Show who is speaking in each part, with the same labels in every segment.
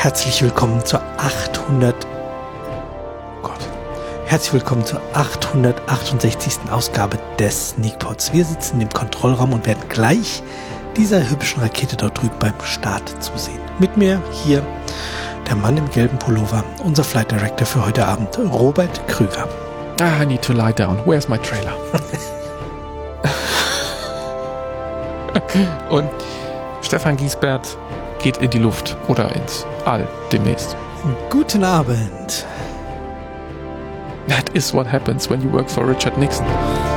Speaker 1: Herzlich willkommen zur 868. Ausgabe des Sneakpods. Wir sitzen im Kontrollraum und werden gleich dieser hübschen Rakete dort drüben beim Start zusehen. Mit mir hier der Mann im gelben Pullover, unser Flight Director für heute Abend, Robert Krüger.
Speaker 2: I need to lie down. Where's my trailer? Und Stefan Giesbert geht in die Luft oder ins All demnächst.
Speaker 1: Guten Abend.
Speaker 2: That is what happens when you work for Richard Nixon.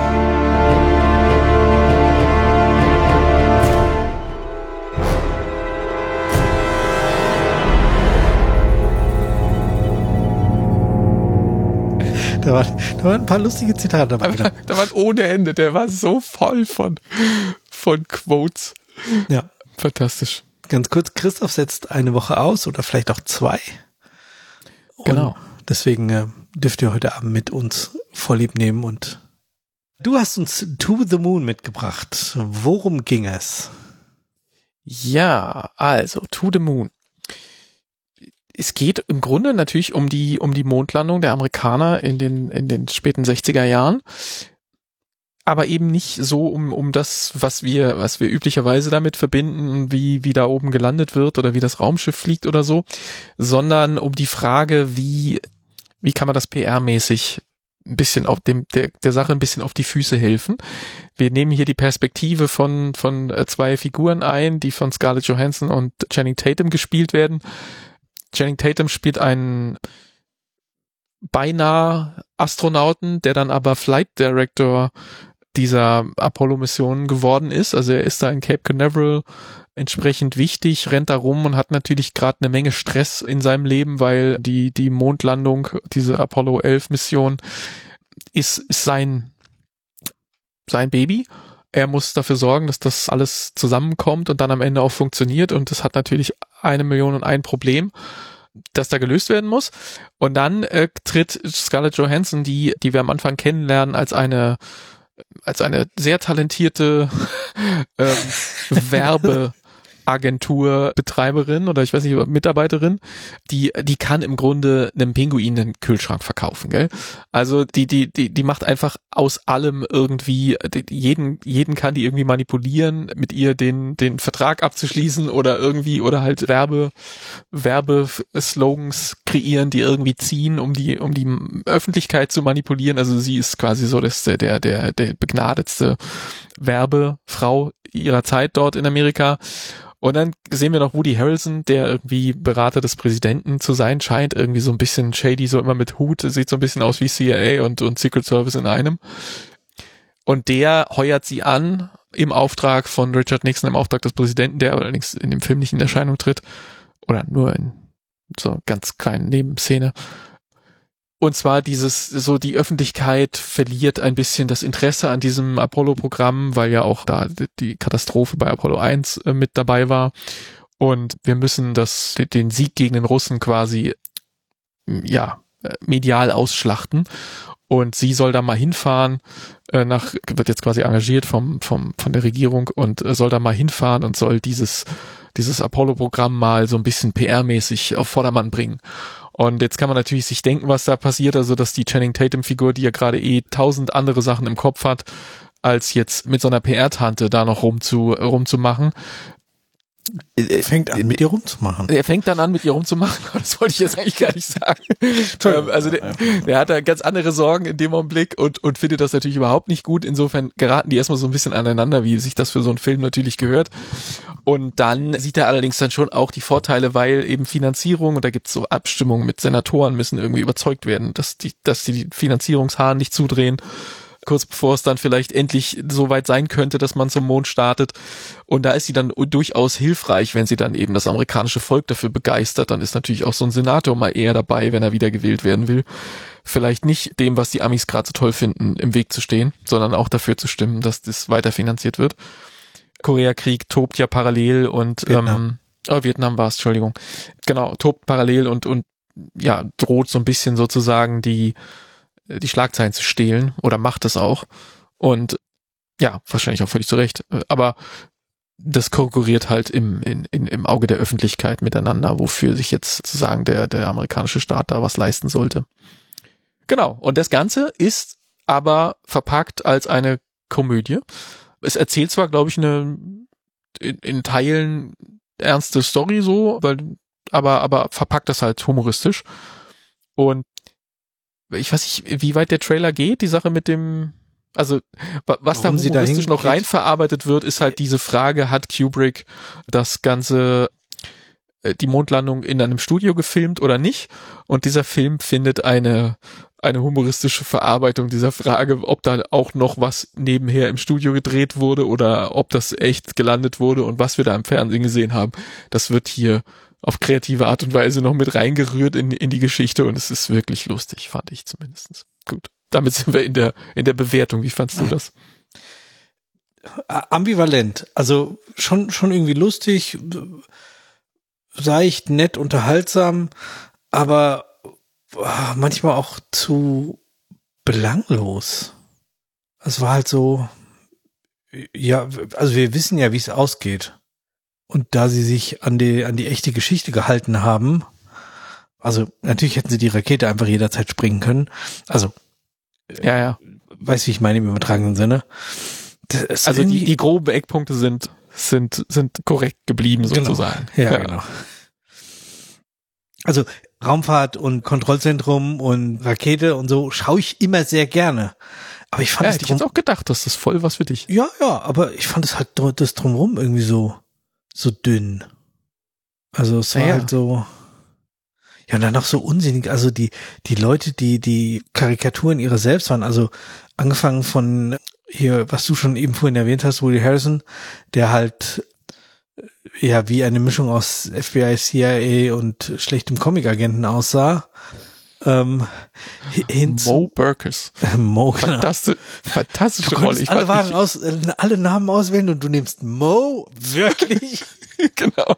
Speaker 1: Da waren ein paar lustige Zitate dabei.
Speaker 2: Da waren ohne Ende. Der war so voll von Quotes.
Speaker 1: Ja.
Speaker 2: Fantastisch.
Speaker 1: Ganz kurz, Christoph setzt eine Woche aus oder vielleicht auch 2.
Speaker 2: Genau.
Speaker 1: Und deswegen dürft ihr heute Abend mit uns Vorlieb nehmen. Und du hast uns To the Moon mitgebracht. Worum ging es?
Speaker 2: Ja, also To the Moon. Es geht im Grunde natürlich um die Mondlandung der Amerikaner in den späten 60er Jahren. Aber eben nicht so um das, was wir üblicherweise damit verbinden, wie da oben gelandet wird oder wie das Raumschiff fliegt oder so, sondern um die Frage, wie kann man das PR-mäßig ein bisschen auf der Sache ein bisschen auf die Füße helfen. Wir nehmen hier die Perspektive von 2 Figuren ein, die von Scarlett Johansson und Channing Tatum gespielt werden. Channing Tatum spielt einen beinahe Astronauten, der dann aber Flight Director dieser Apollo-Mission geworden ist. Also er ist da in Cape Canaveral entsprechend wichtig, rennt da rum und hat natürlich gerade eine Menge Stress in seinem Leben, weil die Mondlandung, diese Apollo 11 Mission ist sein Baby. Er muss dafür sorgen, dass das alles zusammenkommt und dann am Ende auch funktioniert, und das hat natürlich 1.000.001 Problem, das da gelöst werden muss. Und dann tritt Scarlett Johansson, die wir am Anfang kennenlernen, als eine sehr talentierte Werbeagenturbetreiberin oder ich weiß nicht, Mitarbeiterin, die kann im Grunde einem Pinguin einen Kühlschrank verkaufen, gell? Also die macht einfach aus allem irgendwie, jeden kann die irgendwie manipulieren, mit ihr den Vertrag abzuschließen oder halt Werbeslogans kreieren, die irgendwie ziehen, um die Öffentlichkeit zu manipulieren. Also sie ist quasi so der begnadetste Werbefrau ihrer Zeit dort in Amerika. Und dann sehen wir noch Woody Harrelson, der irgendwie Berater des Präsidenten zu sein scheint, irgendwie so ein bisschen shady, so immer mit Hut, sieht so ein bisschen aus wie CIA und Secret Service in einem. Und der heuert sie an im Auftrag von Richard Nixon, im Auftrag des Präsidenten, der allerdings in dem Film nicht in Erscheinung tritt oder nur in so einer ganz kleinen Nebenszene. Und zwar die Öffentlichkeit verliert ein bisschen das Interesse an diesem Apollo-Programm, weil ja auch da die Katastrophe bei Apollo 1 mit dabei war. Und wir müssen den Sieg gegen den Russen quasi, medial ausschlachten. Und sie soll da mal hinfahren, wird jetzt quasi engagiert von der Regierung und soll da mal hinfahren und soll dieses Apollo-Programm mal so ein bisschen PR-mäßig auf Vordermann bringen. Und jetzt kann man natürlich sich denken, was da passiert, also dass die Channing Tatum-Figur, die ja gerade 1000 andere Sachen im Kopf hat, als jetzt mit so einer PR-Tante da noch rumzumachen.
Speaker 1: Er fängt an, mit ihr rumzumachen.
Speaker 2: Er fängt dann an, mit ihr rumzumachen. Das wollte ich jetzt eigentlich gar nicht sagen. Also der hat da ganz andere Sorgen in dem Augenblick und findet das natürlich überhaupt nicht gut. Insofern geraten die erstmal so ein bisschen aneinander, wie sich das für so einen Film natürlich gehört. Und dann sieht er allerdings dann schon auch die Vorteile, weil eben Finanzierung, und da gibt es so Abstimmungen mit Senatoren, müssen irgendwie überzeugt werden, dass die Finanzierungshahn nicht zudrehen, kurz bevor es dann vielleicht endlich so weit sein könnte, dass man zum Mond startet. Und da ist sie dann durchaus hilfreich, wenn sie dann eben das amerikanische Volk dafür begeistert. Dann ist natürlich auch so ein Senator mal eher dabei, wenn er wieder gewählt werden will. Vielleicht nicht dem, was die Amis gerade so toll finden, im Weg zu stehen, sondern auch dafür zu stimmen, dass das weiterfinanziert wird. Koreakrieg tobt ja parallel und Vietnam war es, Entschuldigung. Genau, tobt parallel und droht so ein bisschen sozusagen die Schlagzeilen zu stehlen oder macht es auch. Und ja, wahrscheinlich auch völlig zu Recht. Aber das konkurriert halt im Auge der Öffentlichkeit miteinander, wofür sich jetzt sozusagen der amerikanische Staat da was leisten sollte. Genau. Und das Ganze ist aber verpackt als eine Komödie. Es erzählt zwar, glaube ich, eine in Teilen ernste Story so, aber verpackt das halt humoristisch. Und ich weiß nicht, wie weit der Trailer geht, die Sache mit dem, also was da humoristisch noch rein verarbeitet wird, ist halt diese Frage, hat Kubrick das Ganze, die Mondlandung in einem Studio gefilmt oder nicht? Und dieser Film findet eine humoristische Verarbeitung dieser Frage, ob da auch noch was nebenher im Studio gedreht wurde oder ob das echt gelandet wurde und was wir da im Fernsehen gesehen haben. Das wird hier auf kreative Art und Weise noch mit reingerührt in die Geschichte und es ist wirklich lustig, fand ich zumindest. Gut, damit sind wir in der Bewertung. Wie fandst du das?
Speaker 1: Ambivalent. Also schon irgendwie lustig, seicht, nett, unterhaltsam, aber manchmal auch zu belanglos. Es war halt so, ja, also wir wissen ja, wie es ausgeht. Und da sie sich an die echte Geschichte gehalten haben, also natürlich hätten sie die Rakete einfach jederzeit springen können. Also,
Speaker 2: ja.
Speaker 1: Weiß wie ich meine im übertragenen Sinne.
Speaker 2: Also die groben Eckpunkte sind korrekt geblieben sozusagen.
Speaker 1: Genau. Ja, genau. Also Raumfahrt und Kontrollzentrum und Rakete und so schaue ich immer sehr gerne. Aber ich fand
Speaker 2: hätte ich jetzt auch gedacht, das ist voll was für dich.
Speaker 1: Ja, aber ich fand es halt das Drumherum irgendwie so dünn. Also es war halt so, ja, und dann noch so unsinnig. Also die Leute, die Karikaturen ihrer selbst waren, also angefangen von hier, was du schon eben vorhin erwähnt hast, Woody Harrelson, der halt ja wie eine Mischung aus FBI, CIA und schlechtem Comicagenten aussah.
Speaker 2: Mo Burkus.
Speaker 1: Mo,
Speaker 2: fantastische Rolle.
Speaker 1: Ich alle Namen auswählen und du nimmst Mo? Wirklich?
Speaker 2: Genau.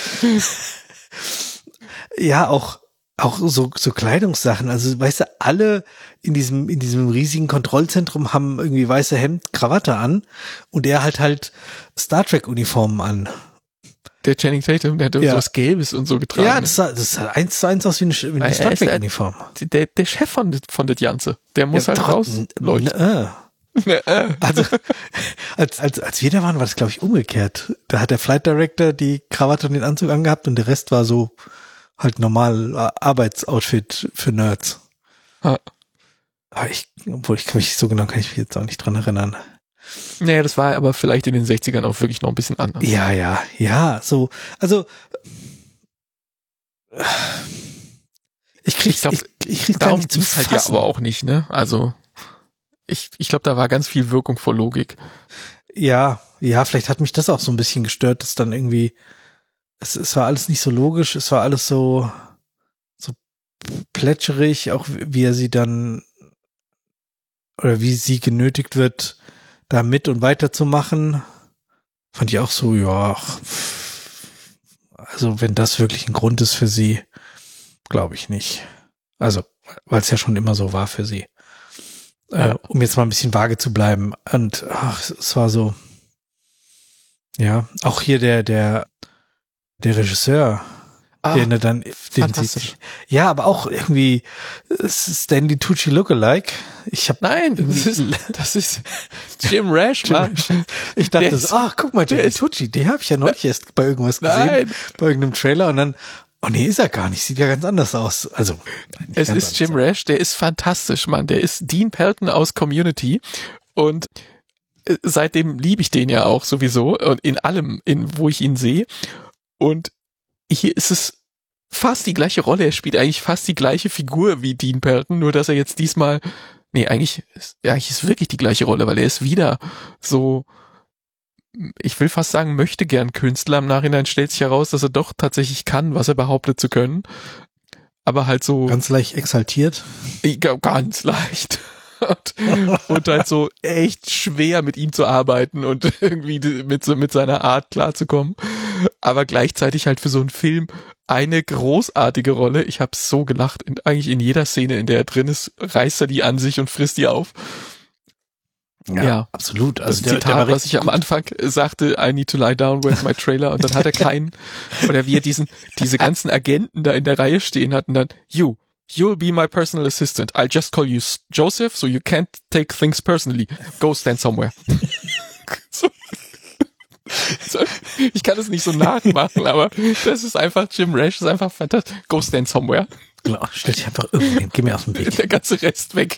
Speaker 1: Ja, auch so Kleidungssachen. Also, weißt du, alle in diesem riesigen Kontrollzentrum haben irgendwie weiße Hemd, Krawatte an und er hat halt Star Trek Uniformen an.
Speaker 2: Der Channing Tatum, der hat was Gelbes und so getragen.
Speaker 1: Ja, das sah 1:1 aus wie eine Star Trek Uniform.
Speaker 2: Der Chef von das Ganze. Der muss halt rausleuchten.
Speaker 1: Also, als wir da waren, war das, glaube ich, umgekehrt. Da hat der Flight Director die Krawatte und den Anzug angehabt und der Rest war so halt normal Arbeitsoutfit für Nerds.
Speaker 2: Ah.
Speaker 1: Aber kann mich jetzt auch nicht dran erinnern.
Speaker 2: Naja, das war aber vielleicht in den 60ern auch wirklich noch ein bisschen anders.
Speaker 1: Ja, so, also ich krieg
Speaker 2: darum ging's halt ja aber auch nicht, ne? Also ich glaube, da war ganz viel Wirkung vor Logik.
Speaker 1: Ja, vielleicht hat mich das auch so ein bisschen gestört, dass dann irgendwie es war alles nicht so logisch, es war alles so plätscherig, auch wie er sie dann oder wie sie genötigt wird, da mit und weiterzumachen, fand ich auch so, ja, also wenn das wirklich ein Grund ist für sie, glaube ich nicht. Also, weil es ja schon immer so war für sie. Um jetzt mal ein bisschen vage zu bleiben. Und es war so, ja, auch hier der Regisseur, der dann
Speaker 2: fantastisch.
Speaker 1: Ja, aber auch irgendwie Stanley Tucci Lookalike.
Speaker 2: Nein, das ist Jim Rash, Mann.
Speaker 1: Ich dachte guck mal, Stanley Tucci, den habe ich ja neulich erst bei irgendwas gesehen, bei irgendeinem Trailer und dann, nee, ist er gar nicht, sieht ja ganz anders aus. Also,
Speaker 2: es ist Jim Rash, der ist fantastisch, Mann. Der ist Dean Pelton aus Community und seitdem liebe ich den ja auch sowieso und in allem, wo ich ihn sehe. Und hier ist es fast die gleiche Rolle. Er spielt eigentlich fast die gleiche Figur wie Dean Pelton, nur dass er jetzt diesmal, eigentlich ist wirklich die gleiche Rolle, weil er ist wieder so, ich will fast sagen, möchte gern Künstler. Im Nachhinein stellt sich heraus, dass er doch tatsächlich kann, was er behauptet zu können. Aber halt so.
Speaker 1: Ganz leicht exaltiert.
Speaker 2: Ganz leicht. Und halt so echt schwer mit ihm zu arbeiten und irgendwie mit seiner Art klarzukommen. Aber gleichzeitig halt für so einen Film eine großartige Rolle. Ich habe so gelacht. Eigentlich in jeder Szene, in der er drin ist, reißt er die an sich und frisst die auf. Ja,
Speaker 1: absolut.
Speaker 2: Also das Zitat, was ich am Anfang sagte, I need to lie down, where's my trailer? Und dann hat er keinen. Oder wie er diese ganzen Agenten da in der Reihe stehen hat und dann, you'll be my personal assistant. I'll just call you Joseph, so you can't take things personally. Go stand somewhere. So, ich kann es nicht so nachmachen, aber das ist einfach, Jim Rash ist einfach fantastisch. Go stand somewhere.
Speaker 1: Genau, stell dich einfach irgendwo, geh mir aus dem Weg.
Speaker 2: Der ganze Rest weg.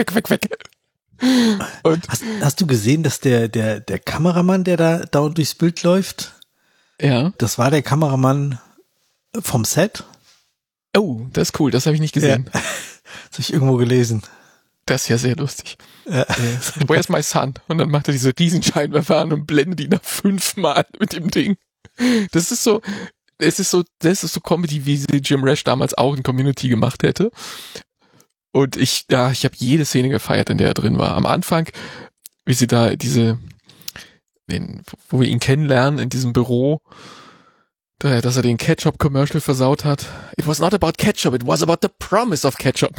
Speaker 2: Und
Speaker 1: hast du gesehen, dass der Kameramann, der da dauernd durchs Bild läuft,
Speaker 2: ja,
Speaker 1: das war der Kameramann vom Set?
Speaker 2: Oh, das ist cool, das habe ich nicht gesehen.
Speaker 1: Ja. Das habe ich irgendwo gelesen.
Speaker 2: Das ist ja sehr lustig. Ja. Where's my son? Und dann macht er diese Riesenscheinwerfer an und blendet ihn nach 5-mal mit dem Ding. Das ist so Comedy, wie sie Jim Rash damals auch in Community gemacht hätte. Und ich habe jede Szene gefeiert, in der er drin war. Am Anfang, wie sie da wo wir ihn kennenlernen in diesem Büro, dass er den Ketchup-Commercial versaut hat. It was not about ketchup, it was about the promise of ketchup.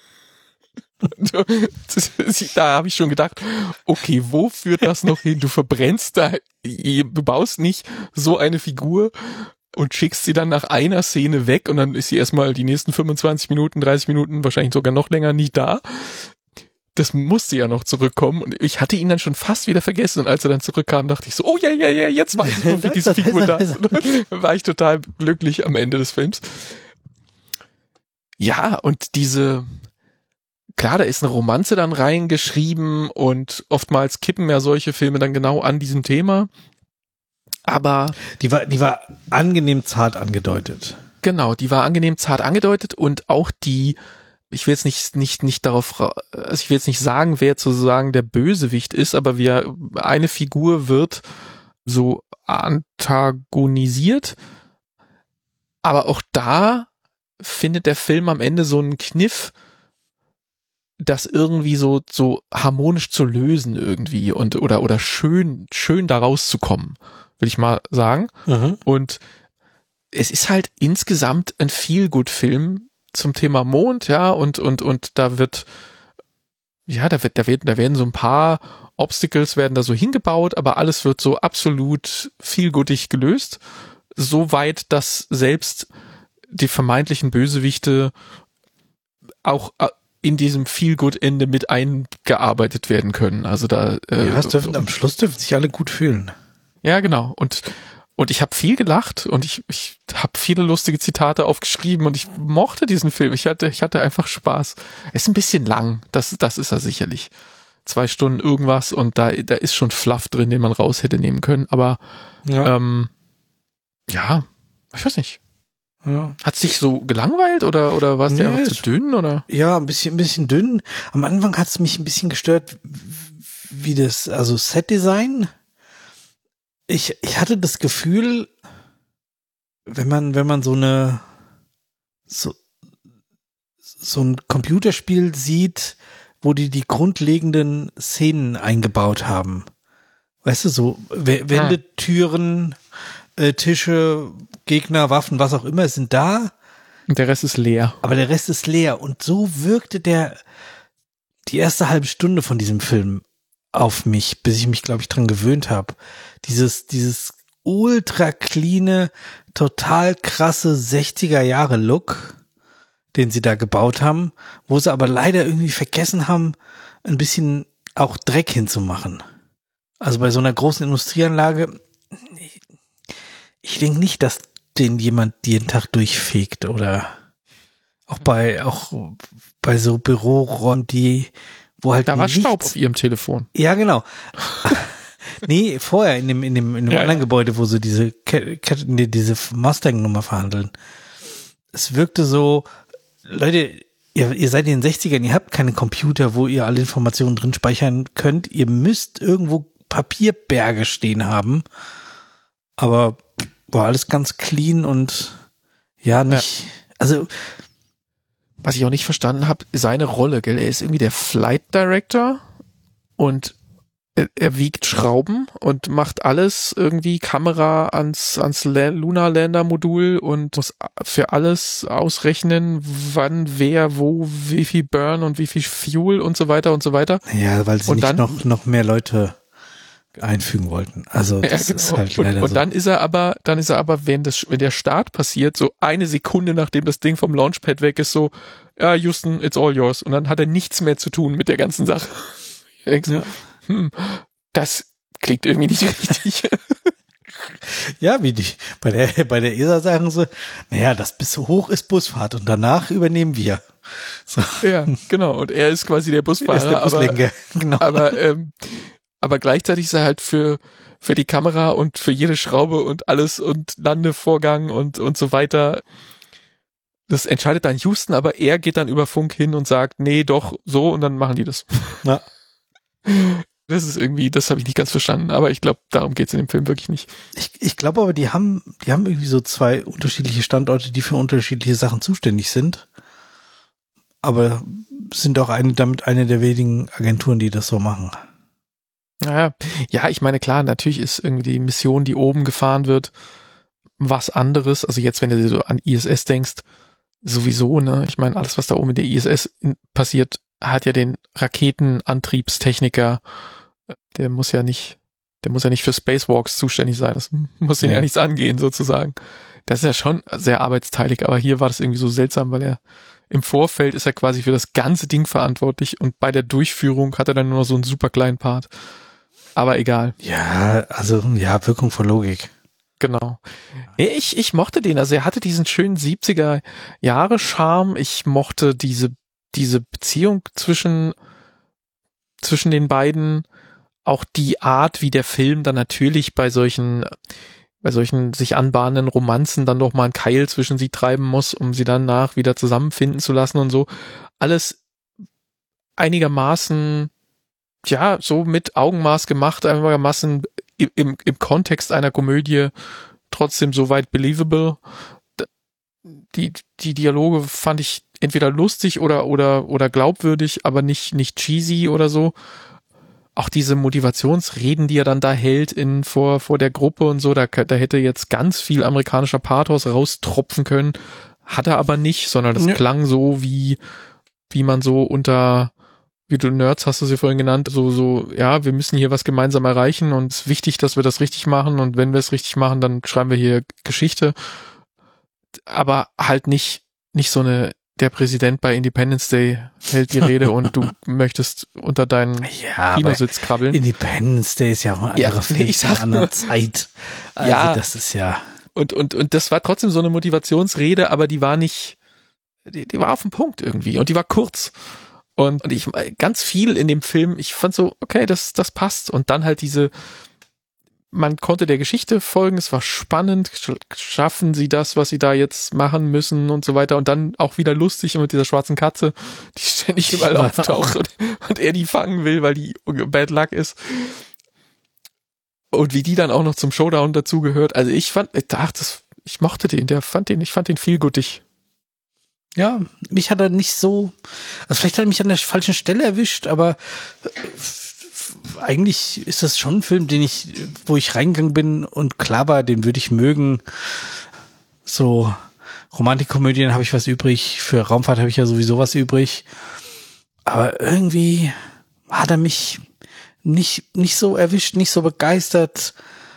Speaker 2: Da habe ich schon gedacht, okay, wo führt das noch hin? Du verbrennst du baust nicht so eine Figur und schickst sie dann nach einer Szene weg und dann ist sie erstmal die nächsten 25 Minuten, 30 Minuten, wahrscheinlich sogar noch länger nicht da. Das musste ja noch zurückkommen und ich hatte ihn dann schon fast wieder vergessen und als er dann zurückkam, dachte ich so, oh ja, jetzt weiß ich, wie diese Figur da ist. War ich total glücklich am Ende des Films. Ja, und klar, da ist eine Romanze dann reingeschrieben und oftmals kippen ja solche Filme dann genau an diesem Thema. Aber
Speaker 1: die war angenehm zart angedeutet.
Speaker 2: Genau, die war angenehm zart angedeutet und auch ich will jetzt nicht darauf, also ich will jetzt nicht sagen, wer sozusagen der Bösewicht ist, aber eine Figur wird so antagonisiert. Aber auch da findet der Film am Ende so einen Kniff, das irgendwie so harmonisch zu lösen irgendwie und oder schön da rauszukommen, will ich mal sagen.
Speaker 1: Mhm.
Speaker 2: Und es ist halt insgesamt ein Feel-Good-Film zum Thema Mond, ja, und da werden so ein paar Obstacles werden da so hingebaut, aber alles wird so absolut feelgoodig gelöst, so weit, dass selbst die vermeintlichen Bösewichte auch in diesem Feel-Good-Ende mit eingearbeitet werden können. Also da
Speaker 1: am Schluss dürfen sich alle gut fühlen.
Speaker 2: Ja, genau. Und ich habe viel gelacht und ich habe viele lustige Zitate aufgeschrieben und ich mochte diesen Film. Ich hatte einfach Spaß. Er ist ein bisschen lang, das ist er sicherlich. 2 Stunden irgendwas und da ist schon Fluff drin, den man raus hätte nehmen können. Aber ja, ich weiß nicht.
Speaker 1: Ja.
Speaker 2: Hat sich so gelangweilt oder war es dir einfach zu dünn? Oder?
Speaker 1: Ja, ein bisschen dünn. Am Anfang hat es mich ein bisschen gestört, wie also Setdesign. Ich hatte das Gefühl, wenn man so ein Computerspiel sieht, wo die grundlegenden Szenen eingebaut haben. Weißt du, so Wände, Türen, Tische, Gegner, Waffen, was auch immer sind da.
Speaker 2: Und der Rest ist leer.
Speaker 1: Aber der Rest ist leer. Und so wirkte die erste halbe Stunde von diesem Film auf mich, bis ich mich, glaube ich, dran gewöhnt habe. Dieses ultra cleane, total krasse 60er-Jahre-Look, den sie da gebaut haben, wo sie aber leider irgendwie vergessen haben, ein bisschen auch Dreck hinzumachen. Also bei so einer großen Industrieanlage, ich denke nicht, dass den jemand jeden Tag durchfegt oder auch bei so Büroräumen, wo halt
Speaker 2: da war Staub auf ihrem Telefon.
Speaker 1: Ja, genau. Nee, vorher in dem anderen Gebäude, wo sie diese Mustang-Nummer verhandeln. Es wirkte so, Leute, ihr seid in den 60ern, ihr habt keine Computer, wo ihr alle Informationen drin speichern könnt. Ihr müsst irgendwo Papierberge stehen haben. Aber war alles ganz clean und nicht, also
Speaker 2: was ich auch nicht verstanden habe, seine Rolle, gell? Er ist irgendwie der Flight Director und er wiegt Schrauben und macht alles irgendwie, Kamera ans Lunar Lander Modul und muss für alles ausrechnen, wann, wer, wo, wie viel Burn und wie viel Fuel und so weiter und so weiter.
Speaker 1: Ja, weil sie
Speaker 2: und
Speaker 1: nicht
Speaker 2: dann,
Speaker 1: noch mehr Leute einfügen wollten. Also das ist halt leider
Speaker 2: und
Speaker 1: so.
Speaker 2: dann ist er aber, wenn der Start passiert, so eine Sekunde nachdem das Ding vom Launchpad weg ist, so, ja, Houston, it's all yours. Und dann hat er nichts mehr zu tun mit der ganzen Sache. Das klingt irgendwie nicht richtig.
Speaker 1: Ja, wie die bei der ESA sagen sie, naja, das bis so hoch ist Busfahrt und danach übernehmen wir. So.
Speaker 2: Ja, genau. Und er ist quasi der Busfahrer.
Speaker 1: Er ist der Buslenker. Genau.
Speaker 2: Aber gleichzeitig ist er halt für die Kamera und für jede Schraube und alles und Landevorgang und so weiter. Das entscheidet dann Houston, aber er geht dann über Funk hin und sagt, nee, doch, so, und dann machen die das.
Speaker 1: Ja.
Speaker 2: Das ist irgendwie, das habe ich nicht ganz verstanden, aber ich glaube, darum geht's in dem Film wirklich nicht.
Speaker 1: Ich glaube aber, die haben irgendwie so zwei unterschiedliche Standorte, die für unterschiedliche Sachen zuständig sind. Aber sind auch eine der wenigen Agenturen, die das so machen.
Speaker 2: Ja, ich meine, klar, natürlich ist irgendwie die Mission, die oben gefahren wird, was anderes. Also jetzt, wenn du so an ISS denkst, sowieso, ne? Ich meine, alles, was da oben in der ISS passiert, hat ja den Raketenantriebstechniker, der muss ja nicht für Spacewalks zuständig sein. Das muss ihn ja nichts angehen, sozusagen. Das ist ja schon sehr arbeitsteilig, aber hier war das irgendwie so seltsam, weil im Vorfeld ist er quasi für das ganze Ding verantwortlich und bei der Durchführung hat er dann nur noch so einen super kleinen Part. Aber egal.
Speaker 1: Ja, also, ja, Wirkung von Logik.
Speaker 2: Genau. Nee, ich mochte den. Also er hatte diesen schönen 70er-Jahre-Charme. Ich mochte diese Beziehung zwischen den beiden. Auch die Art, wie der Film dann natürlich bei solchen sich anbahnenden Romanzen dann doch mal einen Keil zwischen sie treiben muss, um sie danach wieder zusammenfinden zu lassen und so. Alles einigermaßen, ja, so mit Augenmaß gemacht, einigermaßen im Kontext einer Komödie trotzdem soweit believable. Die Dialoge fand ich entweder lustig oder glaubwürdig, aber nicht cheesy oder so. Auch diese Motivationsreden, die er dann da hält vor der Gruppe und so, da hätte jetzt ganz viel amerikanischer Pathos raustropfen können, hat er aber nicht, sondern das klang so wie man so unter, wie du Nerds hast du sie vorhin genannt, so, ja, wir müssen hier was gemeinsam erreichen und es ist wichtig, dass wir das richtig machen und wenn wir es richtig machen, dann schreiben wir hier Geschichte, aber halt nicht so eine, der Präsident bei Independence Day hält die Rede und du möchtest unter deinen Kinositz krabbeln.
Speaker 1: Independence Day ist ja auch eine andere Film, eine andere Zeit. Also ja, das ist ja...
Speaker 2: Und das war trotzdem so eine Motivationsrede, aber die war nicht, die war auf den Punkt irgendwie und die war kurz. Und ich ganz viel in dem Film, ich fand so, okay, das passt. Und dann halt man konnte der Geschichte folgen, es war spannend, schaffen sie das, was sie da jetzt machen müssen und so weiter und dann auch wieder lustig mit dieser schwarzen Katze, die ständig überall auftaucht und er die fangen will, weil die Bad Luck ist. Und wie die dann auch noch zum Showdown dazugehört. Also ich mochte den, ich fand den vielgutig.
Speaker 1: Ja, mich hat er nicht so, also vielleicht hat er mich an der falschen Stelle erwischt, aber eigentlich ist das schon ein Film, wo ich reingegangen bin und klar war, den würde ich mögen. So Romantikkomödien habe ich was übrig, für Raumfahrt habe ich ja sowieso was übrig. Aber irgendwie hat er mich nicht so erwischt, nicht so begeistert.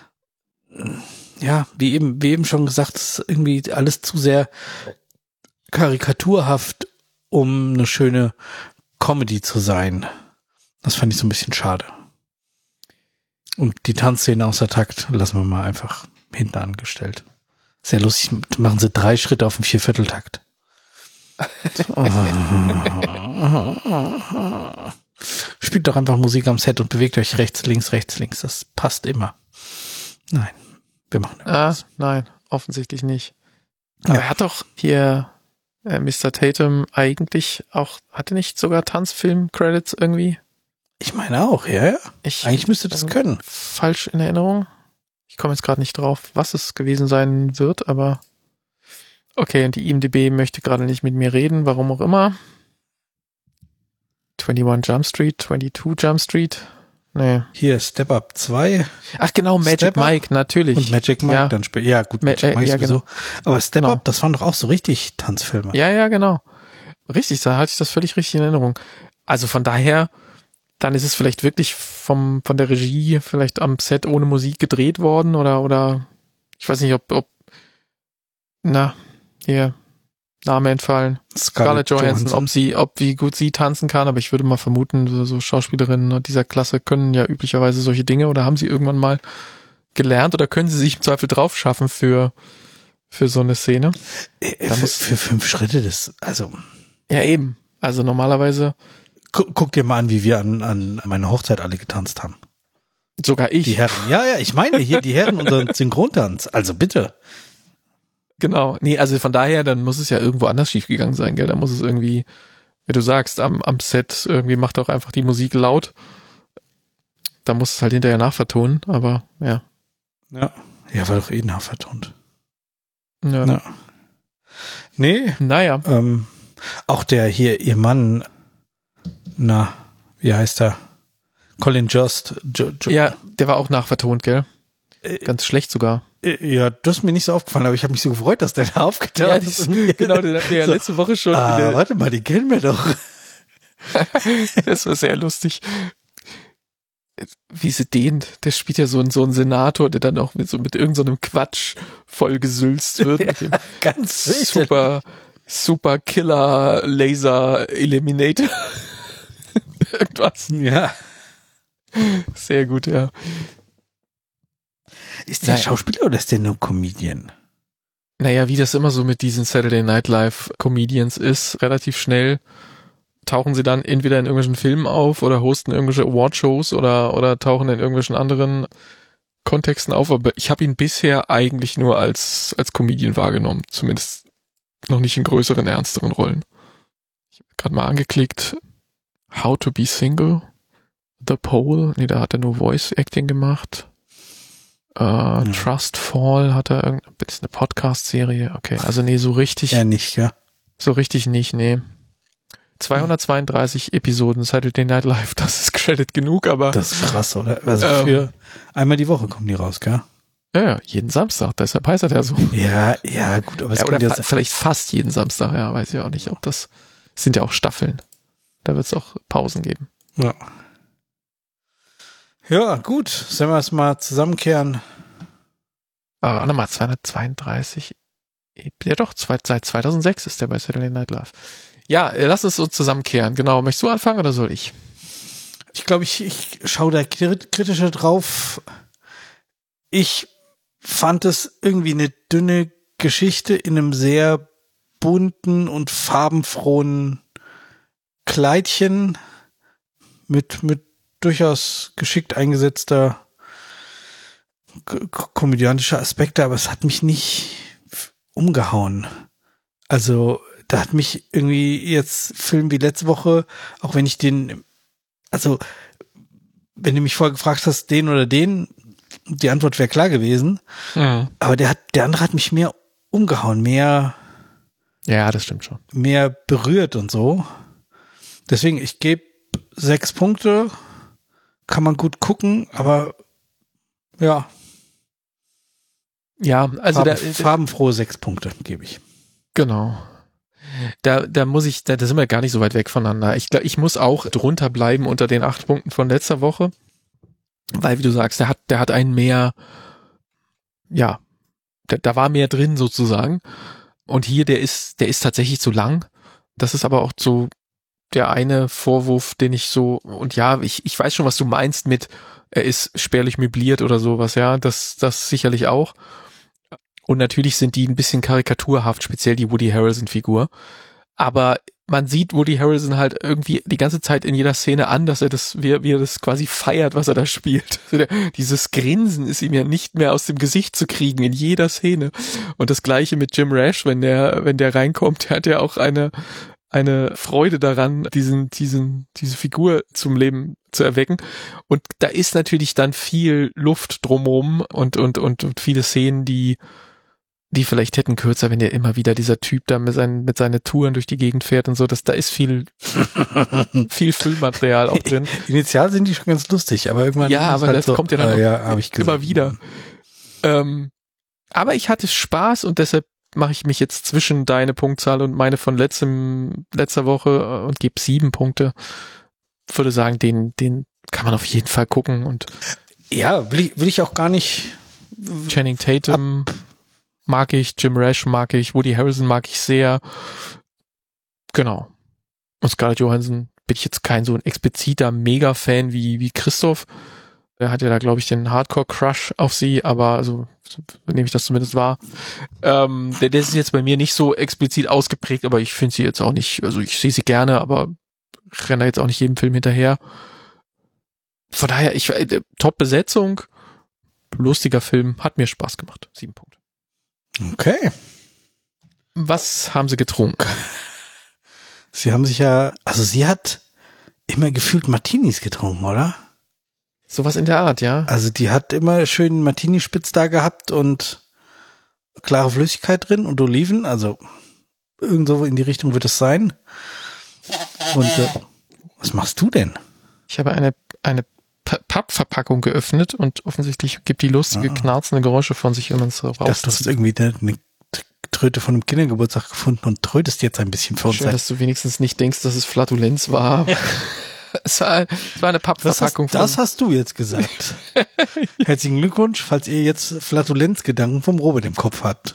Speaker 1: Ja, wie eben schon gesagt, ist irgendwie alles zu sehr karikaturhaft, um eine schöne Comedy zu sein. Das fand ich so ein bisschen schade. Und die Tanzszene außer Takt lassen wir mal einfach hinten angestellt. Sehr lustig, machen sie 3 Schritte auf dem 4/4-Takt. Spielt doch einfach Musik am Set und bewegt euch rechts, links. Das passt immer. Nein, wir machen das.
Speaker 2: Nein, offensichtlich nicht. Aber er hat doch hier Mr. Tatum eigentlich auch, hatte nicht sogar Tanzfilm-Credits irgendwie?
Speaker 1: Ich meine auch, ja. Eigentlich müsste das können.
Speaker 2: Falsch in Erinnerung. Ich komme jetzt gerade nicht drauf, was es gewesen sein wird, aber okay, und die IMDb möchte gerade nicht mit mir reden, warum auch immer. 21 Jump Street, 22 Jump Street, Nee.
Speaker 1: Hier Step Up 2.
Speaker 2: Ach genau, Magic Mike, natürlich.
Speaker 1: Und Magic Mike
Speaker 2: ja.
Speaker 1: dann später. Ja, gut, Magic Mike sowieso.
Speaker 2: Genau.
Speaker 1: Aber Step Up, das waren doch auch so richtig Tanzfilme.
Speaker 2: Ja, genau. Richtig, da hatte ich das völlig richtig in Erinnerung. Also von daher, dann ist es vielleicht wirklich von der Regie vielleicht am Set ohne Musik gedreht worden oder ich weiß nicht, ob hier Name entfallen. Scarlett Johansson, wie gut sie tanzen kann, aber ich würde mal vermuten, so Schauspielerinnen dieser Klasse können ja üblicherweise solche Dinge oder haben sie irgendwann mal gelernt oder können sie sich im Zweifel drauf schaffen für so eine Szene.
Speaker 1: Für 5 Schritte,
Speaker 2: ja eben, also normalerweise.
Speaker 1: Guck dir mal an, wie wir an meiner Hochzeit alle getanzt haben.
Speaker 2: Sogar ich.
Speaker 1: Die Herren, ja, ich meine hier die Herren unseren Synchrontanz, also bitte.
Speaker 2: Genau, nee, also von daher, dann muss es ja irgendwo anders schiefgegangen sein, gell? Da muss es irgendwie, wie du sagst, am Set irgendwie macht auch einfach die Musik laut. Da muss es halt hinterher nachvertonen, aber ja.
Speaker 1: Ja, war doch nachvertont.
Speaker 2: Ja.
Speaker 1: Nee.
Speaker 2: Naja.
Speaker 1: Auch ihr Mann, wie heißt er? Colin Jost.
Speaker 2: Ja, der war auch nachvertont, gell? Ganz schlecht sogar.
Speaker 1: Ja, das ist mir nicht so aufgefallen, aber ich habe mich so gefreut, dass der da aufgetaucht ist.
Speaker 2: Genau, den hatten wir ja letzte Woche schon.
Speaker 1: Warte mal, den kennen wir doch.
Speaker 2: Das war sehr lustig. Wie sie der spielt ja so einen Senator, der dann auch mit irgendeinem Quatsch vollgesülzt wird.
Speaker 1: Ja,
Speaker 2: mit dem
Speaker 1: ganz
Speaker 2: super Killer Laser Eliminator. Irgendwas.
Speaker 1: Ja.
Speaker 2: Sehr gut, ja.
Speaker 1: Ist der Schauspieler oder ist der nur Comedian?
Speaker 2: Naja, wie das immer so mit diesen Saturday Night Live Comedians ist, relativ schnell tauchen sie dann entweder in irgendwelchen Filmen auf oder hosten irgendwelche Awardshows oder tauchen in irgendwelchen anderen Kontexten auf, aber ich habe ihn bisher eigentlich nur als Comedian wahrgenommen, zumindest noch nicht in größeren, ernsteren Rollen. Ich habe gerade mal angeklickt, How to be Single, The Pole, da hat er nur Voice Acting gemacht. Trust Fall hat er das ist eine Podcast-Serie, okay, also nee, so richtig.
Speaker 1: Ja, nicht, ja.
Speaker 2: So richtig nicht, nee. 232 Episoden Saturday Night Live, das ist Credit genug, aber.
Speaker 1: Das ist krass, oder? Also für einmal die Woche kommen die raus, gell?
Speaker 2: Ja, jeden Samstag, deshalb heißt das ja so.
Speaker 1: Ja, gut, aber es
Speaker 2: oder vielleicht fast jeden Samstag, ja, weiß ich auch nicht, ob das sind ja auch Staffeln. Da wird es auch Pausen geben.
Speaker 1: Ja. Ja, gut, sollen wir es mal zusammenkehren?
Speaker 2: Aber warte mal, 232. Ja doch, seit 2006 ist der bei Saturday Night Live. Ja, lass es so zusammenkehren. Genau, möchtest du anfangen oder soll ich?
Speaker 1: Ich glaube, ich schaue da kritischer drauf. Ich fand es irgendwie eine dünne Geschichte in einem sehr bunten und farbenfrohen Kleidchen mit durchaus geschickt eingesetzter komödiantischer Aspekte, aber es hat mich nicht umgehauen. Also da hat mich irgendwie jetzt Film wie letzte Woche, auch wenn ich wenn du mich vorher gefragt hast, den oder den, die Antwort wäre klar gewesen.
Speaker 2: Ja.
Speaker 1: Aber der andere hat mich mehr umgehauen, mehr.
Speaker 2: Ja, das stimmt schon.
Speaker 1: Mehr berührt und so. Deswegen, ich gebe 6 Punkte. Kann man gut gucken, aber ja.
Speaker 2: Ja, also
Speaker 1: farbenfrohe 6 Punkte gebe ich.
Speaker 2: Genau. Da sind wir gar nicht so weit weg voneinander. Ich muss auch drunter bleiben unter den 8 Punkten von letzter Woche. Weil, wie du sagst, der hat einen mehr, ja, da war mehr drin sozusagen. Und hier, der ist tatsächlich zu lang. Das ist aber auch so der eine Vorwurf, den ich so, und ja, ich weiß schon, was du meinst mit, er ist spärlich möbliert oder sowas, ja, das sicherlich auch. Und natürlich sind die ein bisschen karikaturhaft, speziell die Woody Harrelson-Figur. Aber man sieht Woody Harrelson halt irgendwie die ganze Zeit in jeder Szene an, dass er wie er das quasi feiert, was er da spielt. Also dieses Grinsen ist ihm ja nicht mehr aus dem Gesicht zu kriegen in jeder Szene. Und das Gleiche mit Jim Rash, wenn der reinkommt, der hat ja auch eine Freude daran, diese Figur zum Leben zu erwecken. Und da ist natürlich dann viel Luft drumherum und viele Szenen, die die vielleicht hätten kürzer, wenn der immer wieder dieser Typ da mit seinen Touren durch die Gegend fährt und so, da ist viel Füllmaterial auch drin.
Speaker 1: Initial sind die schon ganz lustig, aber irgendwann
Speaker 2: ja, aber
Speaker 1: halt
Speaker 2: das kommt ja dann
Speaker 1: hab ich gesehen.
Speaker 2: immer wieder. Aber ich hatte Spaß und deshalb mache ich mich jetzt zwischen deine Punktzahl und meine von letzter Woche und gebe 7 Punkte. Würde sagen, den kann man auf jeden Fall gucken und
Speaker 1: ja, will ich auch gar nicht.
Speaker 2: Channing Tatum mag ich, Jim Rash mag ich, Woody Harrelson mag ich sehr. Genau. Und Scarlett Johansson bin ich jetzt kein so ein expliziter Mega-Fan wie Christoph. Er hat ja da, glaube ich, den Hardcore-Crush auf sie, aber also nehme ich das zumindest wahr. Der ist jetzt bei mir nicht so explizit ausgeprägt, aber ich finde sie jetzt auch nicht, also ich sehe sie gerne, aber renne da jetzt auch nicht jedem Film hinterher. Von daher, Top-Besetzung, lustiger Film, hat mir Spaß gemacht. 7 Punkte.
Speaker 1: Okay.
Speaker 2: Was haben sie getrunken?
Speaker 1: Sie hat immer gefühlt Martinis getrunken, oder?
Speaker 2: Sowas in der Art, ja.
Speaker 1: Also die hat immer schön Martini-Spitz da gehabt und klare Flüssigkeit drin und Oliven, also irgendwo in die Richtung wird es sein. Und was machst du denn?
Speaker 2: Ich habe eine Pappverpackung geöffnet und offensichtlich gibt die lustige, knarzende Geräusche von sich, wenn man es raus.
Speaker 1: Du hast irgendwie eine Tröte von einem Kindergeburtstag gefunden und trötest jetzt ein bisschen für uns.
Speaker 2: Schön, dass du wenigstens nicht denkst, dass es Flatulenz war. Es war eine Pappverpackung.
Speaker 1: Das hast du jetzt gesagt. Herzlichen Glückwunsch, falls ihr jetzt Flatulenzgedanken vom Robert im Kopf habt.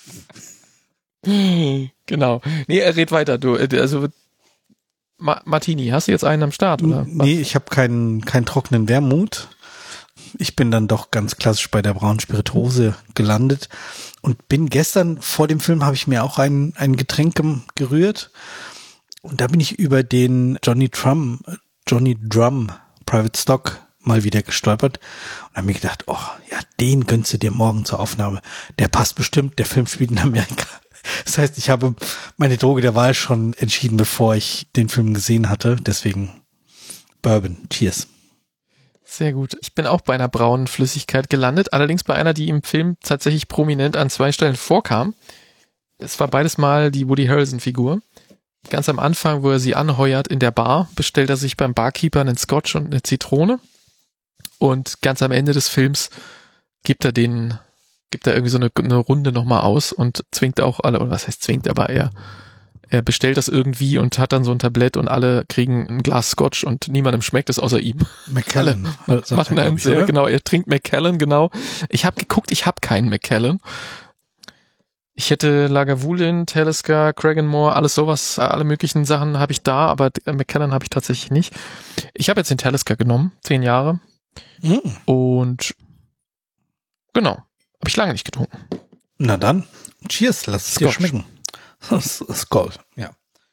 Speaker 2: Genau. Nee, er redet weiter. Du, also Martini, hast du jetzt einen am Start, oder?
Speaker 1: Nee, ich habe keinen trockenen Wermut. Ich bin dann doch ganz klassisch bei der braunen Spirituose gelandet und bin gestern vor dem Film habe ich mir auch ein Getränk gerührt und da bin ich über den Johnny Drum Private Stock mal wieder gestolpert und habe mir gedacht, oh ja, den gönnst du dir morgen zur Aufnahme. Der passt bestimmt, der Film spielt in Amerika. Das heißt, ich habe meine Droge der Wahl schon entschieden, bevor ich den Film gesehen hatte. Deswegen Bourbon. Cheers.
Speaker 2: Sehr gut. Ich bin auch bei einer braunen Flüssigkeit gelandet, allerdings bei einer, die im Film tatsächlich prominent an 2 Stellen vorkam. Es war beides mal die Woody Harrelson-Figur. Ganz am Anfang, wo er sie anheuert in der Bar, bestellt er sich beim Barkeeper einen Scotch und eine Zitrone. Und ganz am Ende des Films gibt er irgendwie so eine Runde nochmal aus und zwingt auch alle, oder was heißt zwingt, aber er bestellt das irgendwie und hat dann so ein Tablett und alle kriegen ein Glas Scotch und niemandem schmeckt es außer ihm.
Speaker 1: Macallan.
Speaker 2: Machen einen sehr, genau, er trinkt Macallan, genau. Ich habe geguckt, ich habe keinen Macallan. Ich hätte Lagavulin, Talisker, Craigenmore, alles sowas, alle möglichen Sachen habe ich da, aber Macallan habe ich tatsächlich nicht. Ich habe jetzt den Talisker genommen, 10 Jahre. Und genau, habe ich lange nicht getrunken.
Speaker 1: Na dann, cheers, lass es dir schmecken. Skol, ja.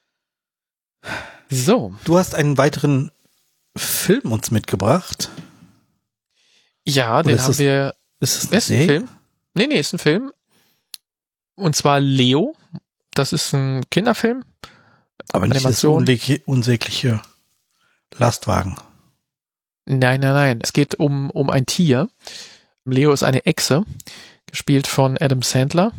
Speaker 2: So.
Speaker 1: Du hast einen weiteren Film uns mitgebracht.
Speaker 2: Ja, den haben wir.
Speaker 1: Ist es ein
Speaker 2: Film? Nee, ist ein Film. Und zwar Leo. Das ist ein Kinderfilm.
Speaker 1: Aber nicht das unsägliche Lastwagen.
Speaker 2: Nein. Es geht um ein Tier. Leo ist eine Echse, gespielt von Adam Sandler.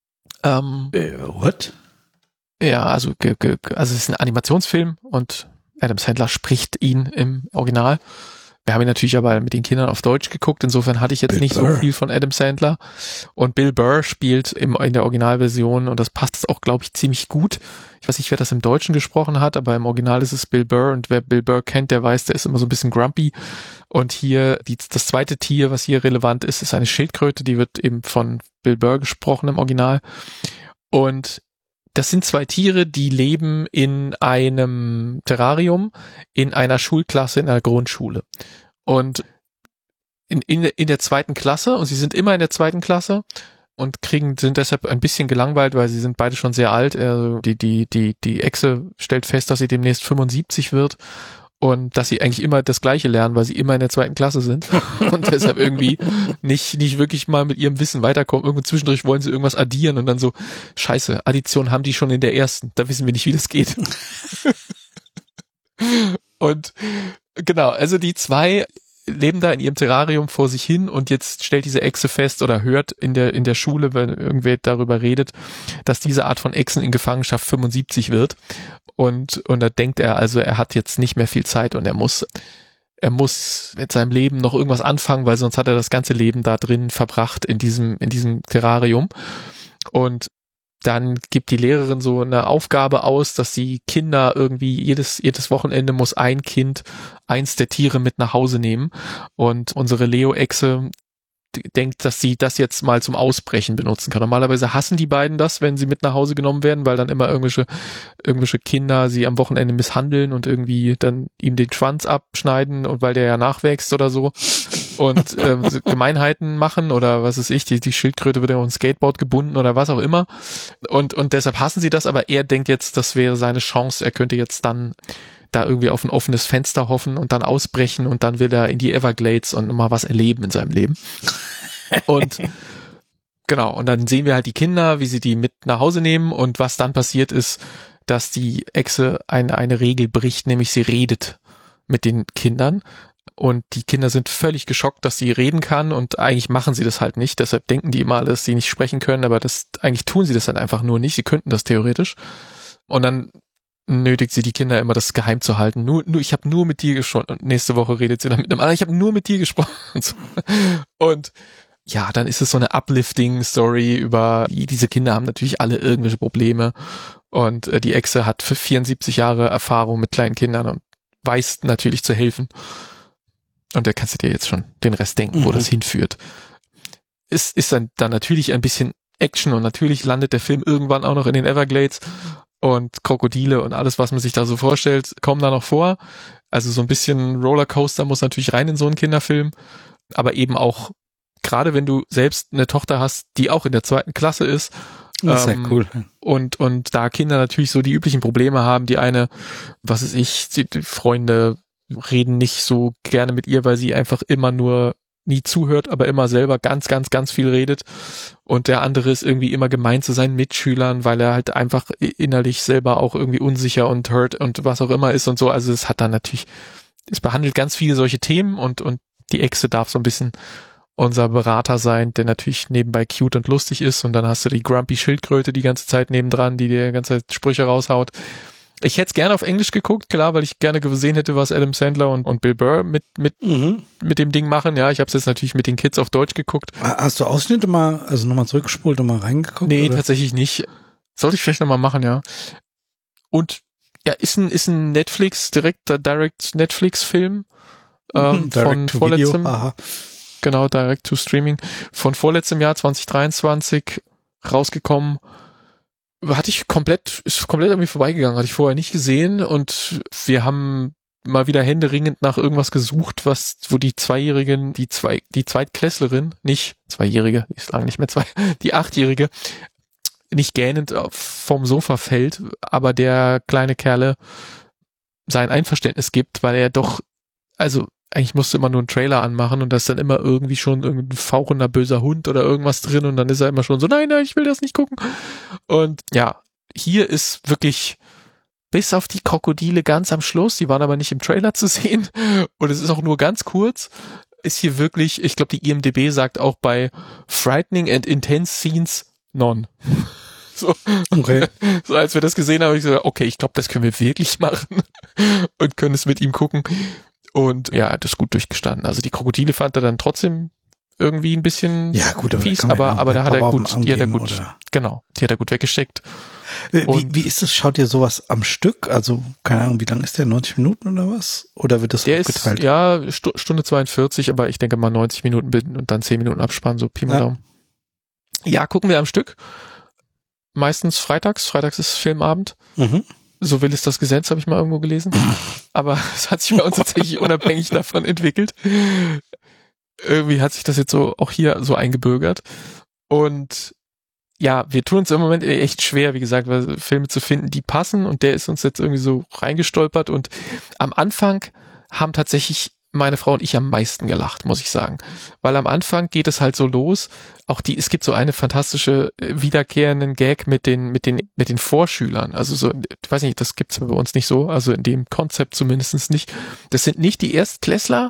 Speaker 1: What?
Speaker 2: Ja, also es ist ein Animationsfilm und Adam Sandler spricht ihn im Original. Wir haben ihn natürlich aber mit den Kindern auf Deutsch geguckt, insofern hatte ich jetzt nicht so viel von Adam Sandler. Und Bill Burr spielt in der Originalversion und das passt auch, glaube ich, ziemlich gut. Ich weiß nicht, wer das im Deutschen gesprochen hat, aber im Original ist es Bill Burr und wer Bill Burr kennt, der weiß, der ist immer so ein bisschen grumpy. Und hier, das zweite Tier, was hier relevant ist, ist eine Schildkröte, die wird eben von Bill Burr gesprochen im Original. Und das sind 2 Tiere, die leben in einem Terrarium in einer Schulklasse in einer Grundschule. Und in der 2. Klasse, und sie sind immer in der 2. Klasse und sind deshalb ein bisschen gelangweilt, weil sie sind beide schon sehr alt. Also die Echse stellt fest, dass sie demnächst 75 wird und dass sie eigentlich immer das Gleiche lernen, weil sie immer in der 2. Klasse sind und deshalb irgendwie nicht wirklich mal mit ihrem Wissen weiterkommen. Irgendwo zwischendurch wollen sie irgendwas addieren und dann so, scheiße, Addition haben die schon in der 1. Da wissen wir nicht, wie das geht. Und genau, also die 2 leben da in ihrem Terrarium vor sich hin und jetzt stellt diese Echse fest oder hört in der Schule, wenn irgendwer darüber redet, dass diese Art von Echsen in Gefangenschaft 75 wird und da denkt er also, er hat jetzt nicht mehr viel Zeit und er muss mit seinem Leben noch irgendwas anfangen, weil sonst hat er das ganze Leben da drin verbracht in diesem Terrarium. Und dann gibt die Lehrerin so eine Aufgabe aus, dass die Kinder irgendwie jedes Wochenende muss ein Kind eins der Tiere mit nach Hause nehmen. Und unsere Leo-Echse denkt, dass sie das jetzt mal zum Ausbrechen benutzen kann. Normalerweise hassen die beiden das, wenn sie mit nach Hause genommen werden, weil dann immer irgendwelche Kinder sie am Wochenende misshandeln und irgendwie dann ihm den Schwanz abschneiden und weil der ja nachwächst oder so und Gemeinheiten machen oder was weiß ich, die Schildkröte wird ja auf ein Skateboard gebunden oder was auch immer und deshalb hassen sie das, aber er denkt jetzt, das wäre seine Chance, er könnte jetzt dann da irgendwie auf ein offenes Fenster hoffen und dann ausbrechen und dann will er in die Everglades und mal was erleben in seinem Leben. Und genau, und dann sehen wir halt die Kinder, wie sie die mit nach Hause nehmen und was dann passiert ist, dass die Echse eine Regel bricht, nämlich sie redet mit den Kindern und die Kinder sind völlig geschockt, dass sie reden kann und eigentlich machen sie das halt nicht, deshalb denken die immer, dass sie nicht sprechen können, aber eigentlich tun sie das dann einfach nur nicht, sie könnten das theoretisch und dann nötigt sie die Kinder immer, das geheim zu halten. Nur ich habe nur mit dir gesprochen. Und nächste Woche redet sie dann mit einem anderen, ich habe nur mit dir gesprochen. Und ja, dann ist es so eine Uplifting-Story über, diese Kinder haben natürlich alle irgendwelche Probleme. Und die Echse hat für 74 Jahre Erfahrung mit kleinen Kindern und weiß natürlich zu helfen. Und da kannst du dir jetzt schon den Rest denken, wo das hinführt. Es ist dann natürlich ein bisschen Action und natürlich landet der Film irgendwann auch noch in den Everglades. Und Krokodile und alles, was man sich da so vorstellt, kommen da noch vor. Also so ein bisschen Rollercoaster muss natürlich rein in so einen Kinderfilm. Aber eben auch, gerade wenn du selbst eine Tochter hast, die auch in der 2. Klasse ist.
Speaker 1: Das ist ja cool.
Speaker 2: Und da Kinder natürlich so die üblichen Probleme haben. Die eine, was weiß ich, die Freunde reden nicht so gerne mit ihr, weil sie einfach immer nur nie zuhört, aber immer selber ganz, ganz, ganz viel redet. Und der andere ist irgendwie immer gemein zu seinen Mitschülern, weil er halt einfach innerlich selber auch irgendwie unsicher und hurt und was auch immer ist und so. Also es hat dann natürlich, es behandelt ganz viele solche Themen und die Echse darf so ein bisschen unser Berater sein, der natürlich nebenbei cute und lustig ist. Und dann hast du die Grumpy Schildkröte die ganze Zeit nebendran, die dir die ganze Zeit Sprüche raushaut. Ich hätte es gerne auf Englisch geguckt, klar, weil ich gerne gesehen hätte, was Adam Sandler und Bill Burr mit dem Ding machen. Ja, ich habe es jetzt natürlich mit den Kids auf Deutsch geguckt.
Speaker 1: Hast du Ausschnitte nochmal zurückgespult und mal reingeguckt?
Speaker 2: Nee,
Speaker 1: oder?
Speaker 2: Tatsächlich nicht. Sollte ich vielleicht nochmal machen, ja. Und ja, ist ein Direct Netflix-Film von vorletztem. Genau, Direct to Streaming von vorletztem Jahr 2023 rausgekommen. Ist komplett an mir vorbeigegangen, hatte ich vorher nicht gesehen und wir haben mal wieder händeringend nach irgendwas gesucht, wo die Zweijährigen, die Zweitklässlerin, nicht Zweijährige, ist lange nicht mehr die 8-Jährige, nicht gähnend vom Sofa fällt, aber der kleine Kerle sein Einverständnis gibt, weil er doch, also eigentlich musst du immer nur einen Trailer anmachen und da ist dann immer irgendwie schon irgendein fauchender böser Hund oder irgendwas drin und dann ist er immer schon so, nein, ich will das nicht gucken. Und ja, hier ist wirklich bis auf die Krokodile ganz am Schluss, die waren aber nicht im Trailer zu sehen und es ist auch nur ganz kurz, ist hier wirklich, ich glaube die IMDb sagt auch bei Frightening and Intense Scenes none. So, okay. So als wir das gesehen haben, habe ich gesagt, okay, ich glaube, das können wir wirklich machen und können es mit ihm gucken. Und ja, das ist gut durchgestanden. Also die Krokodile fand er dann trotzdem irgendwie ein bisschen fies, aber da hat er gut, die hat er gut weggesteckt.
Speaker 1: Wie ist das? Schaut ihr sowas am Stück? Also, keine Ahnung, wie lang ist der? 90 Minuten oder was? Oder wird das
Speaker 2: geteilt? Ja, Stunde 42, aber ich denke mal 90 Minuten bilden und dann 10 Minuten Abspann, so Pi mal Daumen. Ja, gucken wir am Stück. Meistens freitags. Freitags ist Filmabend. So will es das Gesetz, habe ich mal irgendwo gelesen. Aber es hat sich bei uns tatsächlich unabhängig davon entwickelt. Irgendwie hat sich das jetzt so auch hier so eingebürgert. Und ja, wir tun uns im Moment echt schwer, wie gesagt, Filme zu finden, die passen. Und der ist uns jetzt irgendwie so reingestolpert. Und am Anfang haben tatsächlich meine Frau und ich am meisten gelacht, muss ich sagen. Weil am Anfang geht es halt so los. Es gibt so eine fantastische wiederkehrenden Gag mit den Vorschülern. Also so, ich weiß nicht, das gibt's bei uns nicht so. Also in dem Konzept zumindest nicht. Das sind nicht die Erstklässler,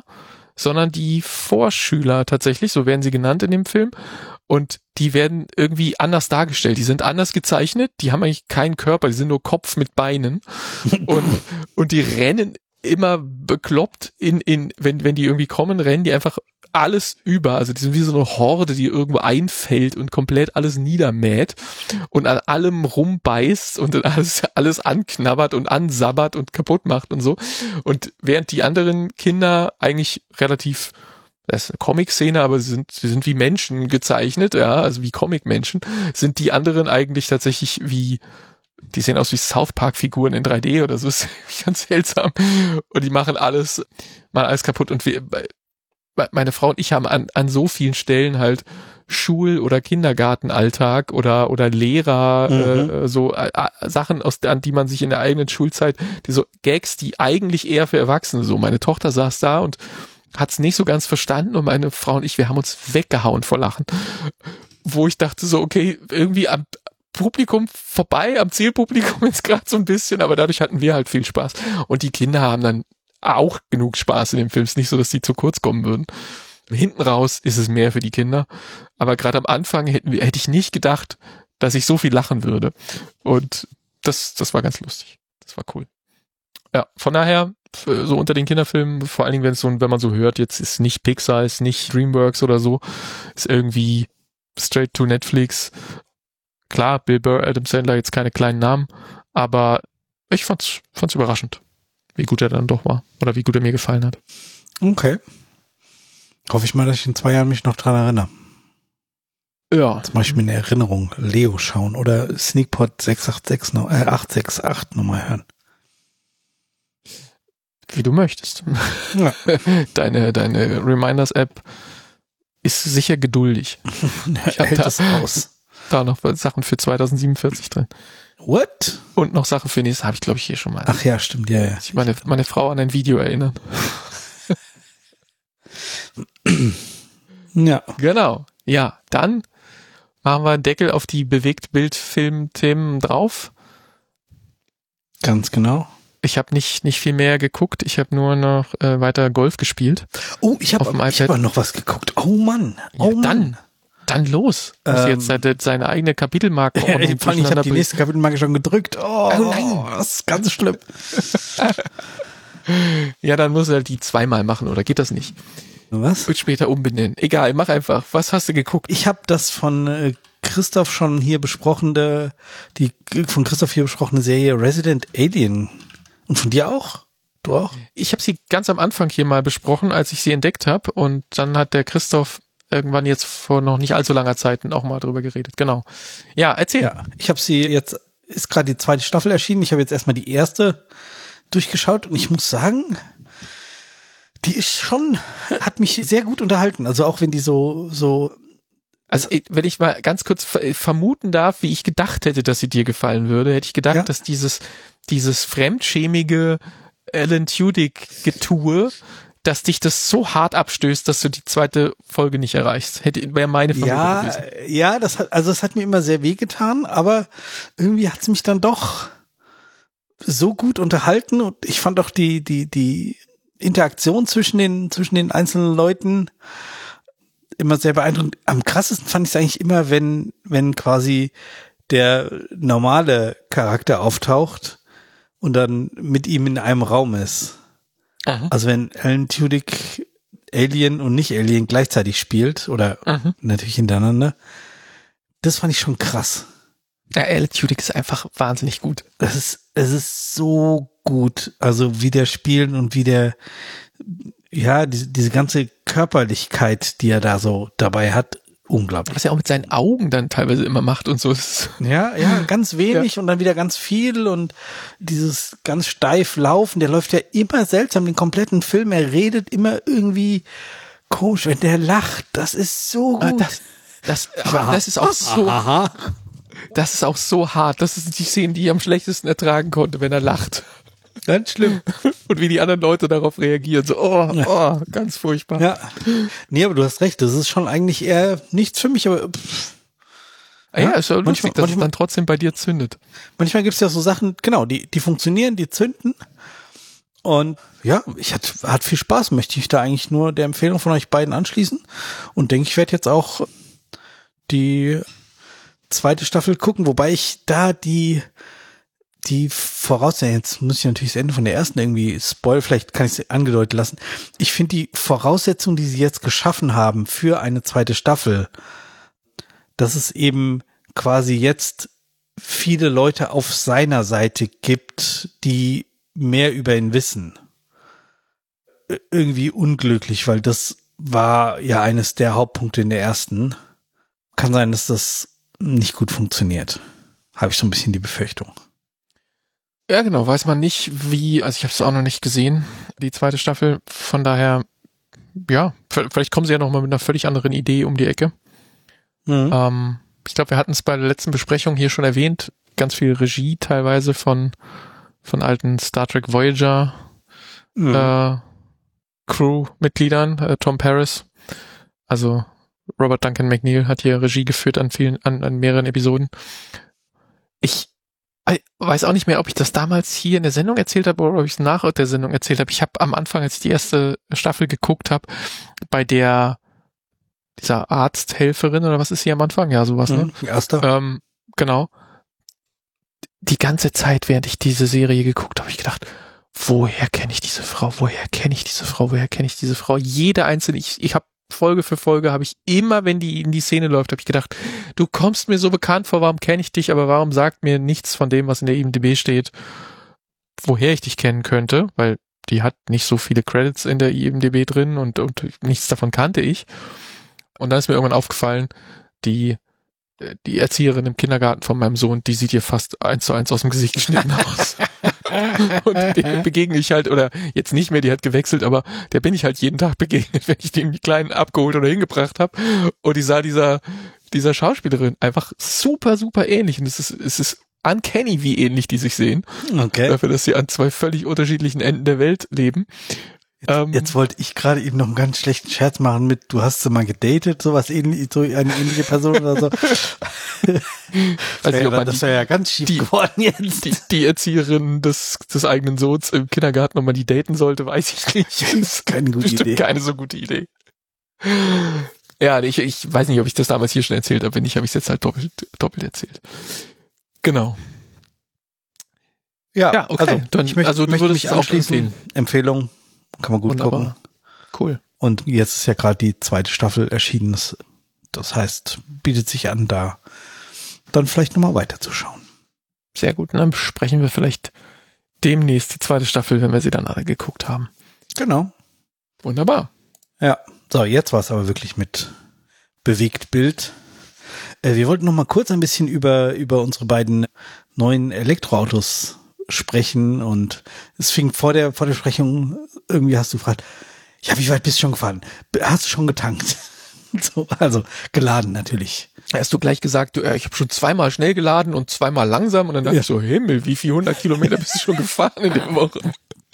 Speaker 2: sondern die Vorschüler tatsächlich, so werden sie genannt in dem Film. Und die werden irgendwie anders dargestellt. Die sind anders gezeichnet, die haben eigentlich keinen Körper, die sind nur Kopf mit Beinen. Und die rennen immer bekloppt wenn die irgendwie kommen, rennen die einfach alles über. Also die sind wie so eine Horde, die irgendwo einfällt und komplett alles niedermäht und an allem rumbeißt und alles anknabbert und ansabbert und kaputt macht und so. Und während die anderen Kinder eigentlich relativ, das ist eine Comic-Szene, aber sie sind wie Menschen gezeichnet, ja, also wie Comic-Menschen, sind die anderen eigentlich tatsächlich die sehen aus wie South Park-Figuren in 3D oder so, ist ganz seltsam. Und die machen alles kaputt. Und meine Frau und ich haben an so vielen Stellen halt Schul- oder Kindergartenalltag oder Lehrer, Sachen, an die man sich in der eigenen Schulzeit, die so Gags, die eigentlich eher für Erwachsene so. Meine Tochter saß da und hat's nicht so ganz verstanden und meine Frau und ich, wir haben uns weggehauen vor Lachen. Wo ich dachte so, okay, irgendwie am Publikum vorbei, am Zielpublikum jetzt gerade so ein bisschen, aber dadurch hatten wir halt viel Spaß. Und die Kinder haben dann auch genug Spaß in dem Film. Es ist nicht so, dass die zu kurz kommen würden. Hinten raus ist es mehr für die Kinder. Aber gerade am Anfang hätte ich nicht gedacht, dass ich so viel lachen würde. Und das war ganz lustig. Das war cool. Ja, von daher, so unter den Kinderfilmen, vor allen Dingen, wenn man so hört, jetzt ist nicht Pixar, ist nicht DreamWorks oder so, ist irgendwie straight to Netflix. Klar, Bill Burr, Adam Sandler, jetzt keine kleinen Namen, aber ich fand's überraschend, wie gut er dann doch war oder wie gut er mir gefallen hat.
Speaker 1: Okay. Hoffe ich mal, dass ich in 2 Jahren mich noch dran erinnere.
Speaker 2: Ja.
Speaker 1: Jetzt mache ich mir eine Erinnerung, Leo schauen oder Sneakpot 868 nochmal hören.
Speaker 2: Wie du möchtest.
Speaker 1: Ja.
Speaker 2: Deine Reminders-App ist sicher geduldig.
Speaker 1: Ich hält das aus.
Speaker 2: Da noch Sachen für 2047 drin.
Speaker 1: What?
Speaker 2: Und noch Sachen für nächstes, habe ich glaube ich hier schon mal.
Speaker 1: Ach ja, stimmt, ja.
Speaker 2: Ich meine Frau an ein Video erinnern.
Speaker 1: Ja.
Speaker 2: Genau. Ja, dann machen wir einen Deckel auf die Bewegtbildfilm-Themen drauf.
Speaker 1: Ganz genau.
Speaker 2: Ich habe nicht viel mehr geguckt. Ich habe nur noch weiter Golf gespielt.
Speaker 1: Oh, ich habe noch was geguckt. Oh Mann. Oh
Speaker 2: ja,
Speaker 1: Mann.
Speaker 2: Dann los. Muss jetzt seine eigene Kapitelmarke.
Speaker 1: Ich habe die nächste Kapitelmarke schon gedrückt. Oh nein, das ist ganz schlimm.
Speaker 2: Ja, dann muss er die zweimal machen, oder geht das nicht?
Speaker 1: Was?
Speaker 2: Wird später umbenennen. Egal, mach einfach. Was hast du geguckt?
Speaker 1: Ich habe das von Christoph schon hier besprochene, die von Christoph hier besprochene Serie Resident Alien. Und von dir auch? Du auch?
Speaker 2: Ich habe sie ganz am Anfang hier mal besprochen, als ich sie entdeckt habe. Und dann hat der Christoph irgendwann jetzt vor noch nicht allzu langer Zeit auch mal drüber geredet. Genau. Ja, erzähl.
Speaker 1: Ja, ich habe sie jetzt, ist gerade die 2. Staffel erschienen. Ich habe jetzt erstmal die 1. durchgeschaut und ich muss sagen, die ist schon, hat mich sehr gut unterhalten. Also auch wenn die so.
Speaker 2: Also wenn ich mal ganz kurz vermuten darf, wie ich gedacht hätte, dass sie dir gefallen würde, hätte ich gedacht, dass dieses fremdschämige Alan Tudyk-Getue, dass dich das so hart abstößt, dass du die 2. Folge nicht erreichst. Wäre meine Vermutung gewesen.
Speaker 1: Ja, das hat mir immer sehr wehgetan, aber irgendwie hat es mich dann doch so gut unterhalten und ich fand auch die Interaktion zwischen den einzelnen Leuten immer sehr beeindruckend. Am krassesten fand ich es eigentlich immer, wenn quasi der normale Charakter auftaucht und dann mit ihm in einem Raum ist. Aha. Also wenn Alan Tudyk Alien und nicht Alien gleichzeitig spielt oder natürlich hintereinander, das fand ich schon krass.
Speaker 2: Ja, Alan Tudyk ist einfach wahnsinnig gut.
Speaker 1: Es ist so gut, also wie der spielt und wie der, ja, diese ganze Körperlichkeit, die er da so dabei hat, unglaublich.
Speaker 2: Was er auch mit seinen Augen dann teilweise immer macht und so.
Speaker 1: Ja, ganz wenig und dann wieder ganz viel und dieses ganz steif Laufen, der läuft ja immer seltsam, den kompletten Film, er redet immer irgendwie komisch, wenn der lacht, das ist so gut.
Speaker 2: Das ist auch so, das ist auch so hart, das ist die Szene, die ich am schlechtesten ertragen konnte, wenn er lacht.
Speaker 1: Ganz schlimm.
Speaker 2: Und wie die anderen Leute darauf reagieren. So, ganz furchtbar.
Speaker 1: Ja. Nee, aber du hast recht. Das ist schon eigentlich eher nichts für mich, aber
Speaker 2: ist ja lustig, dass es dann trotzdem bei dir zündet.
Speaker 1: Manchmal gibt es ja so Sachen, genau, die funktionieren, die zünden. Und ja, hat viel Spaß. Möchte ich da eigentlich nur der Empfehlung von euch beiden anschließen. Und denke, ich werde jetzt auch die zweite Staffel gucken, wobei ich da die Voraussetzungen, jetzt muss ich natürlich das Ende von der ersten irgendwie spoilern, vielleicht kann ich es angedeutet lassen. Ich finde die Voraussetzungen, die sie jetzt geschaffen haben für eine zweite Staffel, dass es eben quasi jetzt viele Leute auf seiner Seite gibt, die mehr über ihn wissen. Irgendwie unglücklich, weil das war ja eines der Hauptpunkte in der ersten. Kann sein, dass das nicht gut funktioniert. Habe ich so ein bisschen die Befürchtung.
Speaker 2: Ja, genau, weiß man nicht, wie, also ich habe es auch noch nicht gesehen, die zweite Staffel. Von daher, ja, vielleicht kommen sie ja noch mal mit einer völlig anderen Idee um die Ecke. Mhm. Ich glaube, wir hatten es bei der letzten Besprechung hier schon erwähnt, ganz viel Regie teilweise von alten Star Trek Voyager Crew-Mitgliedern, Tom Paris. Also Robert Duncan McNeil hat hier Regie geführt an mehreren Episoden. Ich weiß auch nicht mehr, ob ich das damals hier in der Sendung erzählt habe oder ob ich es nach der Sendung erzählt habe. Ich habe am Anfang, als ich die erste Staffel geguckt habe, bei dieser Arzthelferin oder was ist sie am Anfang? Ja, sowas, ne?
Speaker 1: Erster.
Speaker 2: Genau. Die ganze Zeit, während ich diese Serie geguckt habe, ich gedacht, woher kenne ich diese Frau? Woher kenne ich diese Frau? Woher kenne ich diese Frau? Jede einzelne, ich habe Folge für Folge, habe ich immer, wenn die in die Szene läuft, habe ich gedacht, du kommst mir so bekannt vor, warum kenne ich dich, aber warum sagt mir nichts von dem, was in der IMDb steht, woher ich dich kennen könnte, weil die hat nicht so viele Credits in der IMDb drin und nichts davon kannte ich. Und dann ist mir irgendwann aufgefallen, die Erzieherin im Kindergarten von meinem Sohn, die sieht hier fast 1:1 aus dem Gesicht geschnitten aus. Und der begegne ich halt, oder jetzt nicht mehr, die hat gewechselt, aber der bin ich halt jeden Tag begegnet, wenn ich den Kleinen abgeholt oder hingebracht habe. Und ich sah dieser Schauspielerin einfach super, super ähnlich. Und es ist uncanny, wie ähnlich die sich sehen.
Speaker 1: Okay.
Speaker 2: Dafür, dass sie an zwei völlig unterschiedlichen Enden der Welt leben.
Speaker 1: Jetzt wollte ich gerade eben noch einen ganz schlechten Scherz machen mit, du hast sie mal gedatet, sowas ähnlich, so eine ähnliche Person oder so. Das wäre ja ganz schief geworden jetzt.
Speaker 2: Die Erzieherin des eigenen Sohns im Kindergarten, ob man die daten sollte, weiß ich nicht.
Speaker 1: Das ist keine gute Idee.
Speaker 2: Keine so gute Idee. Ja, ich weiß nicht, ob ich das damals hier schon erzählt habe. Wenn nicht, habe ich es jetzt halt doppelt erzählt. Genau.
Speaker 1: Ja,
Speaker 2: okay.
Speaker 1: Also du würdest mich anschließen. Empfehlung. Kann man gut gucken.
Speaker 2: Cool.
Speaker 1: Und jetzt ist ja gerade die zweite Staffel erschienen. Das heißt, bietet sich an, da dann vielleicht nochmal weiterzuschauen.
Speaker 2: Sehr gut. Dann besprechen wir vielleicht demnächst die zweite Staffel, wenn wir sie dann alle geguckt haben.
Speaker 1: Genau.
Speaker 2: Wunderbar.
Speaker 1: Ja. So, jetzt war es aber wirklich mit Bewegtbild. Wir wollten noch mal kurz ein bisschen über unsere beiden neuen Elektroautos sprechen, und es fing vor der Besprechung, irgendwie hast du gefragt, ja, wie weit bist du schon gefahren? Hast du schon getankt? So, also geladen natürlich.
Speaker 2: Hast du gleich gesagt, ich habe schon zweimal schnell geladen und zweimal langsam, und dann dachte ich so, Himmel, wie viel 100 Kilometer bist du schon gefahren in der Woche?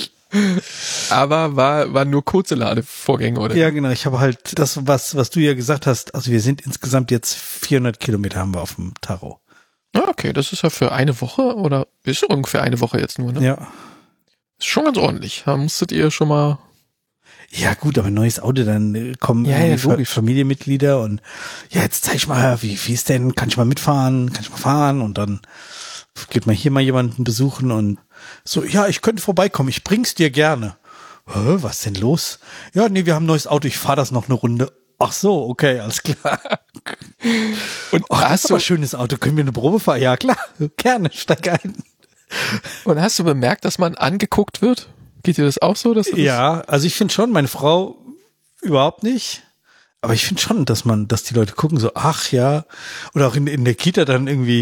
Speaker 2: Aber war nur kurze Ladevorgänge, oder?
Speaker 1: Ja, genau. Ich habe halt das, was du ja gesagt hast, also wir sind insgesamt jetzt 400 Kilometer haben wir auf dem Tacho.
Speaker 2: Ah, okay, das ist ja für eine Woche, oder ist ja ungefähr eine Woche jetzt nur, ne?
Speaker 1: Ja.
Speaker 2: Ist schon ganz ordentlich. Da musstet ihr schon mal...
Speaker 1: Ja gut, aber ein neues Auto, dann kommen Familienmitglieder und ja, jetzt zeig ich mal, wie ist denn, kann ich mal mitfahren, kann ich mal fahren, und dann geht man hier mal jemanden besuchen und so, ja, ich könnte vorbeikommen, ich bring's dir gerne. Was denn los? Ja, nee, wir haben ein neues Auto, ich fahre das noch eine Runde. Ach so, okay, alles klar. Und das ist aber ein schönes Auto, können wir eine Probe fahren? Ja klar, gerne, steig ein.
Speaker 2: Und hast du bemerkt, dass man angeguckt wird? Geht dir das auch so?
Speaker 1: Ja, also ich finde schon, meine Frau überhaupt nicht. Aber ich finde schon, dass die Leute gucken so, ach ja. Oder auch in der Kita dann irgendwie,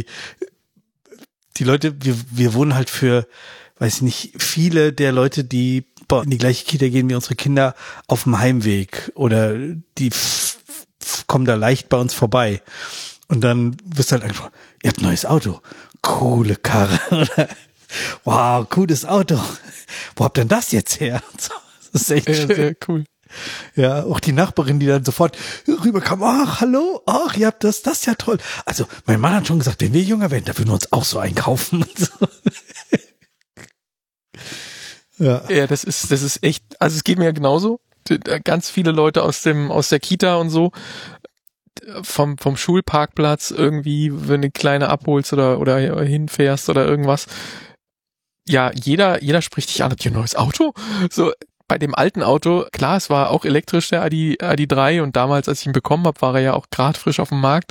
Speaker 1: die Leute, wir wohnen halt für, weiß ich nicht, viele der Leute, die in die gleiche Kita gehen wie unsere Kinder, auf dem Heimweg. Oder die kommen da leicht bei uns vorbei. Und dann wirst du halt einfach, ihr habt ein neues Auto. Coole Karre. Oder wow, cooles Auto. Wo habt denn das jetzt her? Das ist echt schön.
Speaker 2: Sehr cool.
Speaker 1: Ja, auch die Nachbarin, die dann sofort rüberkam, ach, hallo, ach, ihr habt das ist ja toll. Also, mein Mann hat schon gesagt, wenn wir jünger werden, da würden wir uns auch so einkaufen. Und so.
Speaker 2: Ja, das ist echt, also es geht mir ja genauso. Ganz viele Leute aus der Kita und so, vom Schulparkplatz irgendwie, wenn du kleine abholst oder hinfährst oder irgendwas. Ja, jeder spricht dich an, habt ihr ein neues Auto? So, bei dem alten Auto, klar, es war auch elektrisch, der ID3, und damals, als ich ihn bekommen habe, war er ja auch gerade frisch auf dem Markt.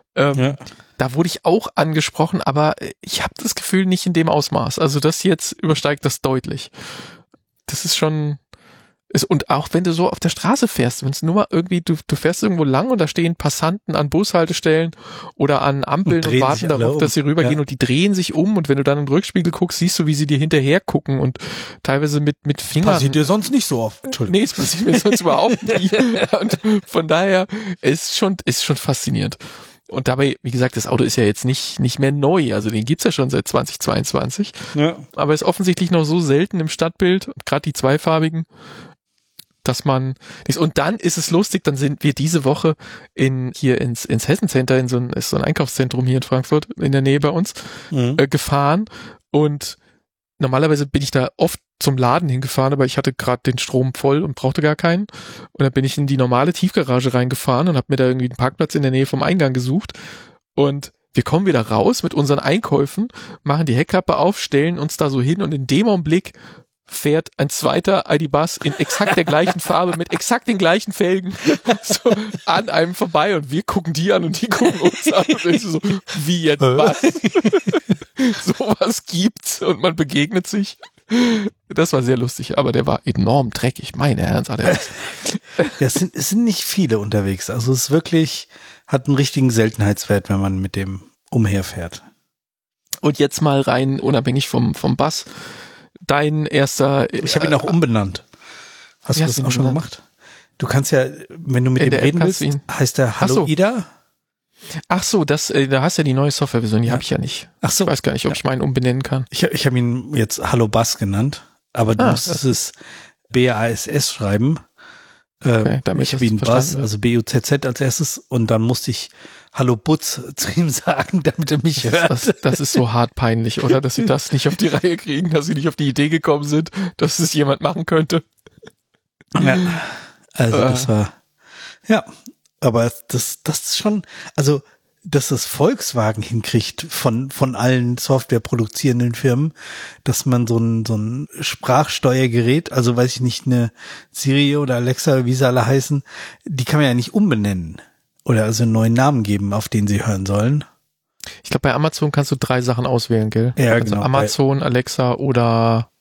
Speaker 2: Da wurde ich auch angesprochen, aber ich habe das Gefühl nicht in dem Ausmaß. Also das jetzt übersteigt das deutlich. Das ist schon... Und auch wenn du so auf der Straße fährst, wenn es nur mal irgendwie, du fährst irgendwo lang und da stehen Passanten an Bushaltestellen oder an Ampeln und warten darauf, dass sie rübergehen, und die drehen sich um, und wenn du dann in den Rückspiegel guckst, siehst du, wie sie dir hinterher gucken und teilweise mit Fingern.
Speaker 1: Passiert dir sonst nicht so oft.
Speaker 2: Nee, es passiert mir sonst überhaupt nicht. Und von daher ist schon faszinierend. Und dabei, wie gesagt, das Auto ist ja jetzt nicht mehr neu, also den gibt's ja schon seit 2022. Ja. Aber ist offensichtlich noch so selten im Stadtbild, gerade die zweifarbigen, dass man und dann ist es lustig, dann sind wir diese Woche hier ins Hessen-Center, in so ein Einkaufszentrum hier in Frankfurt in der Nähe bei uns gefahren, und normalerweise bin ich da oft zum Laden hingefahren, aber ich hatte gerade den Strom voll und brauchte gar keinen, und dann bin ich in die normale Tiefgarage reingefahren und habe mir da irgendwie einen Parkplatz in der Nähe vom Eingang gesucht, und wir kommen wieder raus mit unseren Einkäufen, machen die Heckklappe auf, stellen uns da so hin, und in dem Augenblick fährt ein zweiter ID.Buzz in exakt der gleichen Farbe mit exakt den gleichen Felgen so an einem vorbei, und wir gucken die an und die gucken uns an, und ich so, wie jetzt was? Sowas gibt's, und man begegnet sich. Das war sehr lustig, aber der war enorm dreckig, meine Herren, sagt er.
Speaker 1: Es sind nicht viele unterwegs, also es ist wirklich, hat einen richtigen Seltenheitswert, wenn man mit dem umherfährt.
Speaker 2: Und jetzt mal rein, unabhängig vom Buzz, dein erster...
Speaker 1: Ich habe ihn auch umbenannt. Hast du das auch schon gemacht? Du kannst ja, wenn du mit dem reden willst, heißt der Hallo Ida.
Speaker 2: Ach so, da hast du ja die neue Softwareversion, die habe ich ja nicht.
Speaker 1: Ach so.
Speaker 2: Ich weiß gar nicht, ob ich meinen umbenennen kann.
Speaker 1: Ich habe ihn jetzt Hallo Buzz genannt, aber du musst es BASS schreiben.
Speaker 2: Okay,
Speaker 1: ich habe ihn Buzz, also BUZZ als erstes, und dann musste ich Hallo Butz zu ihm sagen, damit er mich hört.
Speaker 2: Das ist so hart peinlich, oder? Dass sie das nicht auf die Reihe kriegen, dass sie nicht auf die Idee gekommen sind, dass es jemand machen könnte.
Speaker 1: Ja, also das war, ja, aber das ist schon, also, dass das Volkswagen hinkriegt von allen Software produzierenden Firmen, dass man so ein Sprachsteuergerät, also weiß ich nicht, eine Siri oder Alexa, wie sie alle heißen, die kann man ja nicht umbenennen oder also einen neuen Namen geben, auf den sie hören sollen.
Speaker 2: Ich glaube, bei Amazon kannst du 3 Sachen auswählen, gell?
Speaker 1: Ja,
Speaker 2: also
Speaker 1: genau.
Speaker 2: Amazon, Alexa oder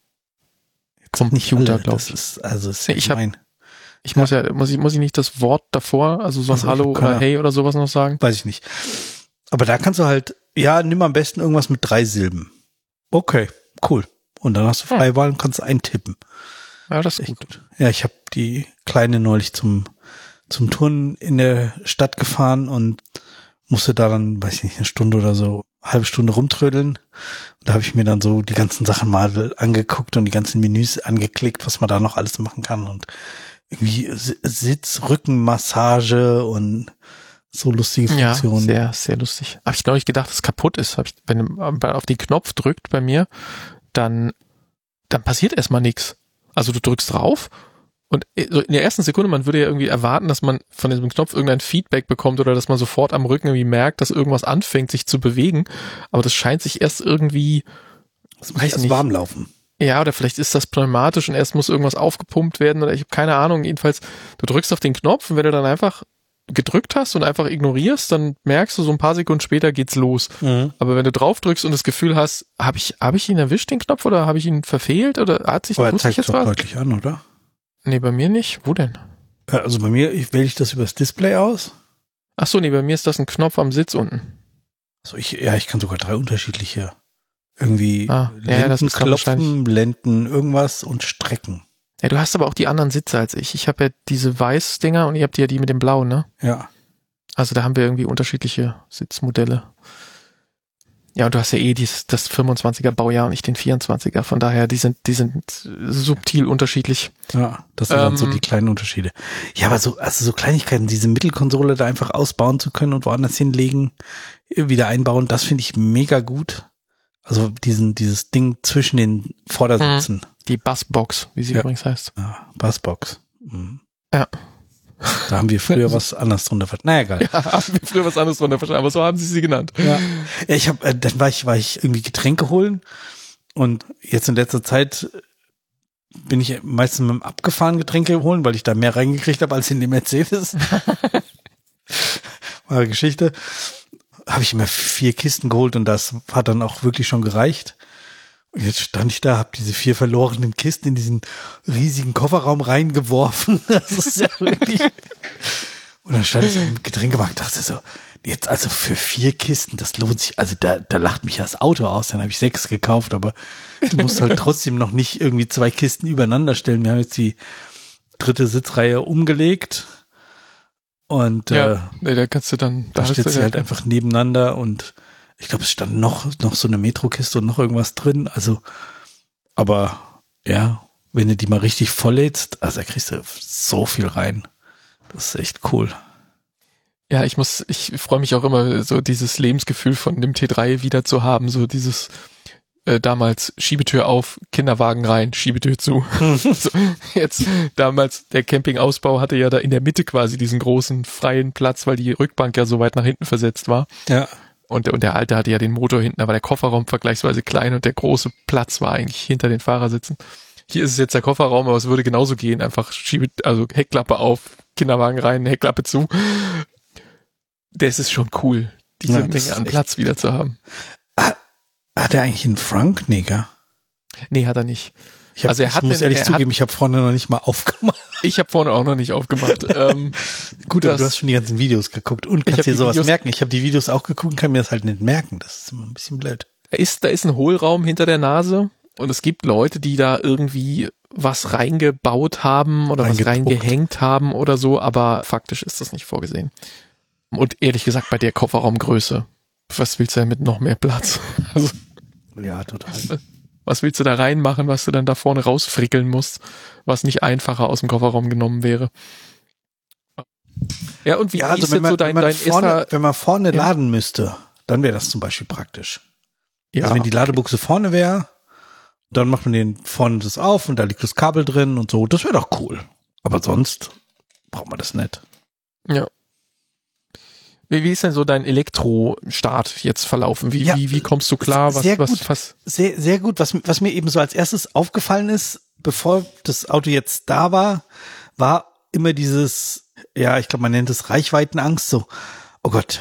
Speaker 2: Computer, glaube ich.
Speaker 1: Das ist gemein.
Speaker 2: Muss ich nicht das Wort davor, also so ein Hallo oder Hey oder sowas noch sagen?
Speaker 1: Weiß ich nicht. Aber da kannst du halt, ja, nimm am besten irgendwas mit 3 Silben. Okay, cool. Und dann hast du Freiwahl und kannst eintippen.
Speaker 2: Ja, das ist gut.
Speaker 1: Ja, ich habe die Kleine neulich zum Turnen in der Stadt gefahren und musste da dann, weiß ich nicht, eine Stunde oder so, halbe Stunde rumtrödeln. Und da habe ich mir dann so die ganzen Sachen mal angeguckt und die ganzen Menüs angeklickt, was man da noch alles machen kann, und irgendwie Rückenmassage und so lustige Funktionen.
Speaker 2: Ja, sehr, sehr lustig. Habe ich neulich gedacht, dass es kaputt ist. Wenn man auf den Knopf drückt bei mir, dann passiert erstmal nichts. Also du drückst drauf und in der ersten Sekunde, man würde ja irgendwie erwarten, dass man von diesem Knopf irgendein Feedback bekommt oder dass man sofort am Rücken irgendwie merkt, dass irgendwas anfängt, sich zu bewegen. Aber das scheint sich erst irgendwie,
Speaker 1: warm laufen.
Speaker 2: Ja, oder vielleicht ist das pneumatisch und erst muss irgendwas aufgepumpt werden, oder ich habe keine Ahnung. Jedenfalls, du drückst auf den Knopf, und wenn du dann einfach gedrückt hast und einfach ignorierst, dann merkst du, so ein paar Sekunden später geht's los. Mhm. Aber wenn du drauf drückst und das Gefühl hast, hab ich ihn erwischt, den Knopf, oder habe ich ihn verfehlt, oder hat sich
Speaker 1: das zeigt doch deutlich an, oder?
Speaker 2: Nee, bei mir nicht. Wo denn?
Speaker 1: Also bei mir, wähle ich das übers Display aus.
Speaker 2: Ach so, nee, bei mir ist das ein Knopf am Sitz unten.
Speaker 1: Also ich kann sogar 3 unterschiedliche irgendwie
Speaker 2: Lenden
Speaker 1: klopfen, Lenden, irgendwas und Strecken.
Speaker 2: Ja, du hast aber auch die anderen Sitze als ich. Ich habe ja diese Weiß-Dinger und ihr habt ja die mit dem Blau, ne?
Speaker 1: Ja.
Speaker 2: Also da haben wir irgendwie unterschiedliche Sitzmodelle. Ja, und du hast ja das 25er Baujahr und nicht den 24er. Von daher, die sind subtil unterschiedlich.
Speaker 1: Ja, das sind dann so die kleinen Unterschiede. Ja, aber so Kleinigkeiten, diese Mittelkonsole da einfach ausbauen zu können und woanders hinlegen, wieder einbauen, das finde ich mega gut. Also dieses Ding zwischen den Vordersitzen.
Speaker 2: Die Bassbox, wie sie übrigens heißt.
Speaker 1: Ja, Bassbox. Mhm.
Speaker 2: Ja.
Speaker 1: Da haben wir früher was anderes drunter verstanden. Naja, egal.
Speaker 2: Ja, haben wir früher was anderes drunter verstanden, aber so haben sie genannt.
Speaker 1: Ja. Ich habe, dann war ich irgendwie Getränke holen und jetzt in letzter Zeit bin ich meistens mit dem abgefahren Getränke holen, weil ich da mehr reingekriegt habe als in dem Mercedes. War eine Geschichte. Habe ich immer 4 Kisten geholt und das hat dann auch wirklich schon gereicht. Und jetzt stand ich da, habe diese 4 verlorenen Kisten in diesen riesigen Kofferraum reingeworfen. Das ist ja wirklich. Und dann stand ich im Getränkemarkt und dachte so, jetzt also für 4 Kisten, das lohnt sich. Also da lacht mich das Auto aus. Dann habe ich 6 gekauft, aber du musst halt trotzdem noch nicht irgendwie 2 Kisten übereinander stellen. Wir haben jetzt die 3. Sitzreihe umgelegt. Und
Speaker 2: ja, da kannst du dann.
Speaker 1: Da steht sie halt einfach nebeneinander und ich glaube, es stand noch so eine Metrokiste und noch irgendwas drin. Also, aber ja, wenn du die mal richtig volllädst, also da kriegst du so viel rein. Das ist echt cool.
Speaker 2: Ja, ich freue mich auch immer, so dieses Lebensgefühl von dem T3 wieder zu haben, so dieses damals Schiebetür auf, Kinderwagen rein, Schiebetür zu. So, jetzt damals der Campingausbau hatte ja da in der Mitte quasi diesen großen freien Platz, weil die Rückbank ja so weit nach hinten versetzt war.
Speaker 1: Ja.
Speaker 2: Und der alte hatte ja den Motor hinten, da war der Kofferraum vergleichsweise klein und der große Platz war eigentlich hinter den Fahrersitzen. Hier ist es jetzt der Kofferraum, aber es würde genauso gehen, einfach also Heckklappe auf, Kinderwagen rein, Heckklappe zu. Das ist schon cool, diese Menge an Platz wieder zu haben.
Speaker 1: Hat er eigentlich einen Frank? Nee, gell?
Speaker 2: Nee, hat er nicht.
Speaker 1: Ich muss ehrlich zugeben, ich habe vorne noch nicht mal aufgemacht.
Speaker 2: Ich habe vorne auch noch nicht aufgemacht.
Speaker 1: Gut, aber du hast schon die ganzen Videos geguckt und kannst dir sowas merken. Ich habe die Videos auch geguckt und kann mir das halt nicht merken. Das ist immer ein bisschen blöd.
Speaker 2: Da ist ein Hohlraum hinter der Nase und es gibt Leute, die da irgendwie was reingebaut haben oder was reingehängt haben oder so, aber faktisch ist das nicht vorgesehen. Und ehrlich gesagt, bei der Kofferraumgröße, was willst du denn mit noch mehr Platz? Also,
Speaker 1: ja, total.
Speaker 2: Was willst du da reinmachen, was du dann da vorne rausfrickeln musst, was nicht einfacher aus dem Kofferraum genommen wäre? Ja, und wie ist denn so dein erster...
Speaker 1: Wenn man vorne laden müsste, dann wäre das zum Beispiel praktisch. Ja. Also wenn die Ladebuchse vorne wäre, dann macht man den vorne das auf und da liegt das Kabel drin und so. Das wäre doch cool. Aber sonst braucht man das nicht.
Speaker 2: Ja. Wie ist denn so dein Elektrostart jetzt verlaufen? Wie kommst du klar?
Speaker 1: Sehr gut. Was mir eben so als erstes aufgefallen ist, bevor das Auto jetzt da war immer dieses, ja, ich glaube, man nennt es Reichweitenangst, so, oh Gott,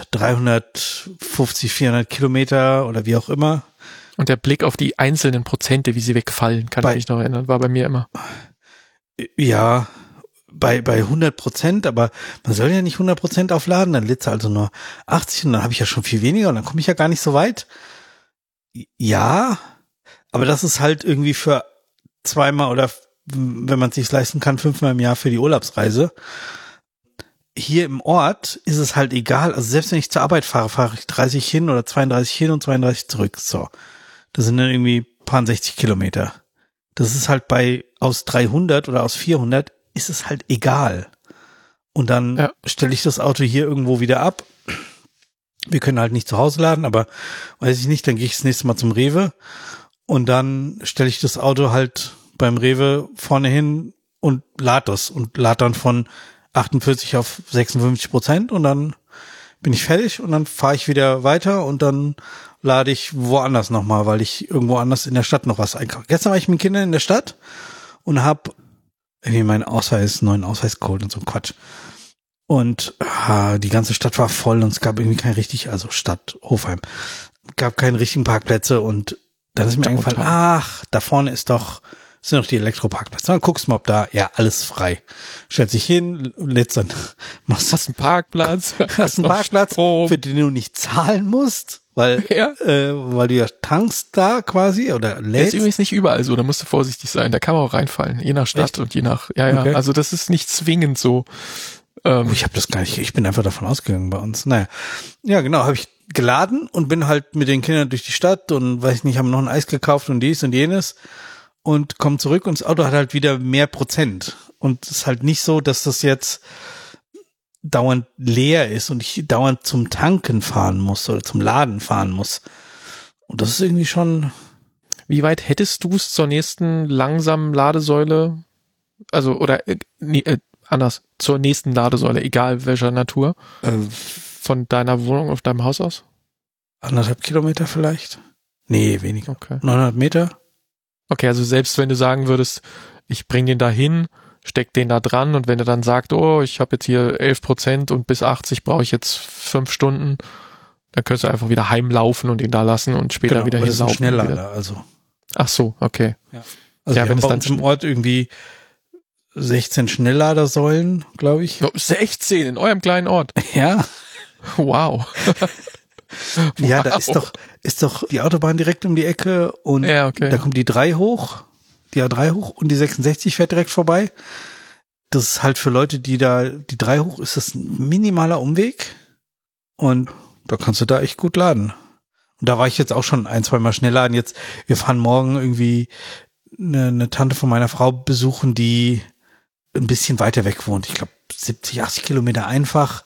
Speaker 1: 350, 400 Kilometer oder wie auch immer.
Speaker 2: Und der Blick auf die einzelnen Prozente, wie sie wegfallen, kann ich mich noch erinnern, war bei mir immer.
Speaker 1: Ja, bei 100%, aber man soll ja nicht 100% aufladen, dann lädst du also nur 80 und dann habe ich ja schon viel weniger und dann komme ich ja gar nicht so weit. Ja, aber das ist halt irgendwie für 2-mal oder, wenn man es sich leisten kann, 5-mal im Jahr für die Urlaubsreise. Hier im Ort ist es halt egal, also selbst wenn ich zur Arbeit fahre ich 30 hin oder 32 hin und 32 zurück, so. Das sind dann irgendwie paar 60 Kilometer. Das ist halt aus 300 oder aus 400 ist es halt egal. Und dann stelle ich das Auto hier irgendwo wieder ab. Wir können halt nicht zu Hause laden, aber weiß ich nicht, dann gehe ich das nächste Mal zum Rewe und dann stelle ich das Auto halt beim Rewe vorne hin und lade dann von 48 auf 56% und dann bin ich fertig und dann fahre ich wieder weiter und dann lade ich woanders nochmal, weil ich irgendwo anders in der Stadt noch was einkaufe. Gestern war ich mit Kindern in der Stadt und habe irgendwie meinen neuen Ausweis geholt und so Quatsch. Und die ganze Stadt war voll und es gab irgendwie Stadt Hofheim, gab keine richtigen Parkplätze und dann ist mir eingefallen, da vorne sind noch die Elektroparkplätze. Dann guckst du mal, ob da, alles frei. Stellt sich hin, lädst dann,
Speaker 2: hast einen Parkplatz.
Speaker 1: Hast einen Parkplatz, für den du nicht zahlen musst, weil du ja tankst da quasi oder lädst.
Speaker 2: Das ist übrigens nicht überall so, da musst du vorsichtig sein. Da kann man auch reinfallen, je nach Stadt. Echt? Und je nach, okay. Also das ist nicht zwingend so.
Speaker 1: Ich habe das gar nicht, ich bin einfach davon ausgegangen bei uns. Naja, ja genau, habe ich geladen und bin halt mit den Kindern durch die Stadt und weiß nicht, haben noch ein Eis gekauft und dies und jenes und komme zurück und das Auto hat halt wieder mehr Prozent. Und es ist halt nicht so, dass das jetzt dauernd leer ist und ich dauernd zum Tanken fahren muss oder zum Laden fahren muss. Und das ist irgendwie schon...
Speaker 2: wie weit hättest du es zur nächsten langsamen Ladesäule, also oder anders, zur nächsten Ladesäule, egal welcher Natur, von deiner Wohnung auf deinem Haus aus?
Speaker 1: 1,5 Kilometer vielleicht? Nee, weniger.
Speaker 2: Okay.
Speaker 1: 900 Meter?
Speaker 2: Okay, also selbst wenn du sagen würdest, ich bring den da hin, steck den da dran und wenn er dann sagt, oh, ich habe jetzt hier 11% und bis 80 brauche ich jetzt 5 Stunden, dann könntest du einfach wieder heimlaufen und ihn da lassen und später wieder hier saugen.
Speaker 1: Schnelllader, also.
Speaker 2: Ach so, okay.
Speaker 1: Ja. Also ja, wenn es dann im Ort irgendwie 16 Schnellladersäulen, glaube ich.
Speaker 2: 16 in eurem kleinen Ort?
Speaker 1: Ja.
Speaker 2: Wow.
Speaker 1: Ja, da ist doch die Autobahn direkt um die Ecke und da kommt die 3 hoch, die A3 hoch und die 66 fährt direkt vorbei. Das ist halt für Leute, die 3 hoch, ist das ein minimaler Umweg und da kannst du da echt gut laden. Und da war ich jetzt auch schon 1-2 Mal schnell laden. Jetzt, wir fahren morgen irgendwie eine Tante von meiner Frau besuchen, die ein bisschen weiter weg wohnt. Ich glaube 70, 80 Kilometer einfach.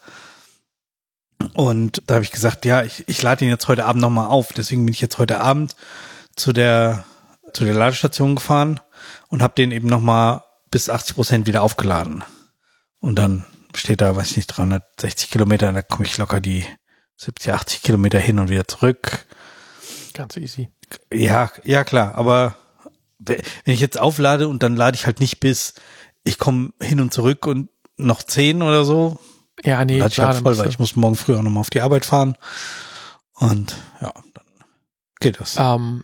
Speaker 1: Und da habe ich gesagt, ja, ich lade ihn jetzt heute Abend nochmal auf. Deswegen bin ich jetzt heute Abend zu der Ladestation gefahren und habe den eben nochmal bis 80% wieder aufgeladen. Und dann steht da, weiß ich nicht, 360 Kilometer, da komme ich locker die 70, 80 Kilometer hin und wieder zurück.
Speaker 2: Ganz easy.
Speaker 1: Ja, klar, aber wenn ich jetzt auflade und dann lade ich halt nicht bis, ich komme hin und zurück und noch 10 oder so.
Speaker 2: Ja, nee,
Speaker 1: lade ich halt voll, weil ich muss morgen früh auch nochmal auf die Arbeit fahren. Und ja, dann geht das.
Speaker 2: Und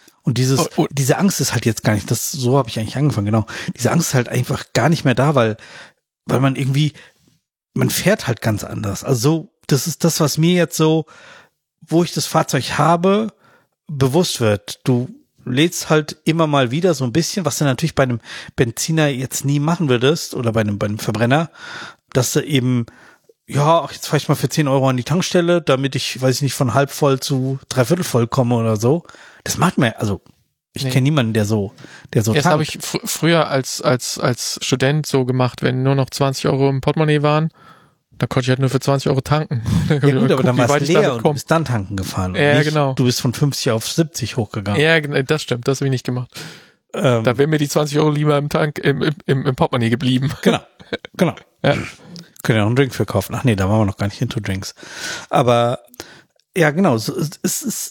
Speaker 1: diese Angst ist halt jetzt gar nicht, so habe ich eigentlich angefangen, genau. Diese Angst ist halt einfach gar nicht mehr da, weil man irgendwie, man fährt halt ganz anders. Also so, das ist das, was mir jetzt so, wo ich das Fahrzeug habe, bewusst wird. Du lädst halt immer mal wieder so ein bisschen, was du natürlich bei einem Benziner jetzt nie machen würdest oder bei einem Verbrenner, dass du eben, ja, jetzt fahre ich mal für 10 Euro an die Tankstelle, damit ich, weiß ich nicht, von halb voll zu 3/4 voll komme oder so. Das macht mir, also ich kenne niemanden, der so
Speaker 2: das habe ich früher als Student so gemacht, wenn nur noch 20 Euro im Portemonnaie waren, da konnte ich halt nur für 20 Euro tanken.
Speaker 1: Ja gut, aber dann war es leer und du bist dann tanken gefahren.
Speaker 2: Ja, genau.
Speaker 1: Du bist von 50 auf 70 hochgegangen.
Speaker 2: Ja, das stimmt, das habe ich nicht gemacht. Da wären mir die 20 Euro lieber im Tank, im Portemonnaie geblieben.
Speaker 1: Genau.
Speaker 2: Ja.
Speaker 1: Können ja noch einen Drink für kaufen. Ach nee, da waren wir noch gar nicht into Drinks. Aber ja, genau, es ist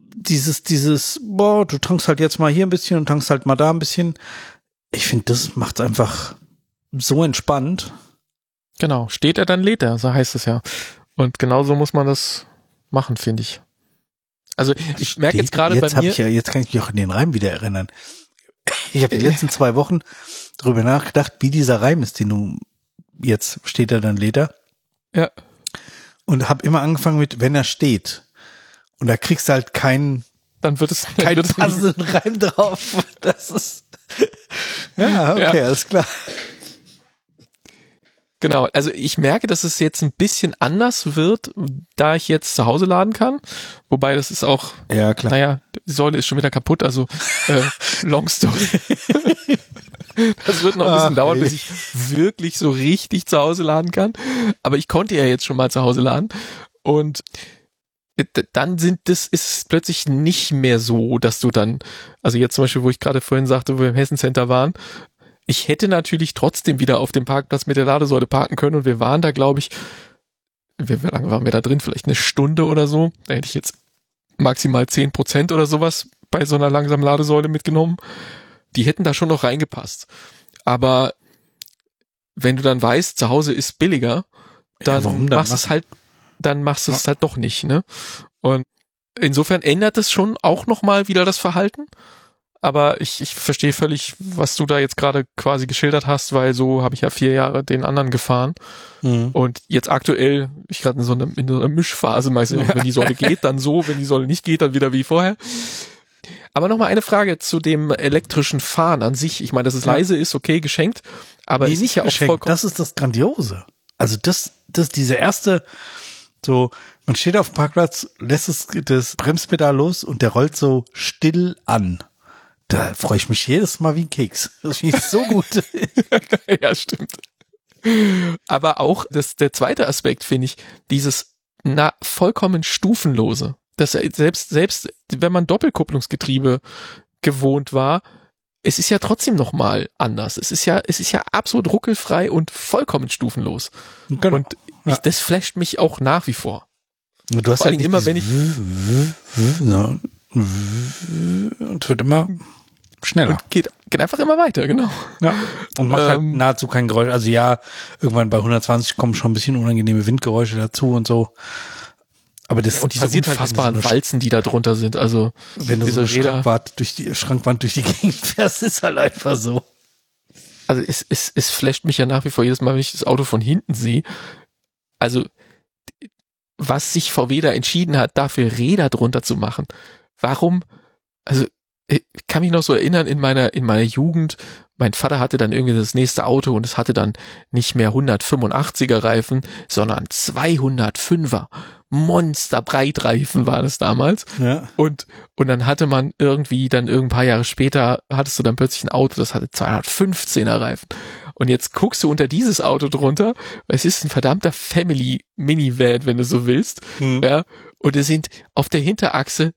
Speaker 1: dieses, boah, du tankst halt jetzt mal hier ein bisschen und tankst halt mal da ein bisschen. Ich finde, das macht es einfach so entspannt.
Speaker 2: Genau, steht er, dann lädt er, so heißt es ja. Und genauso muss man das machen, finde ich. Also ich merke jetzt gerade bei mir...
Speaker 1: Jetzt kann ich mich auch an den Reim wieder erinnern. Ich habe die letzten 2 Wochen darüber nachgedacht, wie dieser Reim ist, den du jetzt steht er, dann lädt er.
Speaker 2: Ja.
Speaker 1: Und habe immer angefangen mit, wenn er steht. Und da kriegst du halt keinen passenden Reim drauf. Das ist... Ja, okay, alles klar.
Speaker 2: Genau, also ich merke, dass es jetzt ein bisschen anders wird, da ich jetzt zu Hause laden kann. Wobei das ist auch,
Speaker 1: ja, klar.
Speaker 2: Naja, die Säule ist schon wieder kaputt, also long story. Das wird noch ein bisschen dauern, bis ich wirklich so richtig zu Hause laden kann. Aber ich konnte ja jetzt schon mal zu Hause laden. Und dann ist es plötzlich nicht mehr so, dass du dann, also jetzt zum Beispiel, wo ich gerade vorhin sagte, wo wir im Hessen Center waren, ich hätte natürlich trotzdem wieder auf dem Parkplatz mit der Ladesäule parken können und wir waren da, glaube ich, wie lange waren wir da drin? Vielleicht eine Stunde oder so. Da hätte ich jetzt maximal 10% oder sowas bei so einer langsamen Ladesäule mitgenommen. Die hätten da schon noch reingepasst. Aber wenn du dann weißt, zu Hause ist billiger, dann machst du es halt doch nicht, ne? Und insofern ändert es schon auch nochmal wieder das Verhalten. Aber ich verstehe völlig, was du da jetzt gerade quasi geschildert hast, weil so habe ich ja 4 Jahre den anderen gefahren. Mhm. Und jetzt aktuell, ich gerade in so einer Mischphase, meistens, wenn die Säule geht, dann so, wenn die Säule nicht geht, dann wieder wie vorher. Aber nochmal eine Frage zu dem elektrischen Fahren an sich. Ich meine, dass es leise ist, okay, geschenkt. Aber es ist ja auch vollkommen...
Speaker 1: Das ist das Grandiose. Also das diese erste, so, man steht auf dem Parkplatz, lässt das Bremspedal los und der rollt so still an. Da freue ich mich jedes Mal wie ein Keks. Das finde ich so gut.
Speaker 2: Ja, stimmt. Aber auch der zweite Aspekt, finde ich, dieses vollkommen stufenlose. Dass selbst wenn man Doppelkupplungsgetriebe gewohnt war, es ist ja trotzdem nochmal anders. Es ist ja absolut ruckelfrei und vollkommen stufenlos.
Speaker 1: Genau.
Speaker 2: Und das flasht mich auch nach wie vor.
Speaker 1: Du hast
Speaker 2: vor allem immer, wenn ich
Speaker 1: und wird immer schneller.
Speaker 2: Und geht einfach immer weiter, genau.
Speaker 1: Ja. Und macht halt nahezu kein Geräusch. Also ja, irgendwann bei 120 kommen schon ein bisschen unangenehme Windgeräusche dazu und so. Aber das
Speaker 2: und diese unfassbaren
Speaker 1: halt
Speaker 2: Walzen, die da drunter sind, also
Speaker 1: wenn du so eine Schrankwand durch die Gegend fährst, ist halt einfach so.
Speaker 2: Also es flasht mich ja nach wie vor jedes Mal, wenn ich das Auto von hinten sehe. Also was sich VW da entschieden hat, dafür Räder drunter zu machen. Warum? Also ich kann mich noch so erinnern in meiner Jugend, mein Vater hatte dann irgendwie das nächste Auto und es hatte dann nicht mehr 185er Reifen, sondern 205er. Monsterbreitreifen war das damals.
Speaker 1: Ja.
Speaker 2: Und dann hatte man irgendwie dann ein paar Jahre später hattest du dann plötzlich ein Auto, das hatte 215er Reifen. Und jetzt guckst du unter dieses Auto drunter, es ist ein verdammter Family Minivan, wenn du so willst. Ja. Und es sind auf der Hinterachse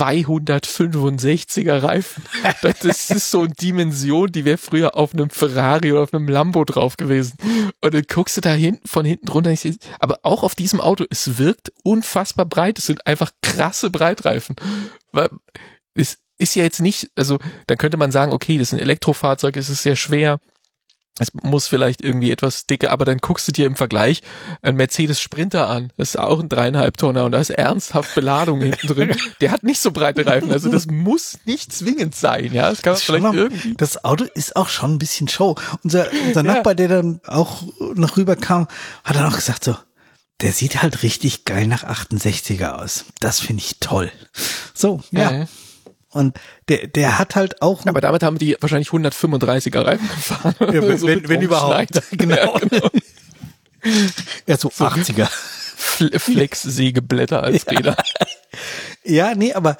Speaker 2: 265er Reifen. Das ist so eine Dimension, die wäre früher auf einem Ferrari oder auf einem Lambo drauf gewesen. Und dann guckst du da von hinten runter. Aber auch auf diesem Auto, es wirkt unfassbar breit. Es sind einfach krasse Breitreifen. Weil es ist ja jetzt nicht, also dann könnte man sagen, okay, das ist ein Elektrofahrzeug, es ist sehr schwer. Es muss vielleicht irgendwie etwas dicker, aber dann guckst du dir im Vergleich einen Mercedes Sprinter an. Das ist auch ein 3,5 Tonner und da ist ernsthaft Beladung hinten drin. Der hat nicht so breite Reifen, also das muss nicht zwingend sein, ja. Das kann man vielleicht irgendwie.
Speaker 1: Das Auto ist auch schon ein bisschen Show. Unser Nachbar, der dann auch noch rüberkam, hat dann auch gesagt so, der sieht halt richtig geil nach 68er aus. Das finde ich toll. So, ja. Und der hat halt auch...
Speaker 2: Aber damit haben die wahrscheinlich 135er Reifen gefahren.
Speaker 1: Ja,
Speaker 2: so
Speaker 1: wenn überhaupt. Genau. Ja, genau. Ja, so 80er.
Speaker 2: Flex-Sägeblätter als Räder.
Speaker 1: Ja, nee, aber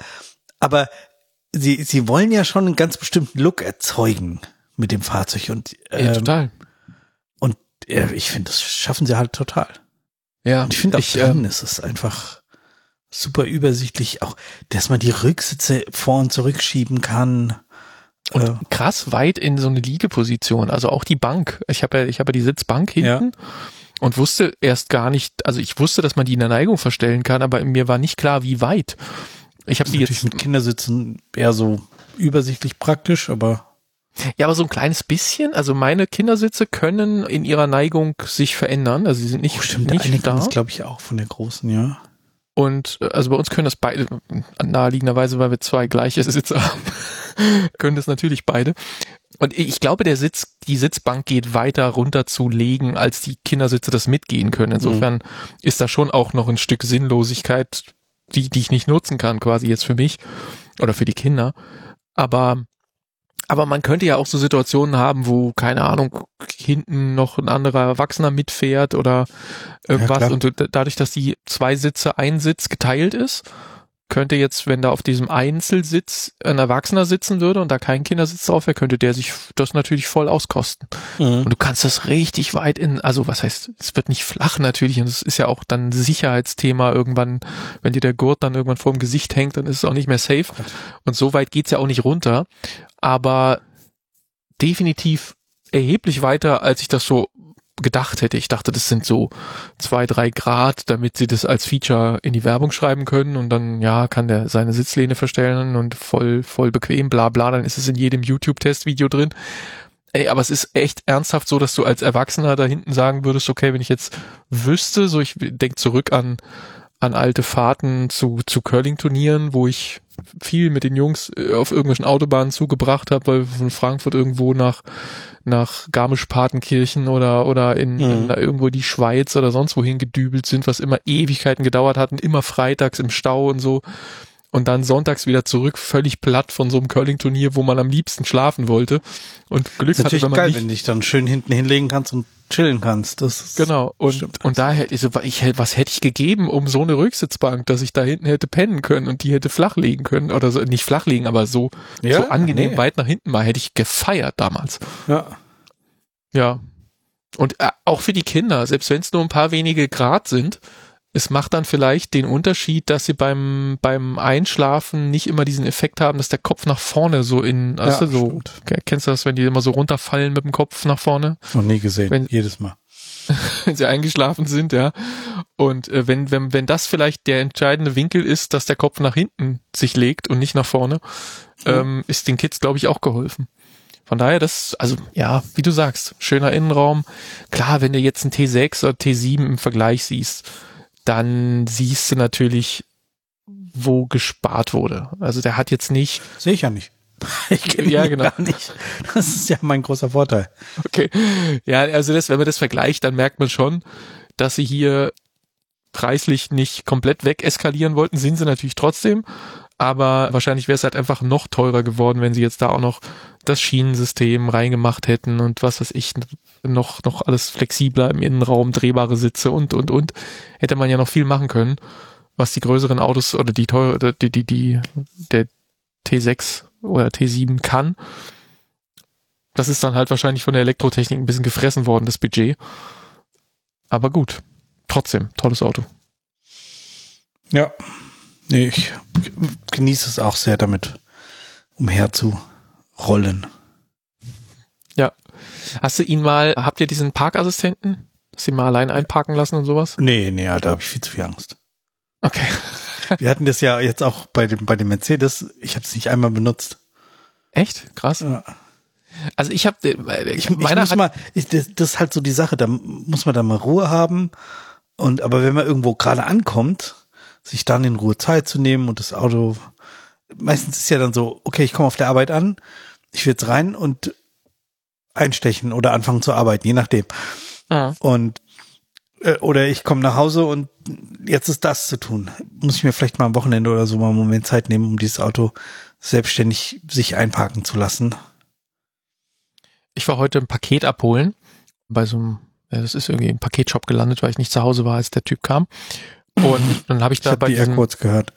Speaker 1: sie wollen ja schon einen ganz bestimmten Look erzeugen mit dem Fahrzeug. Und,
Speaker 2: ja, total.
Speaker 1: Und ich finde, das schaffen sie halt total.
Speaker 2: Ja.
Speaker 1: Und ich finde auch drin ist es einfach... super übersichtlich, auch, dass man die Rücksitze vor- und zurückschieben kann.
Speaker 2: Und krass weit in so eine Liegeposition, also auch die Bank. Ich habe ja die Sitzbank hinten und wusste erst gar nicht, also ich wusste, dass man die in der Neigung verstellen kann, aber mir war nicht klar, wie weit. Ich habe die
Speaker 1: natürlich
Speaker 2: jetzt
Speaker 1: mit Kindersitzen eher so übersichtlich praktisch, aber
Speaker 2: ja, aber so ein kleines bisschen. Also meine Kindersitze können in ihrer Neigung sich verändern, also sie sind nicht
Speaker 1: nicht
Speaker 2: da.
Speaker 1: Das glaube ich auch von der großen, ja.
Speaker 2: Und also bei uns können das beide, naheliegenderweise, weil wir zwei gleiche Sitze haben, können das natürlich beide. Und ich glaube, die Sitzbank geht weiter runter zu legen, als die Kindersitze das mitgehen können. Insofern ist da schon auch noch ein Stück Sinnlosigkeit, die ich nicht nutzen kann, quasi jetzt für mich oder für die Kinder. Aber man könnte ja auch so Situationen haben, wo, keine Ahnung, hinten noch ein anderer Erwachsener mitfährt oder irgendwas. Ja, und dadurch, dass die zwei Sitze, ein Sitz geteilt ist, könnte jetzt, wenn da auf diesem Einzelsitz ein Erwachsener sitzen würde und da kein Kindersitz drauf wäre, könnte der sich das natürlich voll auskosten. Und du kannst das richtig weit also was heißt, es wird nicht flach natürlich und es ist ja auch dann ein Sicherheitsthema irgendwann, wenn dir der Gurt dann irgendwann vor dem Gesicht hängt, dann ist es auch nicht mehr safe. Und so weit geht's ja auch nicht runter. Aber definitiv erheblich weiter, als ich das so gedacht hätte. Ich dachte, das sind so 2-3 Grad, damit sie das als Feature in die Werbung schreiben können und dann, ja, kann der seine Sitzlehne verstellen und voll bequem, bla bla, dann ist es in jedem YouTube-Testvideo drin. Ey, aber es ist echt ernsthaft so, dass du als Erwachsener da hinten sagen würdest, okay, wenn ich jetzt wüsste, so ich denke zurück an alte Fahrten zu Curling-Turnieren, wo ich viel mit den Jungs auf irgendwelchen Autobahnen zugebracht habe, weil wir von Frankfurt irgendwo nach Garmisch-Partenkirchen oder in irgendwo die Schweiz oder sonst wohin gedübelt sind, was immer Ewigkeiten gedauert hat und immer freitags im Stau und so. Und dann sonntags wieder zurück, völlig platt von so einem Curling-Turnier, wo man am liebsten schlafen wollte. Und Glück hatte, wenn man
Speaker 1: geil, wenn du dich dann schön hinten hinlegen kannst und chillen kannst. Das ist
Speaker 2: genau. Und daher, was hätte ich gegeben, um so eine Rücksitzbank, dass ich da hinten hätte pennen können und die hätte flachlegen können oder so, nicht flachlegen, aber so angenehm weit nach hinten mal, hätte ich gefeiert damals.
Speaker 1: Ja.
Speaker 2: Ja. Und auch für die Kinder, selbst wenn es nur ein paar wenige Grad sind, Es macht dann vielleicht den Unterschied, dass sie beim Einschlafen nicht immer diesen Effekt haben, dass der Kopf nach vorne so weißt du, so, kennst du das, wenn die immer so runterfallen mit dem Kopf nach vorne?
Speaker 1: Noch nie gesehen, jedes Mal.
Speaker 2: Wenn sie eingeschlafen sind, ja. Und wenn das vielleicht der entscheidende Winkel ist, dass der Kopf nach hinten sich legt und nicht nach vorne, ist den Kids, glaube ich, auch geholfen. Von daher, wie du sagst, schöner Innenraum. Klar, wenn du jetzt einen T6 oder T7 im Vergleich siehst, dann siehst du natürlich, wo gespart wurde. Also der hat jetzt nicht...
Speaker 1: Sehe ich ja nicht. Ich kenne ihn gar nicht. Das ist ja mein großer Vorteil.
Speaker 2: Okay. Ja, also wenn man das vergleicht, dann merkt man schon, dass sie hier preislich nicht komplett wegeskalieren wollten. Sind sie natürlich trotzdem. Aber wahrscheinlich wäre es halt einfach noch teurer geworden, wenn sie jetzt da auch noch das Schienensystem reingemacht hätten und was weiß ich, noch alles flexibler im Innenraum, drehbare Sitze und. Hätte man ja noch viel machen können, was die größeren Autos oder der T6 oder T7 kann. Das ist dann halt wahrscheinlich von der Elektrotechnik ein bisschen gefressen worden, das Budget. Aber gut, trotzdem, tolles Auto.
Speaker 1: Ja. Nee, ich genieße es auch sehr, damit umherzurollen.
Speaker 2: Ja. Habt ihr diesen Parkassistenten? Dass Sie mal allein einparken lassen und sowas?
Speaker 1: Nee, da habe ich viel zu viel Angst.
Speaker 2: Okay.
Speaker 1: Wir hatten das ja jetzt auch bei dem Mercedes. Ich habe es nicht einmal benutzt.
Speaker 2: Echt? Krass. Ja. Also das
Speaker 1: ist halt so die Sache, da muss man da mal Ruhe haben. Aber wenn man irgendwo gerade ankommt, sich dann in Ruhe Zeit zu nehmen und das Auto, meistens ist ja dann so, okay, ich komme auf der Arbeit an, ich will jetzt rein und einstechen oder anfangen zu arbeiten, je nachdem. Ja. Oder ich komme nach Hause und jetzt ist das zu tun. Muss ich mir vielleicht mal am Wochenende oder so mal einen Moment Zeit nehmen, um dieses Auto selbstständig sich einparken zu lassen.
Speaker 2: Ich war heute ein Paket abholen bei so einem, das ist irgendwie im Paketshop gelandet, weil ich nicht zu Hause war, als der Typ kam. Und dann habe ich da
Speaker 1: kurz gehört.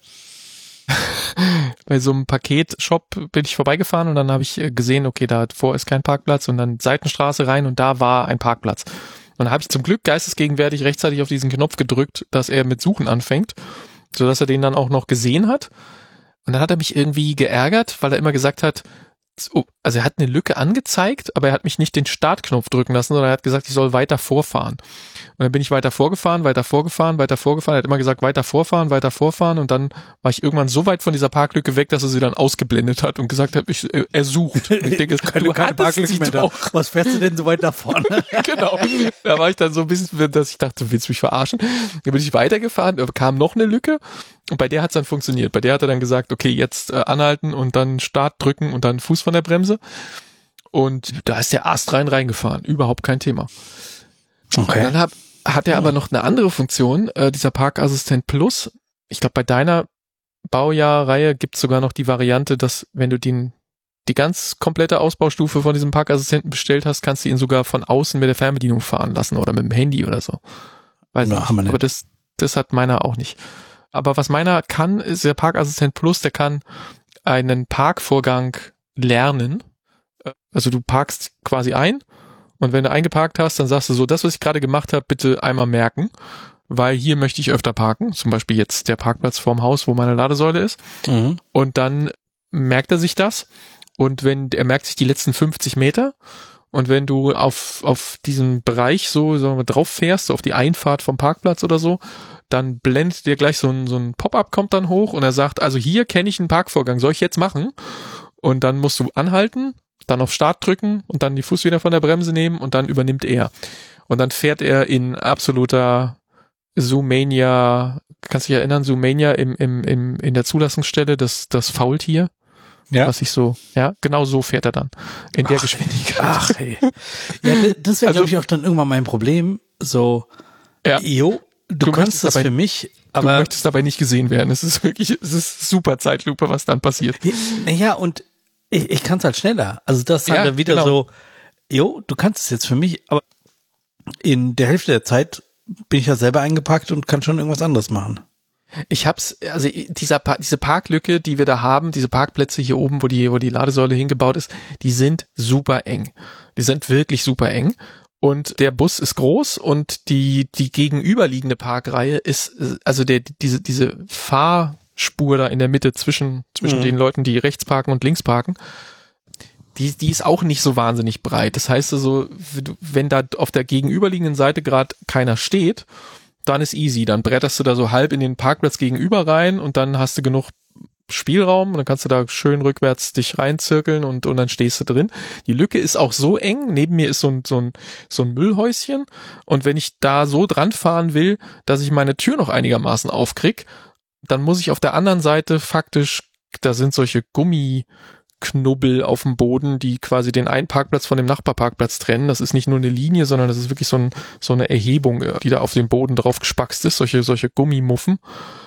Speaker 2: Bei so einem Paketshop bin ich vorbeigefahren und dann habe ich gesehen, okay, davor ist kein Parkplatz und dann Seitenstraße rein und da war ein Parkplatz. Und dann habe ich zum Glück geistesgegenwärtig rechtzeitig auf diesen Knopf gedrückt, dass er mit Suchen anfängt, sodass er den dann auch noch gesehen hat. Und dann hat er mich irgendwie geärgert, weil er immer gesagt hat, also er hat eine Lücke angezeigt, aber er hat mich nicht den Startknopf drücken lassen, sondern er hat gesagt, ich soll weiter vorfahren. Und dann bin ich weiter vorgefahren. Er hat immer gesagt, weiter vorfahren und dann war ich irgendwann so weit von dieser Parklücke weg, dass er sie dann ausgeblendet hat und gesagt hat, er sucht. Und ich denke,
Speaker 1: keine Parklücke mehr da. Was fährst du denn so weit nach vorne?
Speaker 2: Genau. Da war ich dann so ein bisschen, dass ich dachte, du willst mich verarschen. Dann bin ich weitergefahren, kam noch eine Lücke und bei der hat es dann funktioniert. Bei der hat er dann gesagt, okay, jetzt anhalten und dann Start drücken und dann Fuß von der Bremse. Und da ist der Ast reingefahren. Überhaupt kein Thema.
Speaker 1: Okay.
Speaker 2: Und dann hat er aber noch eine andere Funktion, dieser Parkassistent Plus. Ich glaube, bei deiner Baujahrreihe gibt es sogar noch die Variante, dass wenn du die ganz komplette Ausbaustufe von diesem Parkassistenten bestellt hast, kannst du ihn sogar von außen mit der Fernbedienung fahren lassen oder mit dem Handy oder so. Weiß nicht. Aber das hat meiner auch nicht. Aber was meiner kann, ist der Parkassistent Plus, der kann einen Parkvorgang lernen. Also du parkst quasi ein und wenn du eingeparkt hast, dann sagst du so, das, was ich gerade gemacht habe, bitte einmal merken, weil hier möchte ich öfter parken. Zum Beispiel jetzt der Parkplatz vorm Haus, wo meine Ladesäule ist. Mhm. Und dann merkt er sich das und er merkt sich die letzten 50 Meter und wenn du auf diesen Bereich so drauf fährst, so auf die Einfahrt vom Parkplatz oder so, dann blendet dir gleich so ein Pop-up kommt dann hoch und er sagt, also hier kenne ich einen Parkvorgang, soll ich jetzt machen? Und dann musst du anhalten, dann auf Start drücken und dann die Fuß wieder von der Bremse nehmen und dann übernimmt er. Und dann fährt er in absoluter Zoomania, kannst du dich erinnern, Zoomania in der Zulassungsstelle, das Faultier. Ja. Was ich so, ja, genau so fährt er dann. In der Geschwindigkeit.
Speaker 1: Ach, hey. Ja, das wäre, glaube ich, auch dann irgendwann mein Problem. So,
Speaker 2: ja.
Speaker 1: Du kannst das dabei, für mich, aber.
Speaker 2: Du möchtest dabei nicht gesehen werden. Es ist super Zeitlupe, was dann passiert.
Speaker 1: Ja, und ich kann es halt schneller. Also das ist halt dann wieder so, du kannst es jetzt für mich, aber in der Hälfte der Zeit bin ich ja selber eingepackt und kann schon irgendwas anderes machen.
Speaker 2: Diese Parklücke, die wir da haben, diese Parkplätze hier oben, wo die Ladesäule hingebaut ist, die sind super eng. Die sind wirklich super eng. Und der Bus ist groß und die gegenüberliegende Parkreihe ist, also diese Fahrspur da in der Mitte zwischen den Leuten, die rechts parken und links parken, die ist auch nicht so wahnsinnig breit. Das heißt also, wenn da auf der gegenüberliegenden Seite gerade keiner steht, dann ist easy. Dann bretterst du da so halb in den Parkplatz gegenüber rein und dann hast du genug Spielraum und dann kannst du da schön rückwärts dich reinzirkeln und dann stehst du drin. Die Lücke ist auch so eng, neben mir ist so ein Müllhäuschen und wenn ich da so dran fahren will, dass ich meine Tür noch einigermaßen aufkrieg, dann muss ich auf der anderen Seite faktisch, da sind solche Gummiknubbel auf dem Boden, die quasi den einen Parkplatz von dem Nachbarparkplatz trennen. Das ist nicht nur eine Linie, sondern das ist wirklich so eine Erhebung, die da auf den Boden drauf gespackst ist, solche Gummimuffen.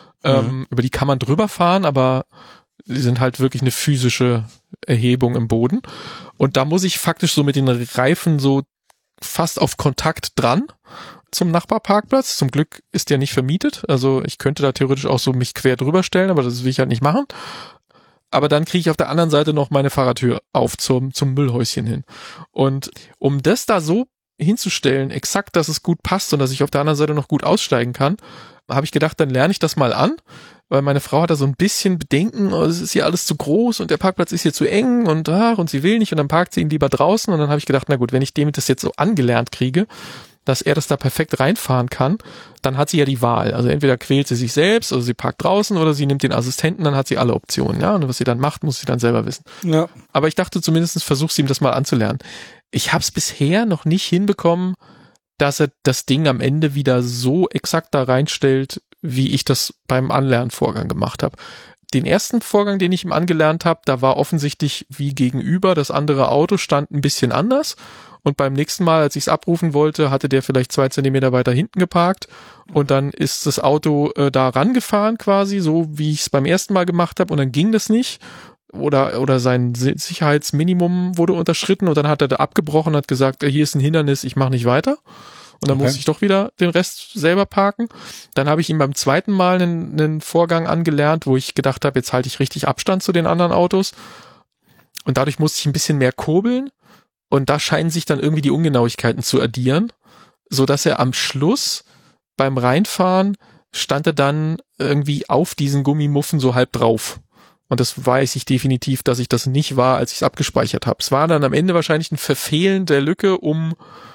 Speaker 2: Über die kann man drüber fahren, aber die sind halt wirklich eine physische Erhebung im Boden. Und da muss ich faktisch so mit den Reifen so fast auf Kontakt dran zum Nachbarparkplatz. Zum Glück ist der nicht vermietet. Also ich könnte da theoretisch auch so mich quer drüber stellen, aber das will ich halt nicht machen. Aber dann kriege ich auf der anderen Seite noch meine Fahrradtür auf zum Müllhäuschen hin. Und um das da so hinzustellen, exakt, dass es gut passt und dass ich auf der anderen Seite noch gut aussteigen kann, habe ich gedacht, dann lerne ich das mal an, weil meine Frau hat da so ein bisschen Bedenken, es ist hier alles zu groß und der Parkplatz ist hier zu eng und sie will nicht und dann parkt sie ihn lieber draußen und dann habe ich gedacht, na gut, wenn ich dem das jetzt so angelernt kriege, dass er das da perfekt reinfahren kann, dann hat sie ja die Wahl. Also entweder quält sie sich selbst, also sie parkt draußen oder sie nimmt den Assistenten, dann hat sie alle Optionen, ja, und was sie dann macht, muss sie dann selber wissen. Ja. Aber ich dachte zumindest, versuch sie ihm das mal anzulernen. Ich habe es bisher noch nicht hinbekommen, dass er das Ding am Ende wieder so exakt da reinstellt, wie ich das beim Anlernvorgang gemacht habe. Den ersten Vorgang, den ich ihm angelernt habe, da war offensichtlich wie gegenüber, das andere Auto stand ein bisschen anders und beim nächsten Mal, als ich es abrufen wollte, hatte der vielleicht 2 Zentimeter weiter hinten geparkt und dann ist das Auto da rangefahren quasi, so wie ich es beim ersten Mal gemacht habe und dann ging das nicht. Oder sein Sicherheitsminimum wurde unterschritten und dann hat er da abgebrochen und hat gesagt, hier ist ein Hindernis, ich mache nicht weiter. Und dann musste ich doch wieder den Rest selber parken. Dann habe ich ihm beim zweiten Mal einen Vorgang angelernt, wo ich gedacht habe, jetzt halte ich richtig Abstand zu den anderen Autos. Und dadurch musste ich ein bisschen mehr kurbeln. Und da scheinen sich dann irgendwie die Ungenauigkeiten zu addieren, sodass er am Schluss beim Reinfahren stand er dann irgendwie auf diesen Gummimuffen so halb drauf. Und das weiß ich definitiv, dass ich das nicht war, als ich es abgespeichert habe. Es war dann am Ende wahrscheinlich ein Verfehlen der Lücke um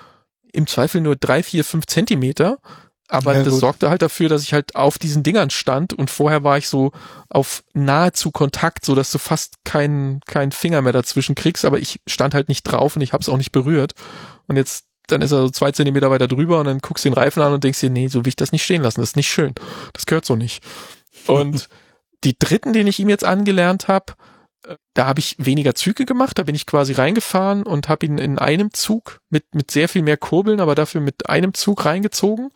Speaker 2: im Zweifel nur 3, 4, 5 Zentimeter. Aber ja, das sorgte halt dafür, dass ich halt auf diesen Dingern stand und vorher war ich so auf nahezu Kontakt, so dass du fast keinen Finger mehr dazwischen kriegst, aber ich stand halt nicht drauf und ich habe es auch nicht berührt. Und jetzt, dann ist er so 2 Zentimeter weiter drüber und dann guckst du den Reifen an und denkst dir, nee, so will ich das nicht stehen lassen, das ist nicht schön. Das gehört so nicht. Und die dritten, den ich ihm jetzt angelernt habe, da habe ich weniger Züge gemacht, da bin ich quasi reingefahren und habe ihn in einem Zug mit sehr viel mehr Kurbeln, aber dafür mit einem Zug reingezogen.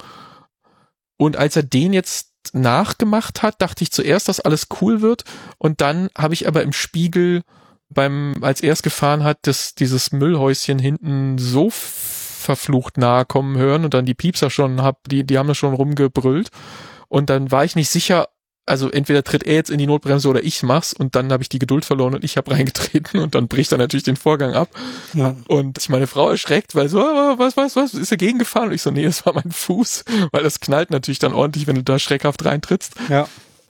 Speaker 2: Und als er den jetzt nachgemacht hat, dachte ich zuerst, dass alles cool wird und dann habe ich aber im Spiegel als er es gefahren hat, dieses Müllhäuschen hinten so verflucht nahe kommen hören und dann die Piepser schon die haben da schon rumgebrüllt und dann war ich nicht sicher. Also entweder tritt er jetzt in die Notbremse oder ich mach's und dann habe ich die Geduld verloren und ich habe reingetreten und dann bricht er natürlich den Vorgang ab. Ja. Und ich meine Frau erschreckt, weil so, was, ist er gegengefahren? Und ich so, nee, das war mein Fuß, weil das knallt natürlich dann ordentlich, wenn du da schreckhaft reintrittst. Ja.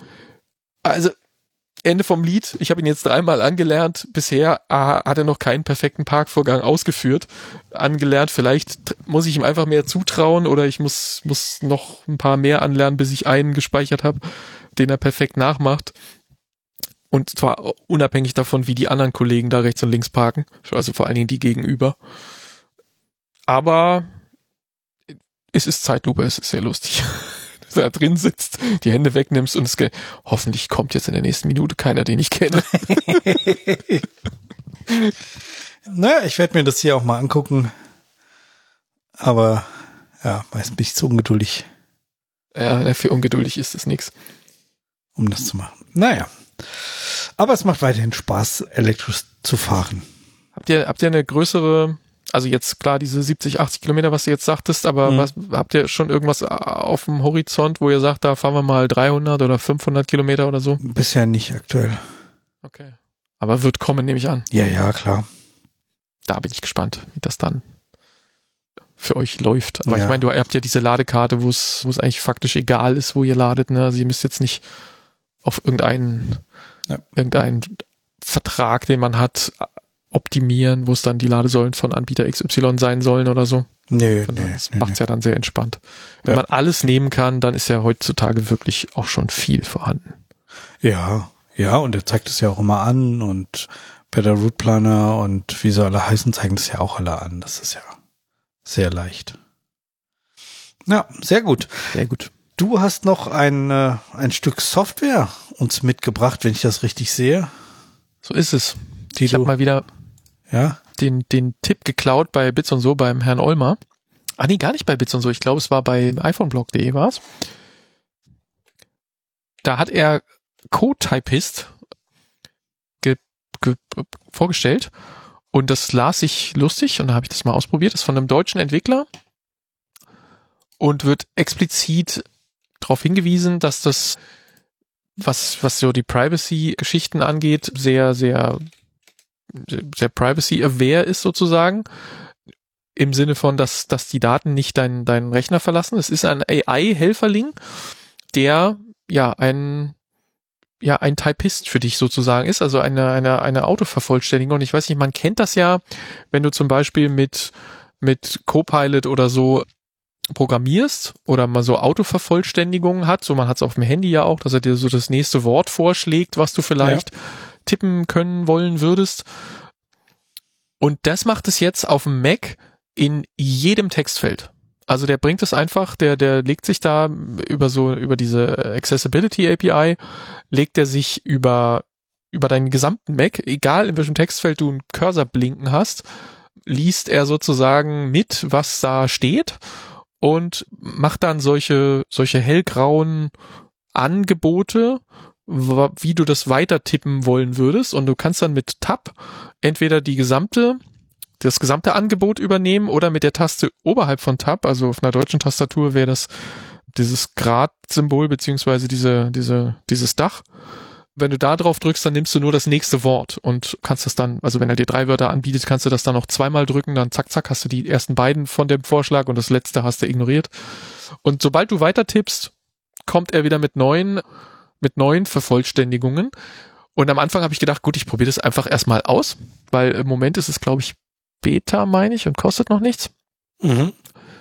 Speaker 2: Also Ende vom Lied, ich habe ihn jetzt 3-mal angelernt, bisher hat er noch keinen perfekten Parkvorgang ausgeführt. Angelernt, vielleicht muss ich ihm einfach mehr zutrauen oder ich muss noch ein paar mehr anlernen, bis ich einen gespeichert habe, den er perfekt nachmacht. Und zwar unabhängig davon, wie die anderen Kollegen da rechts und links parken. Also vor allen Dingen die gegenüber. Aber es ist Zeitlupe, es ist sehr lustig. Dass er da drin sitzt, die Hände wegnimmst und hoffentlich kommt jetzt in der nächsten Minute keiner, den ich kenne.
Speaker 1: Naja, ich werde mir das hier auch mal angucken. Aber ja, meist bin ich zu ungeduldig.
Speaker 2: Ja, für ungeduldig ist es nichts.
Speaker 1: Um das zu machen. Naja. Aber es macht weiterhin Spaß, elektrisch zu fahren.
Speaker 2: Habt ihr eine größere, also jetzt klar diese 70, 80 Kilometer, was du jetzt sagtest, aber habt ihr schon irgendwas auf dem Horizont, wo ihr sagt, da fahren wir mal 300 oder 500 Kilometer oder so?
Speaker 1: Bisher nicht aktuell.
Speaker 2: Okay. Aber wird kommen, nehme ich an.
Speaker 1: Ja, klar.
Speaker 2: Da bin ich gespannt, wie das dann für euch läuft. Aber ich meine, ihr habt ja diese Ladekarte, wo es eigentlich faktisch egal ist, wo ihr ladet. Ne? Also ihr müsst jetzt nicht auf irgendeinen Vertrag, den man hat, optimieren, wo es dann die Ladesäulen von Anbieter XY sein sollen oder so. Das macht's ja dann sehr entspannt. Wenn man alles nehmen kann, dann ist ja heutzutage wirklich auch schon viel vorhanden.
Speaker 1: Ja, und er zeigt es ja auch immer an und Better Route Planner und wie sie alle heißen, zeigen das ja auch alle an. Das ist ja sehr leicht. Ja, sehr gut.
Speaker 2: Sehr gut.
Speaker 1: Du hast noch ein Stück Software uns mitgebracht, wenn ich das richtig sehe.
Speaker 2: So ist es. Ich habe mal wieder den Tipp geklaut bei Bits und so beim Herrn Olmer. Nee, gar nicht bei Bits und so. Ich glaube, es war bei iPhoneblog.de war's. Da hat er CodeTypist vorgestellt und das las ich lustig und da habe ich das mal ausprobiert. Das ist von einem deutschen Entwickler und wird explizit darauf hingewiesen, dass das, was so die Privacy-Geschichten angeht, sehr, sehr, sehr privacy-aware ist sozusagen. Im Sinne von, dass die Daten nicht deinen Rechner verlassen. Es ist ein AI-Helferling, der ein Typist für dich sozusagen ist, also eine Autovervollständigung. Und ich weiß nicht, man kennt das ja, wenn du zum Beispiel mit Copilot oder so programmierst oder mal so Autovervollständigungen hat, so man hat es auf dem Handy ja auch, dass er dir so das nächste Wort vorschlägt, was du vielleicht tippen können wollen würdest. Und das macht es jetzt auf dem Mac in jedem Textfeld. Also der bringt es einfach, der legt sich da über diese Accessibility API, legt er sich über deinen gesamten Mac, egal in welchem Textfeld du einen Cursor blinken hast, liest er sozusagen mit, was da steht und macht dann solche hellgrauen Angebote, wie du das weiter tippen wollen würdest, und du kannst dann mit Tab entweder das gesamte Angebot übernehmen oder mit der Taste oberhalb von Tab, also auf einer deutschen Tastatur wäre das dieses Grad-Symbol beziehungsweise dieses Dach. Wenn du da drauf drückst, dann nimmst du nur das nächste Wort und kannst das dann, also wenn er dir 3 Wörter anbietet, kannst du das dann noch zweimal drücken, dann zack, zack, hast du die ersten beiden von dem Vorschlag und das letzte hast du ignoriert. Und sobald du weiter tippst, kommt er wieder mit neuen Vervollständigungen. Und am Anfang habe ich gedacht, gut, ich probiere das einfach erstmal aus, weil im Moment ist es, glaube ich, Beta, meine ich, und kostet noch nichts.
Speaker 1: Mhm.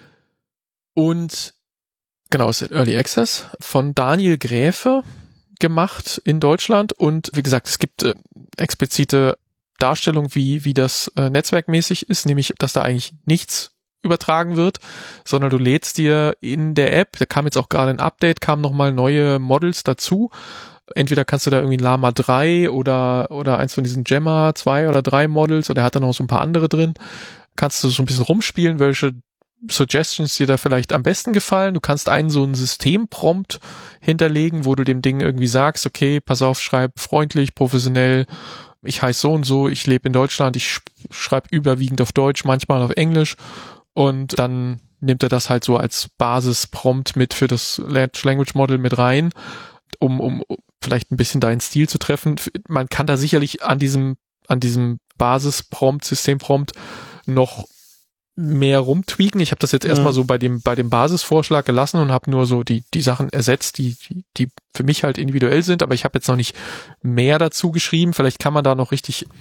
Speaker 2: Und genau, es ist Early Access von Daniel Gräfe gemacht in Deutschland. Und wie gesagt, es gibt explizite Darstellung, wie das netzwerkmäßig ist, nämlich, dass da eigentlich nichts übertragen wird, sondern du lädst dir in der App, da kam jetzt auch gerade ein Update, kamen nochmal neue Models dazu. Entweder kannst du da irgendwie ein Llama 3 oder eins von diesen Gemma 2 oder 3 Models, oder er hat da noch so ein paar andere drin. Kannst du so ein bisschen rumspielen, welche Suggestions dir da vielleicht am besten gefallen. Du kannst so einen Systemprompt hinterlegen, wo du dem Ding irgendwie sagst, okay, pass auf, schreib freundlich, professionell, ich heiße so und so, ich lebe in Deutschland, ich schreibe überwiegend auf Deutsch, manchmal auf Englisch, und dann nimmt er das halt so als Basisprompt mit für das Large Language Model mit rein, um vielleicht ein bisschen deinen Stil zu treffen. Man kann da sicherlich an diesem Basisprompt, Systemprompt noch mehr rumtweaken. Ich habe das jetzt erstmal so bei dem Basisvorschlag gelassen und habe nur so die Sachen ersetzt, die für mich halt individuell sind, aber ich habe jetzt noch nicht mehr dazu geschrieben. Vielleicht kann man da noch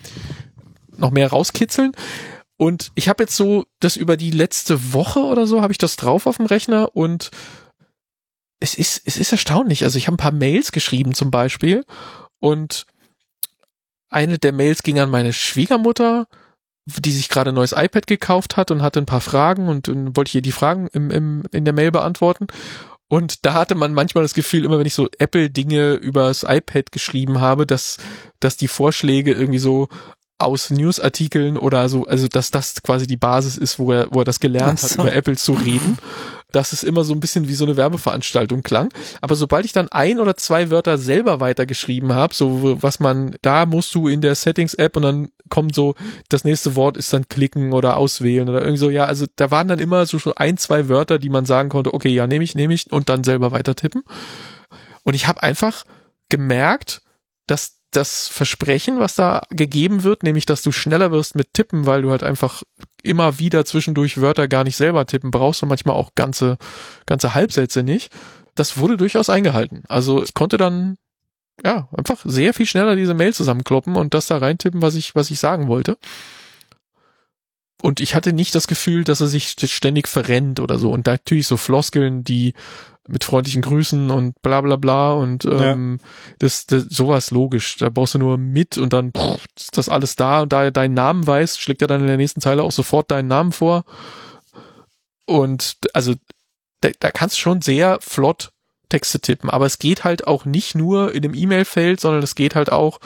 Speaker 2: mehr rauskitzeln. Und ich habe jetzt so das über die letzte Woche oder so habe ich das drauf auf dem Rechner, und es ist erstaunlich. Also ich habe ein paar Mails geschrieben zum Beispiel, und eine der Mails ging an meine Schwiegermutter, die sich gerade ein neues iPad gekauft hat und hatte ein paar Fragen, und wollte ich ihr die Fragen in der Mail beantworten. Und da hatte man manchmal das Gefühl, immer wenn ich so Apple-Dinge übers iPad geschrieben habe, dass die Vorschläge irgendwie so aus Newsartikeln oder so, also dass das quasi die Basis ist, wo er das gelernt hat, über Apple zu reden, dass es immer so ein bisschen wie so eine Werbeveranstaltung klang. Aber sobald ich dann 1 oder 2 Wörter selber weitergeschrieben habe, so da musst du in der Settings-App, und dann kommt so, das nächste Wort ist dann klicken oder auswählen oder irgendwie so, ja, also da waren dann immer so 1, 2 Wörter, die man sagen konnte, okay, ja, nehme ich, und dann selber weiter tippen. Und ich habe einfach gemerkt, dass das Versprechen, was da gegeben wird, nämlich, dass du schneller wirst mit Tippen, weil du halt einfach immer wieder zwischendurch Wörter gar nicht selber tippen brauchst und manchmal auch ganze Halbsätze nicht. Das wurde durchaus eingehalten. Also ich konnte dann einfach sehr viel schneller diese Mail zusammenkloppen und das da reintippen, was ich sagen wollte. Und ich hatte nicht das Gefühl, dass er sich ständig verrennt oder so. Und natürlich so Floskeln, die mit freundlichen Grüßen und bla bla bla und das sowas logisch. Da brauchst du nur mit und dann ist das alles da und da er deinen Namen weiß, schlägt er dann in der nächsten Zeile auch sofort deinen Namen vor. Und also da kannst du schon sehr flott Texte tippen, aber es geht halt auch nicht nur in dem E-Mail-Feld, sondern es geht halt auch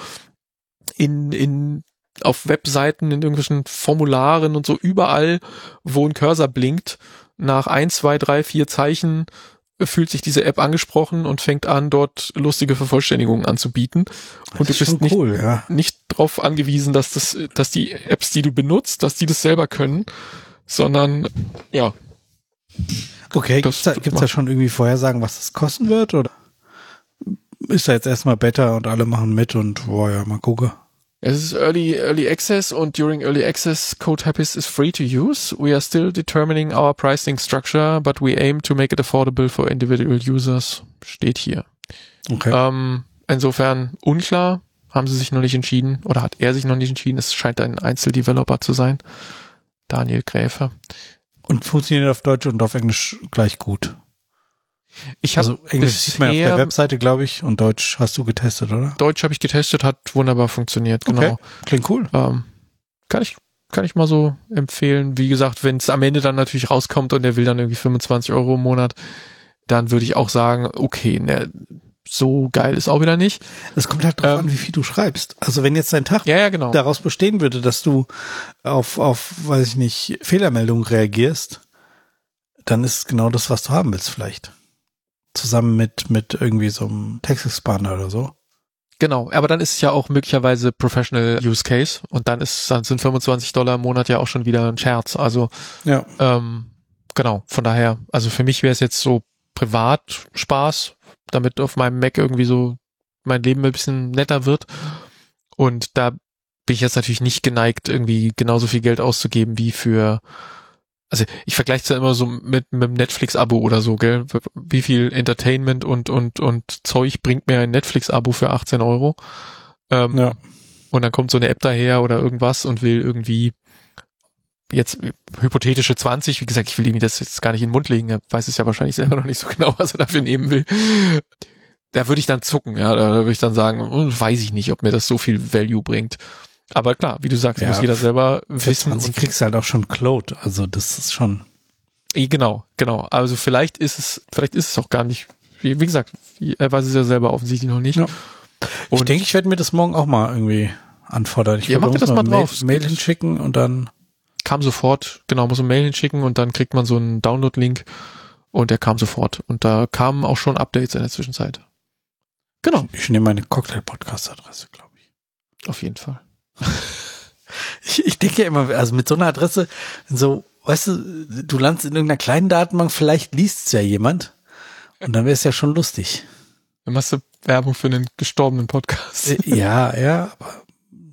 Speaker 2: auf Webseiten, in irgendwelchen Formularen und so, überall, wo ein Cursor blinkt, nach 1, 2, 3, 4 Zeichen fühlt sich diese App angesprochen und fängt an, dort lustige Vervollständigungen anzubieten. Und du bist nicht darauf angewiesen, dass die Apps, die du benutzt, dass die das selber können, sondern ja.
Speaker 1: Okay, gibt's da schon irgendwie Vorhersagen, was das kosten wird? Oder ist da jetzt erstmal Beta und alle machen mit und mal gucke?
Speaker 2: Es ist Early Access und during Early Access, CodeHappys is free to use. We are still determining our pricing structure, but we aim to make it affordable for individual users. Steht hier.
Speaker 1: Okay.
Speaker 2: Insofern unklar, haben sie sich noch nicht entschieden oder hat er sich noch nicht entschieden. Es scheint ein Einzeldeveloper zu sein. Daniel Gräfe.
Speaker 1: Und funktioniert auf Deutsch und auf Englisch gleich gut? Englisch sieht man auf der Webseite, glaube ich, und Deutsch hast du getestet, oder?
Speaker 2: Deutsch habe ich getestet, hat wunderbar funktioniert, genau.
Speaker 1: Okay. Klingt cool.
Speaker 2: Kann ich mal so empfehlen. Wie gesagt, wenn es am Ende dann natürlich rauskommt und der will dann irgendwie 25 € im Monat, dann würde ich auch sagen, okay, so geil ist auch wieder nicht.
Speaker 1: Es kommt halt drauf an, wie viel du schreibst. Also wenn jetzt dein Tag
Speaker 2: genau.
Speaker 1: daraus bestehen würde, dass du auf, weiß ich nicht, Fehlermeldungen reagierst, dann ist es genau das, was du haben willst vielleicht. Zusammen mit irgendwie so einem Text-Expander oder so.
Speaker 2: Genau, aber dann ist es ja auch möglicherweise Professional Use Case und dann sind $25 im Monat ja auch schon wieder ein Scherz. Also genau, von daher, also für mich wäre es jetzt so Privatspaß, damit auf meinem Mac irgendwie so mein Leben ein bisschen netter wird. Und da bin ich jetzt natürlich nicht geneigt, irgendwie genauso viel Geld auszugeben wie für, also ich vergleiche es ja immer so mit einem Netflix-Abo oder so, gell? Wie viel Entertainment und Zeug bringt mir ein Netflix-Abo für 18 €? Und dann kommt so eine App daher oder irgendwas und will irgendwie jetzt hypothetische 20, wie gesagt, ich will ihm das jetzt gar nicht in den Mund legen, er weiß es ja wahrscheinlich selber noch nicht so genau, was er dafür nehmen will. Da würde ich dann zucken, ja, da würde ich dann sagen, weiß ich nicht, ob mir das so viel Value bringt. Aber klar, wie du sagst, muss jeder selber wissen.
Speaker 1: Und kriegst halt auch schon Cloud, also das ist schon.
Speaker 2: Genau. Also vielleicht ist es auch gar nicht, wie gesagt, er weiß es ja selber offensichtlich noch nicht.
Speaker 1: Ja. Ich denke, ich werde mir das morgen auch mal irgendwie anfordern. Ich
Speaker 2: mach dir das mal drauf.
Speaker 1: Mail hinschicken und dann.
Speaker 2: Kam sofort, genau, muss eine Mail hinschicken und dann kriegt man so einen Download-Link und der kam sofort. Und da kamen auch schon Updates in der Zwischenzeit. Genau.
Speaker 1: Ich nehme meine Cocktail-Podcast-Adresse, glaube ich.
Speaker 2: Auf jeden Fall.
Speaker 1: Ich denke ja immer, also mit so einer Adresse, so, weißt du landest in irgendeiner kleinen Datenbank, vielleicht liest es ja jemand und dann wäre es ja schon lustig.
Speaker 2: Dann machst du Werbung für einen gestorbenen Podcast.
Speaker 1: Ja, aber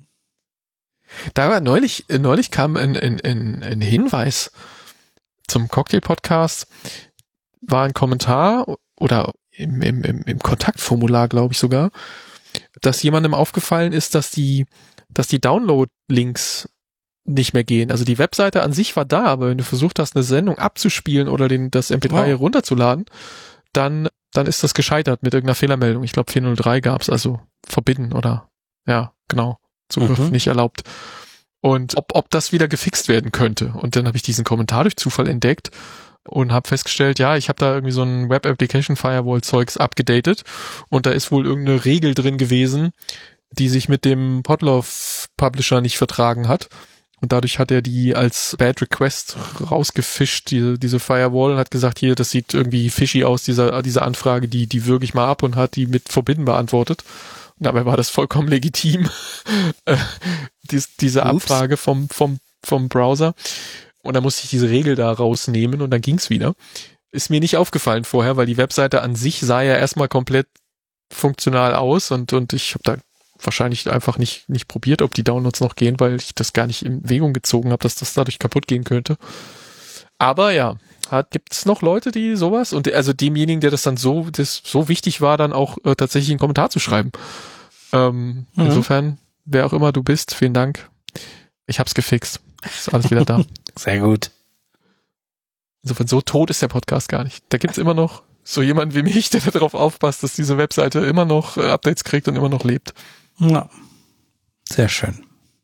Speaker 2: da war neulich kam ein Hinweis zum Cocktail-Podcast, war ein Kommentar oder im Kontaktformular, glaube ich sogar, dass jemandem aufgefallen ist, dass die Download-Links nicht mehr gehen. Also die Webseite an sich war da, aber wenn du versucht hast, eine Sendung abzuspielen oder das MP3 runterzuladen, dann ist das gescheitert mit irgendeiner Fehlermeldung. Ich glaube 403 gab's, also verbieten oder ja, genau. Zugriff nicht erlaubt. Und ob das wieder gefixt werden könnte. Und dann habe ich diesen Kommentar durch Zufall entdeckt und habe festgestellt, ja, ich habe da irgendwie so ein Web Application Firewall Zeugs abgedatet und da ist wohl irgendeine Regel drin gewesen, die sich mit dem Podlove Publisher nicht vertragen hat. Und dadurch hat er die als Bad Request rausgefischt, diese Firewall, und hat gesagt, hier, das sieht irgendwie fishy aus, diese Anfrage, die würge ich mal ab, und hat die mit Verbinden beantwortet. Und dabei war das vollkommen legitim, diese Abfrage vom Browser. Und dann musste ich diese Regel da rausnehmen und dann ging's wieder. Ist mir nicht aufgefallen vorher, weil die Webseite an sich sah ja erstmal komplett funktional aus und ich habe da wahrscheinlich einfach nicht probiert, ob die Downloads noch gehen, weil ich das gar nicht in Erwägung gezogen habe, dass das dadurch kaputt gehen könnte. Aber ja, gibt es noch Leute, die sowas und also demjenigen, der das so wichtig war, dann auch tatsächlich einen Kommentar zu schreiben. Insofern, wer auch immer du bist, vielen Dank. Ich hab's gefixt. Ist alles wieder da.
Speaker 1: Sehr gut.
Speaker 2: Insofern, so tot ist der Podcast gar nicht. Da gibt's immer noch so jemanden wie mich, der darauf aufpasst, dass diese Webseite immer noch Updates kriegt und immer noch lebt.
Speaker 1: Ja. Sehr schön.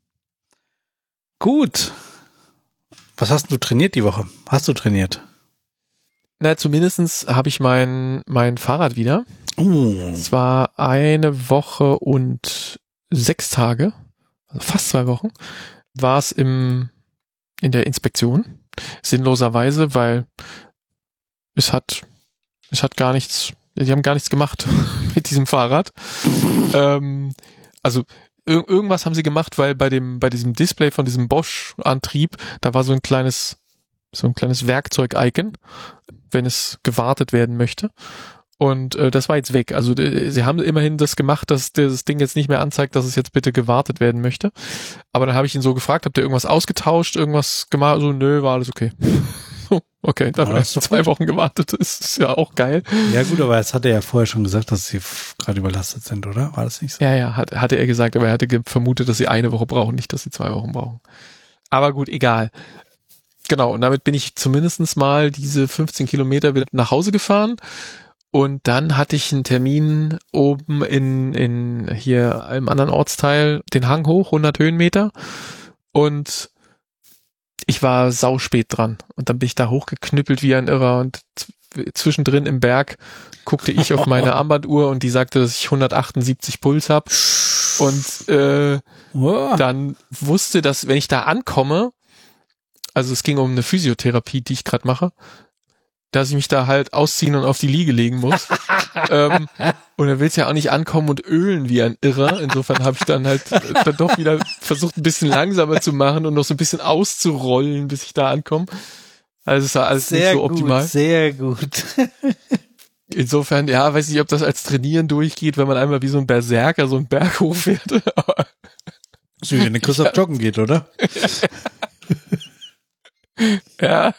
Speaker 1: Gut. Was hast du trainiert die Woche? Hast du trainiert?
Speaker 2: Na, zumindestens habe ich mein Fahrrad wieder. Es war 1 Woche und 6 Tage, also fast 2 Wochen, war es in der Inspektion. Sinnloserweise, weil es hat gar nichts, die haben gar nichts gemacht mit diesem Fahrrad. Also irgendwas haben sie gemacht, weil bei diesem Display von diesem Bosch-Antrieb, da war so ein kleines Werkzeug-Icon, wenn es gewartet werden möchte. Und das war jetzt weg. Also sie haben immerhin das gemacht, dass das Ding jetzt nicht mehr anzeigt, dass es jetzt bitte gewartet werden möchte. Aber dann habe ich ihn so gefragt, habt ihr irgendwas ausgetauscht, irgendwas gemacht? So, nö, war alles okay. Okay, dann hast du 2 Wochen gewartet. Das ist ja auch geil.
Speaker 1: Ja gut, aber das hat er ja vorher schon gesagt, dass sie gerade überlastet sind, oder? War das nicht so?
Speaker 2: Ja, hatte er gesagt, aber er hatte vermutet, dass sie 1 Woche brauchen, nicht, dass sie 2 Wochen brauchen. Aber gut, egal. Genau, und damit bin ich zumindest mal diese 15 Kilometer wieder nach Hause gefahren. Und dann hatte ich einen Termin oben in hier einem anderen Ortsteil, den Hang hoch, 100 Höhenmeter. Und ich war sauspät dran. Und dann bin ich da hochgeknüppelt wie ein Irrer. Und zwischendrin im Berg guckte ich auf meine Armbanduhr und die sagte, dass ich 178 Puls habe. Und dann wusste, dass wenn ich da ankomme, also es ging um eine Physiotherapie, die ich gerade mache, dass ich mich da halt ausziehen und auf die Liege legen muss. Und dann willst du ja auch nicht ankommen und ölen wie ein Irrer. Insofern habe ich dann halt dann doch wieder versucht, ein bisschen langsamer zu machen und noch so ein bisschen auszurollen, bis ich da ankomme. Also es war alles sehr nicht so optimal.
Speaker 1: Sehr gut.
Speaker 2: Insofern, ja, weiß nicht, ob das als Trainieren durchgeht, wenn man einmal wie so ein Berserker so einen Berg hochfährt.
Speaker 1: So wie wenn der Christoph joggen geht, oder?
Speaker 2: Ja.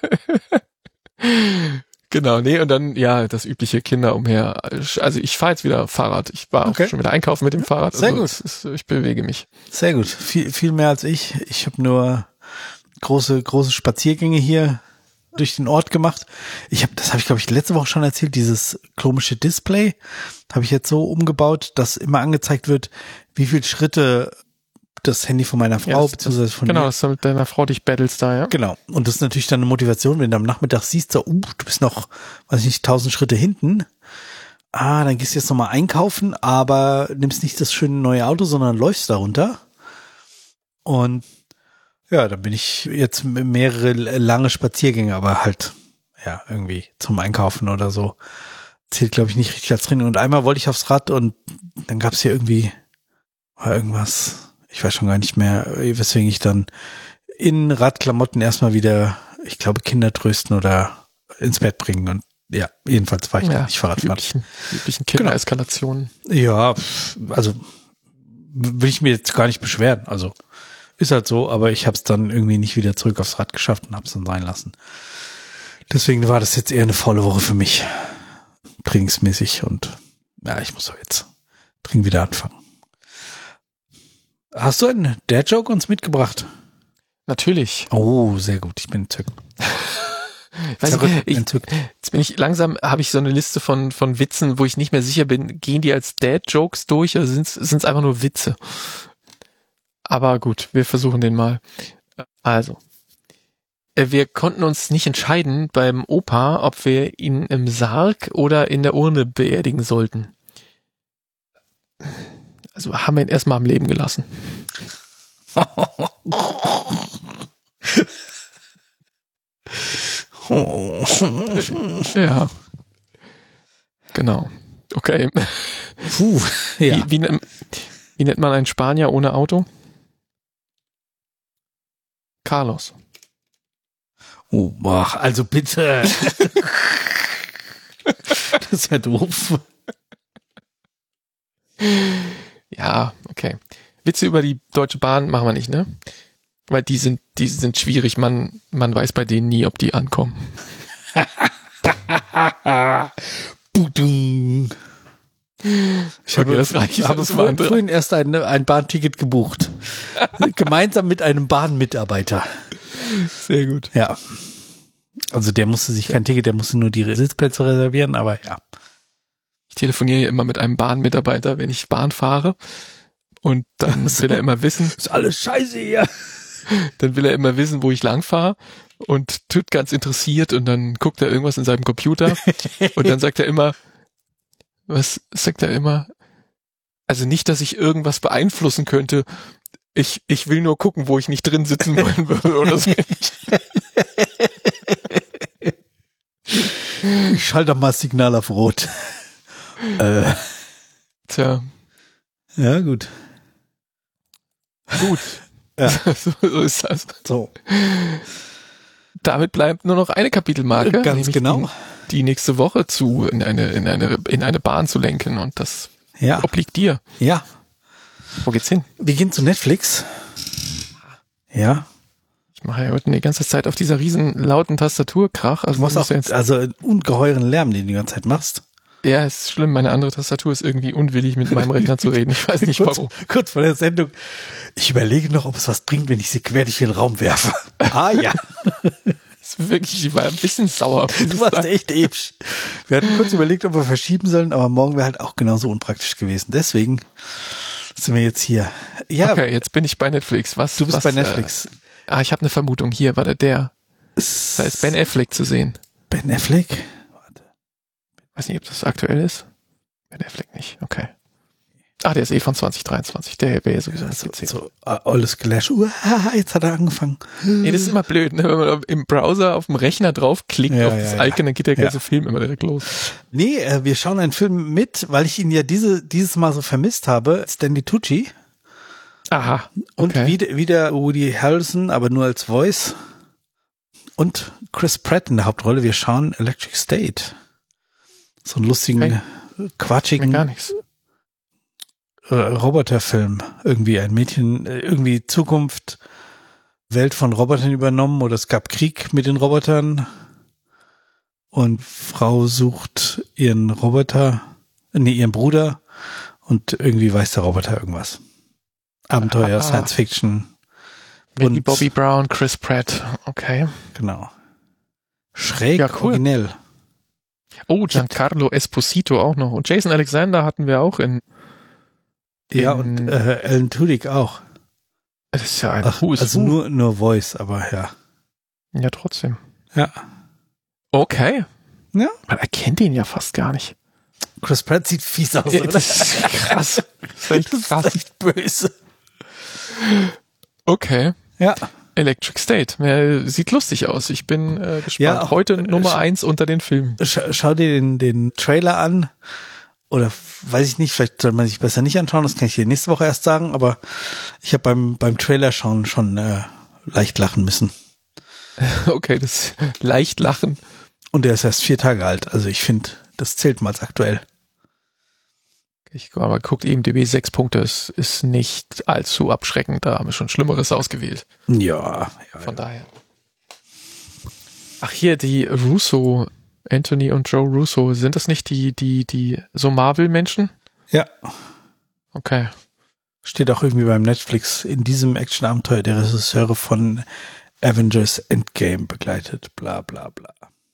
Speaker 2: Genau, nee, und dann, ja, das übliche Kinder umher. Also ich fahre jetzt wieder Fahrrad. Ich war auch schon wieder einkaufen mit dem Fahrrad.
Speaker 1: Sehr gut.
Speaker 2: Ich bewege mich.
Speaker 1: Sehr gut. Viel mehr als ich. Ich habe nur große Spaziergänge hier durch den Ort gemacht. Das habe ich, glaube ich, letzte Woche schon erzählt. Dieses komische Display habe ich jetzt so umgebaut, dass immer angezeigt wird, wie viele Schritte das Handy von meiner Frau, beziehungsweise von mir.
Speaker 2: Genau, dass du mit deiner Frau dich battlest da, ja.
Speaker 1: Genau. Und das ist natürlich dann eine Motivation, wenn du am Nachmittag siehst, so, du bist noch, weiß ich nicht, 1000 Schritte hinten. Dann gehst du jetzt nochmal einkaufen, aber nimmst nicht das schöne neue Auto, sondern läufst da runter. Und ja, dann bin ich jetzt mehrere lange Spaziergänge, aber halt, ja, irgendwie zum Einkaufen oder so. Zählt, glaube ich, nicht richtig als Training. Und einmal wollte ich aufs Rad und dann gab es hier irgendwas. Ich weiß schon gar nicht mehr, weswegen ich dann in Radklamotten erstmal wieder, ich glaube, Kinder trösten oder ins Bett bringen. Und ja, jedenfalls war ich da nicht Fahrradfahren.
Speaker 2: Üblichen Kindereskalationen.
Speaker 1: Ja, also will ich mir jetzt gar nicht beschweren. Also ist halt so, aber ich habe es dann irgendwie nicht wieder zurück aufs Rad geschafft und habe es dann sein lassen. Deswegen war das jetzt eher eine faule Woche für mich, trainingsmäßig. Und ja, ich muss auch jetzt dringend wieder anfangen. Hast du einen Dad-Joke uns mitgebracht?
Speaker 2: Natürlich.
Speaker 1: Oh, sehr gut. Ich bin entzückt.
Speaker 2: Jetzt bin ich langsam, habe ich so eine Liste von Witzen, wo ich nicht mehr sicher bin, gehen die als Dad-Jokes durch oder sind es einfach nur Witze? Aber gut, wir versuchen den mal. Also, wir konnten uns nicht entscheiden beim Opa, ob wir ihn im Sarg oder in der Urne beerdigen sollten. Also haben wir ihn erstmal am Leben gelassen. Ja. Genau. Okay.
Speaker 1: Puh, ja.
Speaker 2: Wie nennt man einen Spanier ohne Auto? Carlos.
Speaker 1: Oh, also bitte. Das ist ja doof.
Speaker 2: Ja, okay. Witze über die Deutsche Bahn machen wir nicht, ne? Weil die sind schwierig. Man weiß bei denen nie, ob die ankommen.
Speaker 1: Ich habe vorhin erst ein Bahnticket gebucht. Gemeinsam mit einem Bahnmitarbeiter.
Speaker 2: Sehr gut.
Speaker 1: Ja. Also der musste sich kein Ticket, der musste nur die Sitzplätze reservieren, aber ja.
Speaker 2: Ich telefoniere ja immer mit einem Bahnmitarbeiter, wenn ich Bahn fahre. Und dann will er immer wissen.
Speaker 1: Ist alles scheiße hier.
Speaker 2: Dann will er immer wissen, wo ich lang fahre. Und tut ganz interessiert und dann guckt er irgendwas in seinem Computer. Und dann sagt er immer, was sagt er immer? Also nicht, dass ich irgendwas beeinflussen könnte. Ich will nur gucken, wo ich nicht drin sitzen wollen würde oder so.
Speaker 1: Ich schalte mal das Signal auf Rot.
Speaker 2: Tja.
Speaker 1: Ja, gut.
Speaker 2: Gut.
Speaker 1: Ja.
Speaker 2: So ist das.
Speaker 1: So.
Speaker 2: Damit bleibt nur noch eine Kapitelmarke.
Speaker 1: Ganz genau.
Speaker 2: Die nächste Woche in eine Bahn zu lenken und das obliegt dir.
Speaker 1: Ja.
Speaker 2: Wo geht's hin?
Speaker 1: Wir gehen zu Netflix. Ja.
Speaker 2: Ich mache ja heute die ganze Zeit auf dieser riesen lauten Tastatur Krach.
Speaker 1: Also du machst auch einen ungeheuren Lärm, den du die ganze Zeit machst.
Speaker 2: Ja, ist schlimm. Meine andere Tastatur ist irgendwie unwillig, mit meinem Rechner zu reden. Ich weiß nicht warum.
Speaker 1: Kurz vor der Sendung. Ich überlege noch, ob es was bringt, wenn ich sie quer durch den Raum werfe. Ah ja.
Speaker 2: Ich war ein bisschen sauer.
Speaker 1: Du warst echt episch. Wir hatten kurz überlegt, ob wir verschieben sollen, aber morgen wäre halt auch genauso unpraktisch gewesen. Deswegen sind wir jetzt hier. Ja.
Speaker 2: Okay, jetzt bin ich bei Netflix.
Speaker 1: Du bist bei Netflix.
Speaker 2: Ich habe eine Vermutung. Hier war der. Da ist Ben Affleck zu sehen.
Speaker 1: Ben Affleck? Warte.
Speaker 2: Weiß nicht, ob das aktuell ist. Ben Affleck nicht. Okay. Der ist von 2023. Der wäre ja sowieso nicht gezählt.
Speaker 1: So alles gelöscht. Jetzt hat er angefangen.
Speaker 2: Nee, das ist immer blöd, ne? Wenn man im Browser auf dem Rechner draufklickt auf das Icon, dann geht der ganze Film immer direkt los.
Speaker 1: Nee, wir schauen einen Film mit, weil ich ihn ja dieses Mal so vermisst habe. Stanley Tucci.
Speaker 2: Aha. Okay.
Speaker 1: Und wieder Woody Harrelson, aber nur als Voice. Und Chris Pratt in der Hauptrolle. Wir schauen Electric State. So einen lustigen, quatschigen
Speaker 2: gar nichts.
Speaker 1: Roboterfilm. Irgendwie ein Mädchen, irgendwie Zukunft, Welt von Robotern übernommen oder es gab Krieg mit den Robotern und Frau sucht ihren Bruder und irgendwie weiß der Roboter irgendwas. Abenteuer, Science Fiction.
Speaker 2: Und Bobby Brown, Chris Pratt. Okay.
Speaker 1: Genau. Schräg, originell.
Speaker 2: Oh, Giancarlo Esposito auch noch. Und Jason Alexander hatten wir auch in
Speaker 1: ja, und Alan Tudyk auch.
Speaker 2: Das ist ja ein
Speaker 1: Also nur Voice, aber ja.
Speaker 2: Ja, trotzdem.
Speaker 1: Ja.
Speaker 2: Okay.
Speaker 1: Ja.
Speaker 2: Man erkennt ihn ja fast gar nicht.
Speaker 1: Chris Pratt sieht fies aus, oder?
Speaker 2: Das ist krass. Das ist echt
Speaker 1: böse.
Speaker 2: Okay.
Speaker 1: Ja.
Speaker 2: Electric State. Sieht lustig aus. Ich bin gespannt. Ja, heute Nummer 1 unter den Filmen.
Speaker 1: Schau dir den Trailer an. Oder weiß ich nicht, vielleicht soll man sich besser nicht anschauen, das kann ich hier nächste Woche erst sagen, aber ich habe beim Trailer schon leicht lachen müssen.
Speaker 2: Okay, das leicht lachen.
Speaker 1: Und der ist erst 4 Tage alt, also ich finde, das zählt mal als aktuell.
Speaker 2: Aber guckt IMDb 6 Punkte, es ist nicht allzu abschreckend, da haben wir schon Schlimmeres ausgewählt.
Speaker 1: Ja.
Speaker 2: Von daher. Ach hier, die Anthony und Joe Russo, sind das nicht die so Marvel-Menschen?
Speaker 1: Ja.
Speaker 2: Okay.
Speaker 1: Steht auch irgendwie beim Netflix in diesem Action-Abenteuer der Regisseure von Avengers Endgame begleitet, bla bla bla.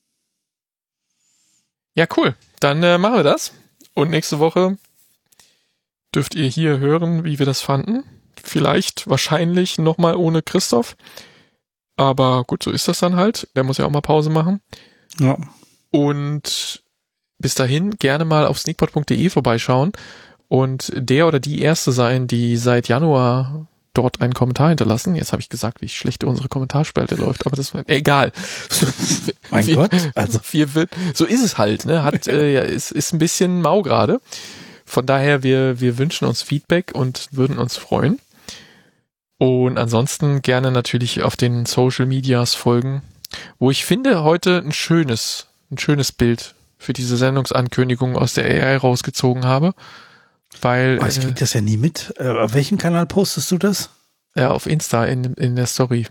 Speaker 2: Ja, cool. Dann machen wir das. Und nächste Woche dürft ihr hier hören, wie wir das fanden. Vielleicht, wahrscheinlich nochmal ohne Christoph. Aber gut, so ist das dann halt. Der muss ja auch mal Pause machen.
Speaker 1: Ja.
Speaker 2: Und bis dahin gerne mal auf sneakpot.de vorbeischauen und der oder die Erste sein, die seit Januar dort einen Kommentar hinterlassen. Jetzt habe ich gesagt, wie schlecht unsere Kommentarspalte läuft, aber das ist egal.
Speaker 1: Mein Gott, also
Speaker 2: so ist es halt, ne? Ist ein bisschen mau gerade. Von daher, wir wünschen uns Feedback und würden uns freuen. Und ansonsten gerne natürlich auf den Social Medias folgen, wo ich finde heute ein schönes Bild für diese Sendungsankündigung aus der AI rausgezogen habe. Weil
Speaker 1: ich krieg das ja nie mit. Auf welchem Kanal postest du das?
Speaker 2: Ja, auf Insta in der Story.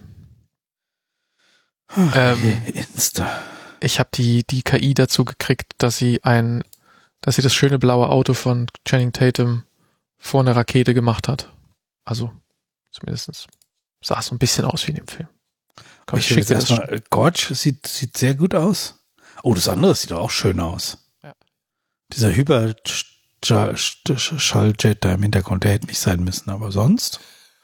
Speaker 1: Insta.
Speaker 2: Ich habe die KI dazu gekriegt, dass sie das schöne blaue Auto von Channing Tatum vor einer Rakete gemacht hat. Also zumindest sah es so ein bisschen aus wie in dem Film.
Speaker 1: Komm, ich schicke das mal. Gorge sieht sehr gut aus. Oh, das andere sieht auch schön aus. Ja. Dieser Hyperschalljet da im Hintergrund, der hätte nicht sein müssen, aber sonst.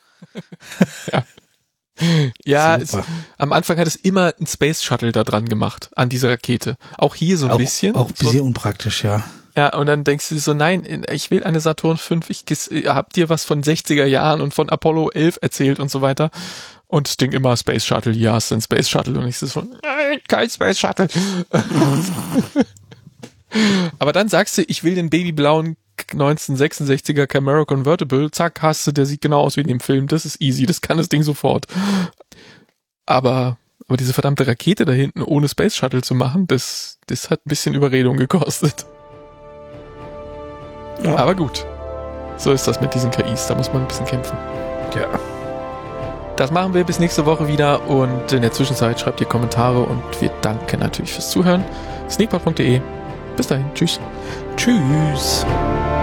Speaker 2: Ja, am Anfang hat es immer ein Space Shuttle da dran gemacht, an dieser Rakete. Auch hier so ein bisschen.
Speaker 1: Auch ein bisschen unpraktisch, ja.
Speaker 2: Ja, und dann denkst du so, nein, ich will eine Saturn V, ich hab dir was von 60er Jahren und von Apollo 11 erzählt und so weiter. Und das Ding immer Space Shuttle, ja, es ist ein Space Shuttle. Und ich so, nein, kein Space Shuttle. Aber dann sagst du, ich will den babyblauen 1966er Camaro Convertible, zack, hast du, der sieht genau aus wie in dem Film, das ist easy, das kann das Ding sofort. Aber diese verdammte Rakete da hinten ohne Space Shuttle zu machen, das hat ein bisschen Überredung gekostet. Ja. Aber gut, so ist das mit diesen KIs, da muss man ein bisschen kämpfen.
Speaker 1: Ja.
Speaker 2: Das machen wir bis nächste Woche wieder und in der Zwischenzeit schreibt ihr Kommentare und wir danken natürlich fürs Zuhören. sneakpod.de. Bis dahin, tschüss.
Speaker 1: Tschüss.